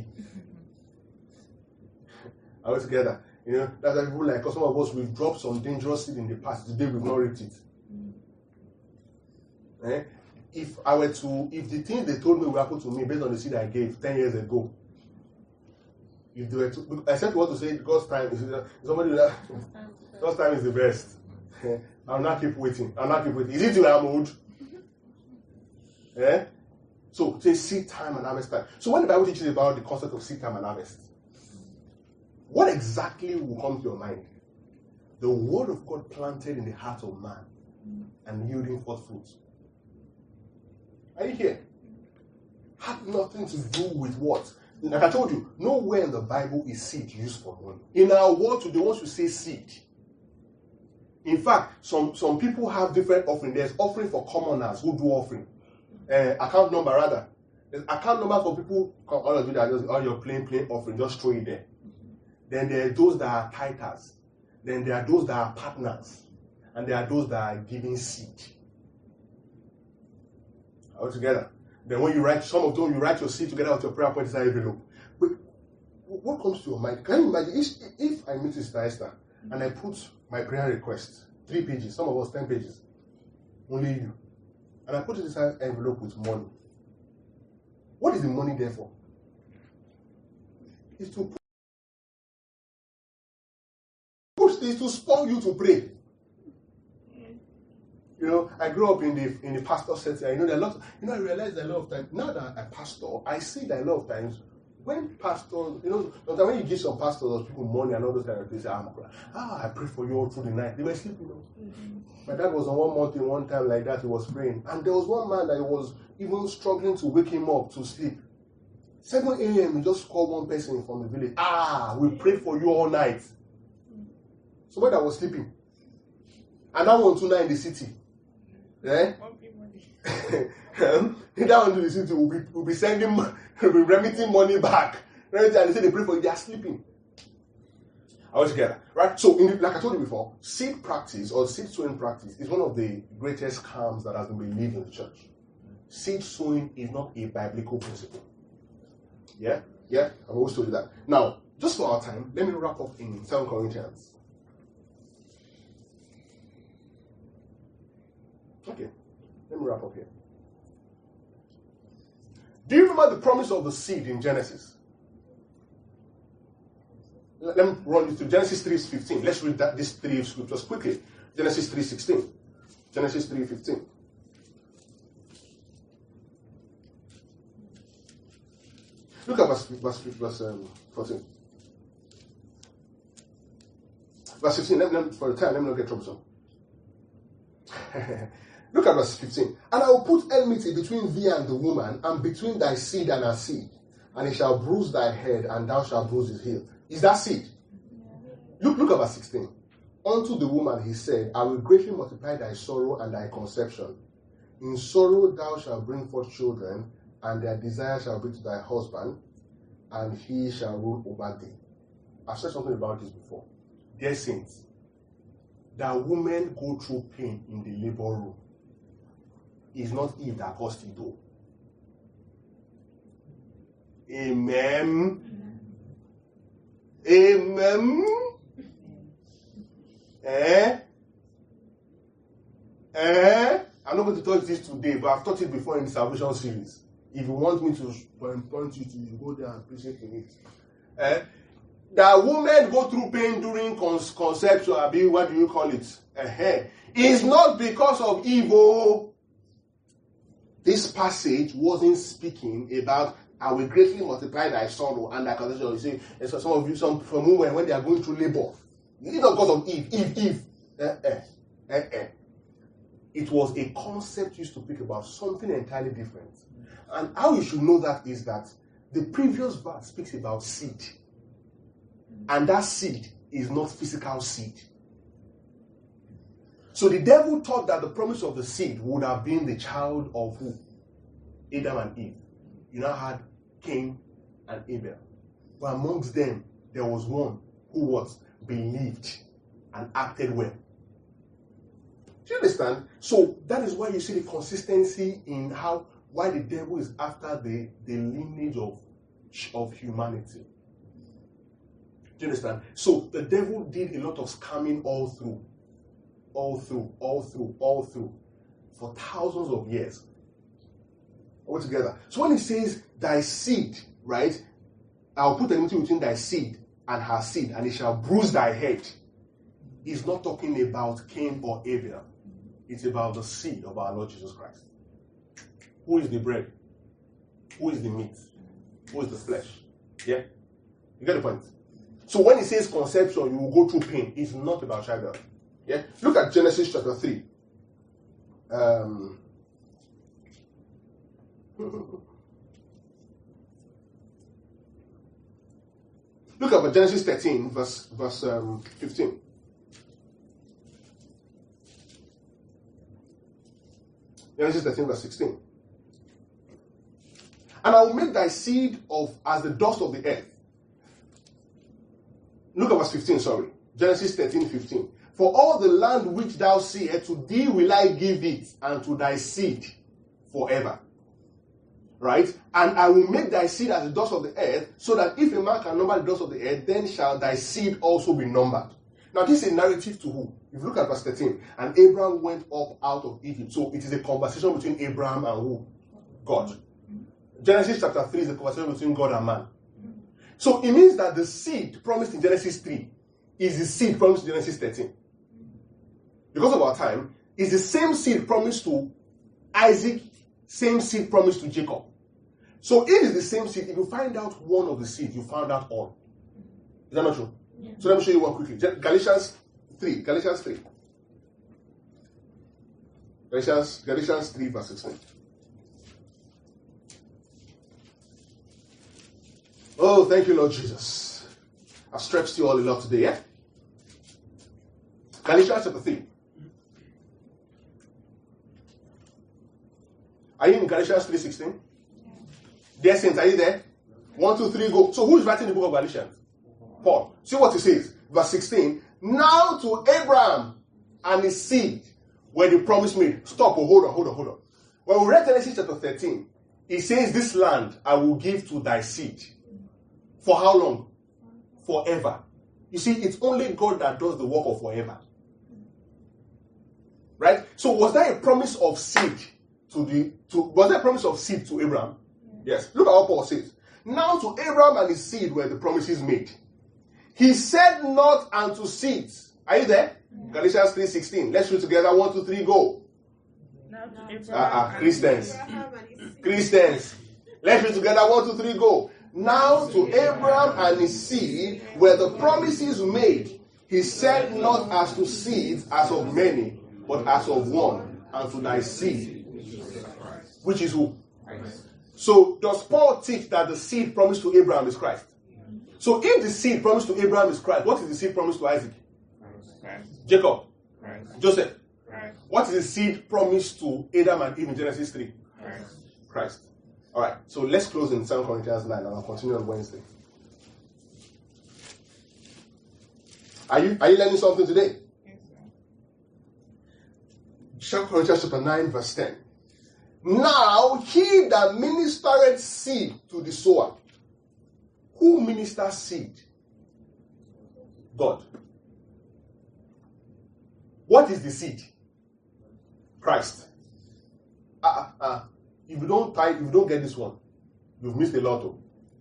Are we together? You know, that's why people like, because some of us, we've dropped some dangerous seed in the past. Today, we've not reaped it. If the things they told me would happen to me based on the seed I gave 10 years ago, if they were to, except you want to say God's time, somebody will God's time is the best. I'll not keep waiting. Is it till I'm old? So, say seed time and harvest time. So, when the Bible teaches about the concept of seed time and harvest, what exactly will come to your mind? The word of God planted in the heart of man and yielding forth fruit. Are you here? Had nothing to do with what? Like I told you, nowhere in the Bible is seed used for money. In our world today, once you say seed, in fact, some people have different offering. There's offering for commoners who do offering. Account number rather. There's account number for people, all of you that just all your plain offering, just throw it there. Then there are those that are tithers. Then there are those that are partners. And there are those that are giving seed. All together. Then when you write, some of them, you write your seed together with your prayer point inside envelope. But what comes to your mind? Can you imagine if I meet Sister Esther and I put my prayer request, 3 pages, some of us 10 pages, only you, and I put it inside envelope with money. What is the money there for? It's to push this to spur you to pray. You know, I grew up in the pastor setting. I know there are lots. I realized that a lot of times now that I pastor, I see that a lot of times when pastors, when you give some pastors or people money and all those kind of things, I pray for you all through the night. They were sleeping. My dad was on one mountain one time like that. He was praying, and there was one man that was even struggling to wake him up to sleep. 7 a.m. He just called one person from the village. We prayed for you all night. Somebody that was sleeping, and that one tonight in the city. That one to the city will be sending, will be remitting money back. And they say they pray for you, they are sleeping. Are we together? Right? So, like I told you before, seed practice or seed sowing practice is one of the greatest scams that has been believed in the church. Seed sowing is not a biblical principle. Yeah? I've always told you that. Now, just for our time, let me wrap up in 2 Corinthians. Okay, let me wrap up here. Do you remember the promise of the seed in Genesis? Let me run you through Genesis 3:15. Let's read these 3 scriptures quickly. Genesis 3:16. Genesis 3:15. Look at verse 14. Verse 15. For the time, let me not get troublesome. Look at verse 15. And I will put enmity between thee and the woman, and between thy seed and her seed. and he shall bruise thy head, and thou shalt bruise his heel. Is that seed? Look at verse 16. Unto the woman he said, I will greatly multiply thy sorrow and thy conception. In sorrow thou shalt bring forth children, and their desire shall be to thy husband, and he shall rule over thee. I've said something about this before. Dear saints, that women go through pain in the labor room is not Eve that caused it though. Amen. Amen. I'm not going to touch this today, but I've taught it before in the Salvation series. If you want me to point you to, you go there and appreciate it. That women go through pain during conception, what do you call it? It's not because of evil. This passage wasn't speaking about I will greatly multiply thy sorrow and thy conception. You see, and so some of you, some from women when they are going through labor, it's not because of Eve. It was a concept used to speak about something entirely different. And how you should know that is that the previous verse speaks about seed. And that seed is not physical seed. So the devil thought that the promise of the seed would have been the child of who? Adam and Eve. You now had Cain and Abel. But amongst them, there was one who was believed and acted well. Do you understand? So that is why you see the consistency in why the devil is after the lineage of humanity. Do you understand? So the devil did a lot of scamming all through, for thousands of years. All together. So when he says thy seed, right? I'll put enmity between thy seed and her seed, and it shall bruise thy head. He's not talking about Cain or Abel. It's about the seed of our Lord Jesus Christ. Who is the bread? Who is the meat? Who is the flesh? Yeah? You get the point? So when he says conception, you will go through pain. It's not about childbirth. Yeah? Look at Genesis chapter 3. Look at Genesis 13, verse 15. Genesis 13, verse 16. And I will make thy seed as the dust of the earth. Look at verse 15, sorry. Genesis 13, 15. For all the land which thou seest, to thee will I give it, and to thy seed forever. Right? And I will make thy seed as the dust of the earth, so that if a man can number the dust of the earth, then shall thy seed also be numbered. Now this is a narrative to who? If you look at verse 13, and Abraham went up out of Egypt. So it is a conversation between Abraham and who? God. Genesis chapter 3 is a conversation between God and man. So it means that the seed promised in Genesis 3 is the seed promised in Genesis 13. Because of our time, it's the same seed promised to Isaac, same seed promised to Jacob. So it is the same seed. If you find out one of the seeds, you found out all. Is that not true? Yeah. So let me show you one quickly. Galatians 3. Galatians 3, verse 16. Oh, thank you, Lord Jesus. I've stretched you all a lot today, yeah? Galatians chapter 3. Are you in Galatians 3:16? Dear saints, are you there? 1, 2, 3, go. So who is writing the book of Galatians? Paul. See what he says. Verse 16. Now to Abraham and his seed were the promise made. Stop. Oh, hold on. When we read Genesis chapter 13, it says, this land I will give to thy seed. For how long? Forever. You see, it's only God that does the work of forever. Right? So was there a promise of seed was there a promise of seed to Abraham? Yes. Look at what Paul says. Now to Abraham and his seed were the promises made. He said not unto seeds. Are you there? Galatians 3:16. Let's read together. 1, 2, 3, go. Christians. Let's read together. 1, 2, 3, go. Now to Abraham and his seed were the promises made. He said not as to seeds as of many, but as of one, and to thy seed. Which is who? So does Paul teach that the seed promised to Abraham is Christ? So if the seed promised to Abraham is Christ, what is the seed promised to Isaac? Christ. Jacob? Christ. Joseph? Christ. What is the seed promised to Adam and Eve in Genesis 3? Christ. Christ. All right, so let's close in 2 Corinthians 9 and I'll continue on Wednesday. Are you learning something today? Yes, sir. 2 Corinthians chapter 9 verse 10. Now he that ministereth seed to the sower. Who ministers seed? God. What is the seed? Christ. If you don't get this one, you've missed a lot of.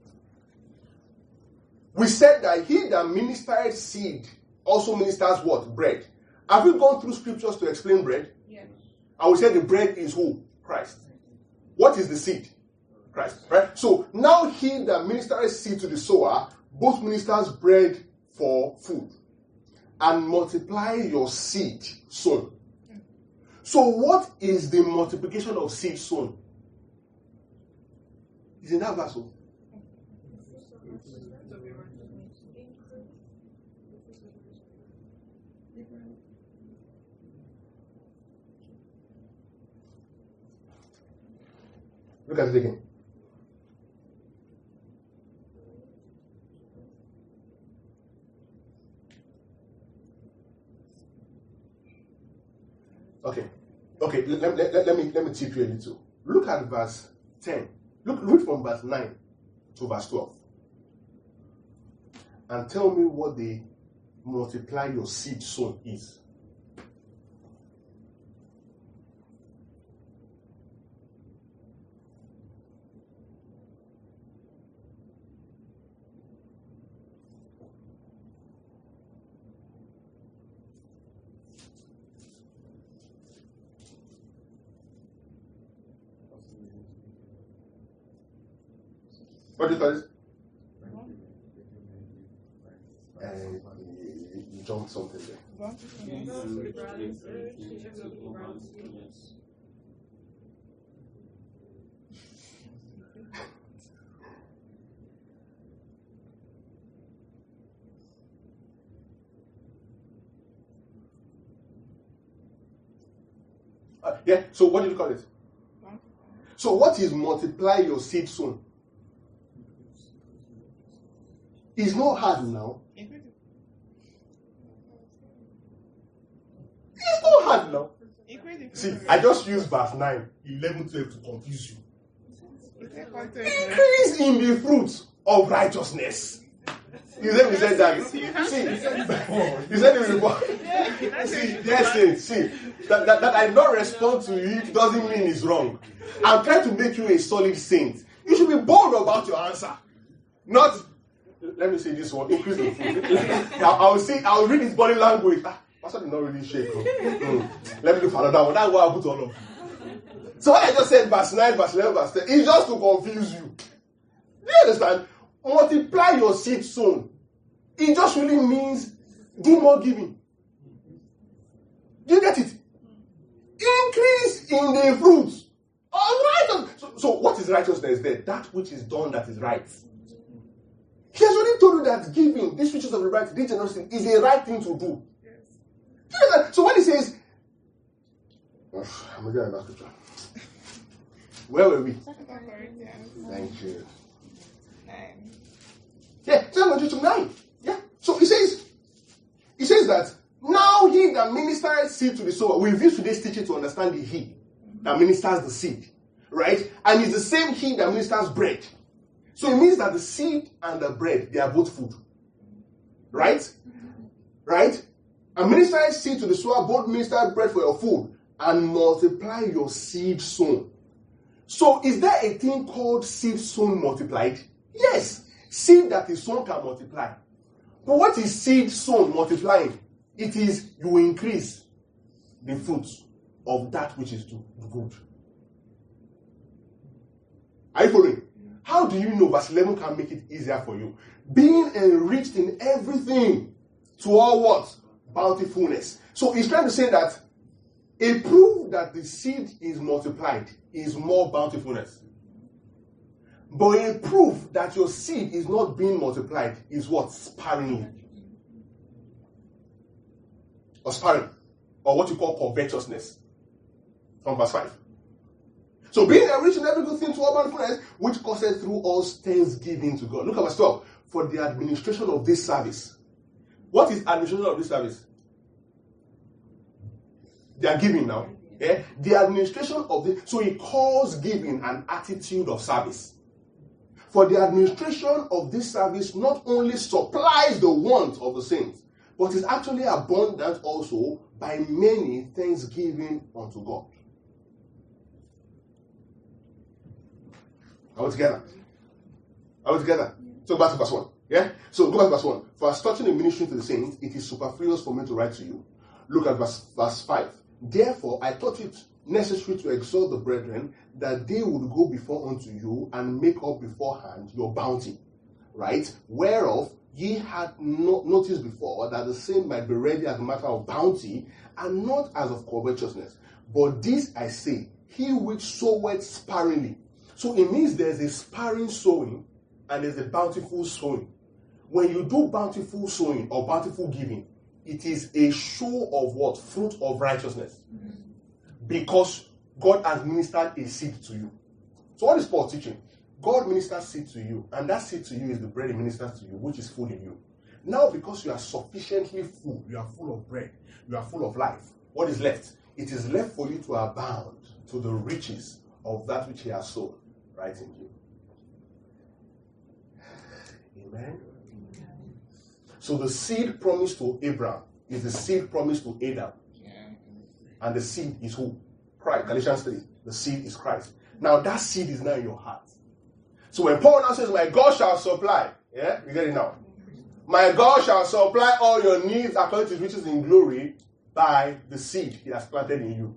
We said that he that ministereth seed also ministers what? Bread. Have we gone through scriptures to explain bread? Yes. I would say the bread is who? Christ. What is the seed? Christ. Right? So now he that ministereth seed to the sower, both ministers bread for food, and multiply your seed sown. So what is the multiplication of seed sown? Is in that verse. Look at it again. Okay. Let me tip you a little. Look at verse 10. Read from verse 9 to verse 12. And tell me what the multiply your seed sown is. What do you call it? You jumped something there. Yeah, so what do you call it? So what is multiply your seed sown? It's not hard now. It's not hard now. See, I just used verse 9, 11, 12 to confuse you. Increase in the fruits of righteousness. You said that. See, you said it before. See, yes, see, that I don't respond to you doesn't mean it's wrong. I'm trying to make you a solid saint. You should be bold about your answer. Not, let me say this one, increase in fruit. I'll read his body language. Pastor did not really shake. Let me look for another one. That's why I put all of you. So what I just said, verse 9, verse 11, verse 10, is just to confuse you. Do you understand? Multiply your seed sown. It just really means do more giving. Do you get it? Increase in the fruits of righteousness. So what is righteousness there? That which is done that is right. He has already told you that giving, these riches of the right, this generosity, is a right thing to do. Yes. So when he says, I'm going to get scripture. Where were we? Thank you. 9. Yeah, 2 9. Yeah. So he says that now he that ministereth seed to the sower. We've used today's teaching to understand the he that ministers the seed. Right? And it's the same he that ministers bread. So it means that the seed and the bread, they are both food. Right? Right? And minister seed to the sower, both minister bread for your food, and multiply your seed sown. So is there a thing called seed sown multiplied? Yes. Seed that is sown can multiply. But what is seed sown multiplying? It is you increase the fruits of that which is good. Are you following? How do you know verse 11 can make it easier for you? Being enriched in everything to all what? Bountifulness. So he's trying to say that a proof that the seed is multiplied is more bountifulness. But a proof that your seed is not being multiplied is what? Sparingly. Or sparing. Or what you call covetousness. From verse 5. So being rich in every good thing to all mankind, which causes through us thanksgiving to God. Look at verse 12. For the administration of this service. What is administration of this service? They are giving now. Yeah? The administration of this. So he calls giving an attitude of service. For the administration of this service not only supplies the want of the saints, but is actually abundant also by many thanksgiving unto God. Are we together? Are we together? So back to verse 1. Yeah? So go back to verse 1. For as touching the ministry to the saints, it is superfluous for me to write to you. Look at verse 5. Therefore, I thought it necessary to exhort the brethren that they would go before unto you and make up beforehand your bounty. Right? Whereof ye had noticed before that the same might be ready as a matter of bounty and not as of covetousness. But this I say, he which soweth sparingly. So it means there's a sparing sowing and there's a bountiful sowing. When you do bountiful sowing or bountiful giving, it is a show of what? Fruit of righteousness. Because God has ministered a seed to you. So what is Paul teaching? God ministers seed to you, and that seed to you is the bread he ministers to you, which is food in you. Now, because you are sufficiently full, you are full of bread, you are full of life, what is left? It is left for you to abound to the riches of that which he has sown right in you. Amen. So the seed promised to Abraham is the seed promised to Adam. And the seed is who? Christ. Galatians 3. The seed is Christ. Now that seed is now in your heart. So when Paul now says, my God shall supply, yeah, you get it now. My God shall supply all your needs according to his riches in glory by the seed he has planted in you.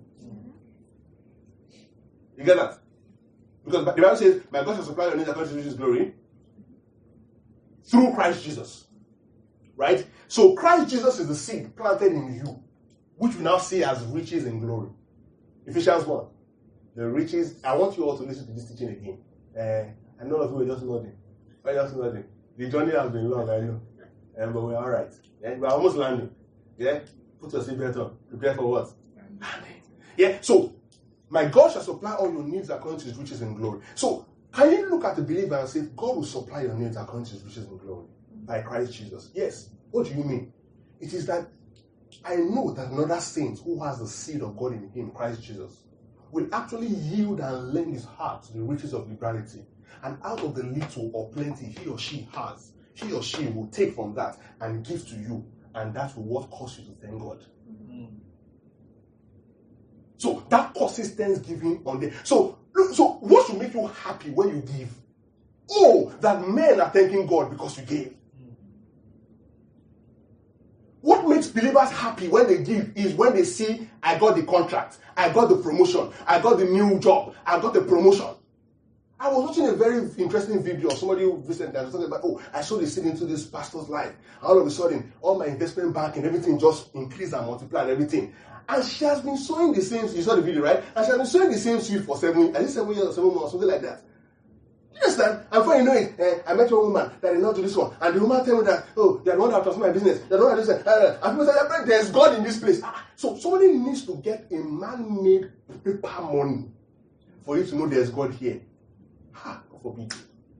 You get that? Because the Bible says, my God shall supply your needs according to his riches in glory through Christ Jesus. Right? So Christ Jesus is the seed planted in you, which we now see as riches in glory. Ephesians 1. The riches. I want you all to listen to this teaching again. I know of you are just nodding. We're just nodding. The journey has been long, I know. But we're all right. We're almost landing. Yeah? Put your seatbelt on. Prepare for what? Landing. Yeah? So, my God shall supply all your needs according to his riches in glory. So, can you look at the believer and say, God will supply your needs according to his riches in glory by Christ Jesus? Yes. What do you mean? It is that I know that another saint who has the seed of God in him, Christ Jesus, will actually yield and lend his heart to the riches of liberality. And out of the little or plenty he or she has, he or she will take from that and give to you. And that will what cause you to thank God. Mm-hmm. So that causes thanksgiving on there. So what should make you happy when you give? Oh, that men are thanking God because you gave. What makes believers happy when they give is when they see, I got the contract, I got the promotion, I got the new job, I got the promotion. I was watching a very interesting video of somebody who recently was talking about, I saw the seed into this pastor's life. All of a sudden, all my investment bank and everything just increased and multiplied and everything. And she has been sowing the same, you saw the video, right? And she has been sowing the same seed for 7 years or 7 months, something like that. You understand? And before you know it, I met a woman that did not do this one. And the woman told me that, they are the one that transformed my business. They are the one that do this. And people said, there's God in this place. So somebody needs to get a man-made paper money for you to know there's God here. God forbid.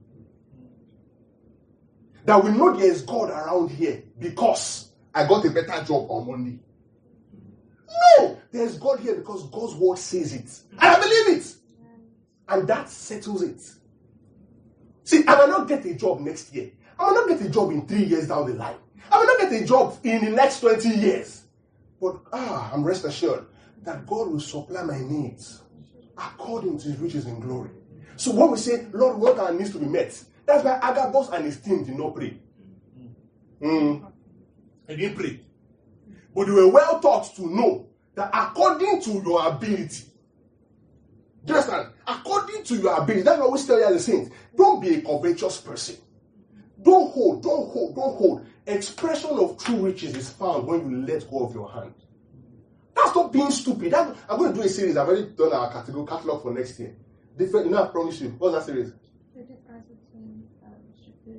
That we know there is God around here because I got a better job on Monday. No! There's God here because God's word says it. And I believe it. And that settles it. See, I will not get a job next year. I will not get a job in 3 years down the line. I will not get a job in the next 20 years. But I'm rest assured that God will supply my needs according to his riches in glory. So when we say, Lord, what our needs to be met, that's why Agabus and his team did not pray. They didn't pray. But they were well taught to know that according to your ability, do you understand? According to your ability, that's why we tell you as a saint, don't be a covetous person. Don't hold. Expression of true riches is found when you let go of your hand. That's not being stupid. I'm going to do a series. I've already done our catalog for next year. Different, I promise you. What's that series? The different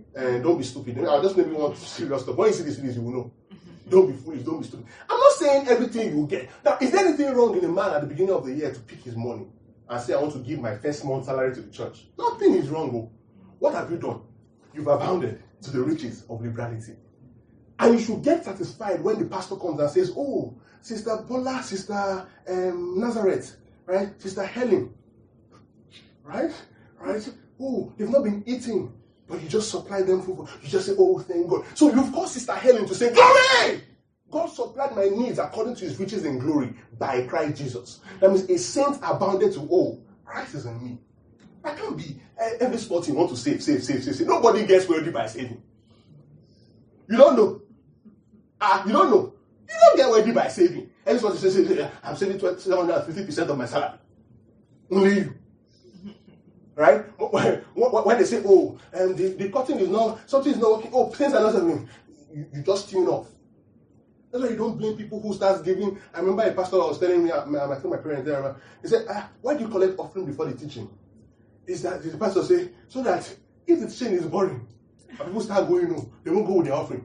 And don't be stupid. I'll just maybe want serious stuff. When you see this, you will know. Don't be foolish, don't be stupid. I'm not saying everything you get. Now, is there anything wrong in a man at the beginning of the year to pick his money and say, I want to give my first month's salary to the church? Nothing is wrong. Bro. What have you done? You've abounded to the riches of liberality. And you should get satisfied when the pastor comes and says, oh, Sister Bola, Sister Nazareth, right? Sister Helen, right? Oh, they've not been eating, but you just supply them food. You just say, oh, thank God. So you've caused Sister Helen to say, glory! God supplied my needs according to his riches in glory by Christ Jesus. That means a saint abounded to all. Christ is in me. I can't be every spot you want to save. Nobody gets wealthy by saving. You don't know. You don't know. You don't get wealthy by saving. And it's what you say, I'm saving 750% of my salary. Only you. Right? When they say, oh, the cutting is not, something is not working, oh, things are not happening, you just tune off. That's why you don't blame people who start giving. I remember a pastor was telling me, I think my parents there, he said, why do you collect offering before the teaching? Is that the pastor say, so that if the teaching is boring, and people start going, no, they won't go with the offering.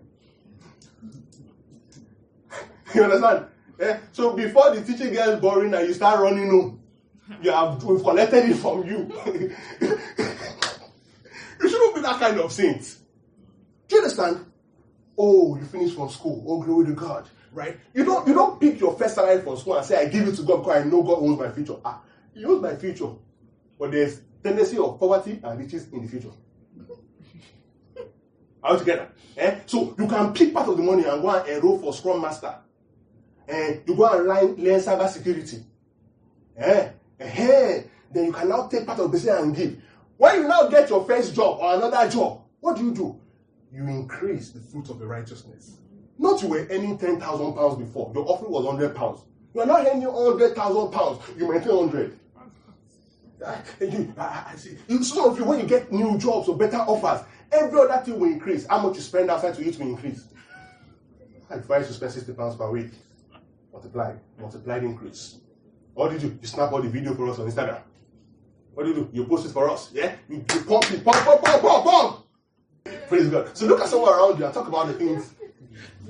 You understand? Yeah? So before the teaching gets boring and you start running home, we've collected it from you. You shouldn't be that kind of saint. Do you understand? Oh, you finished from school. Oh, glory to God. Right? You don't pick your first salary from school and say, I give it to God because I know God owns my future. He owns my future. But there's tendency of poverty and riches in the future. All together. So you can pick part of the money and go and enroll for Scrum Master. And you go and learn cyber security. Then you can now take part of the business and give. When you now get your first job or another job, what do? You increase the fruit of the righteousness. Not you were earning 10,000 pounds before. Your offering was 100 pounds. You are not earning 100,000 pounds. You maintain 100. I see. Some of you, when you get new jobs or better offers, every other thing will increase. How much you spend outside to eat will increase. If I used to spend 60 pounds per week, multiplied increase. What did you do? You snap all the video for us on Instagram. What do? You post it for us. Yeah? You pump it. Pump. Praise God. So look at someone around you and talk about the things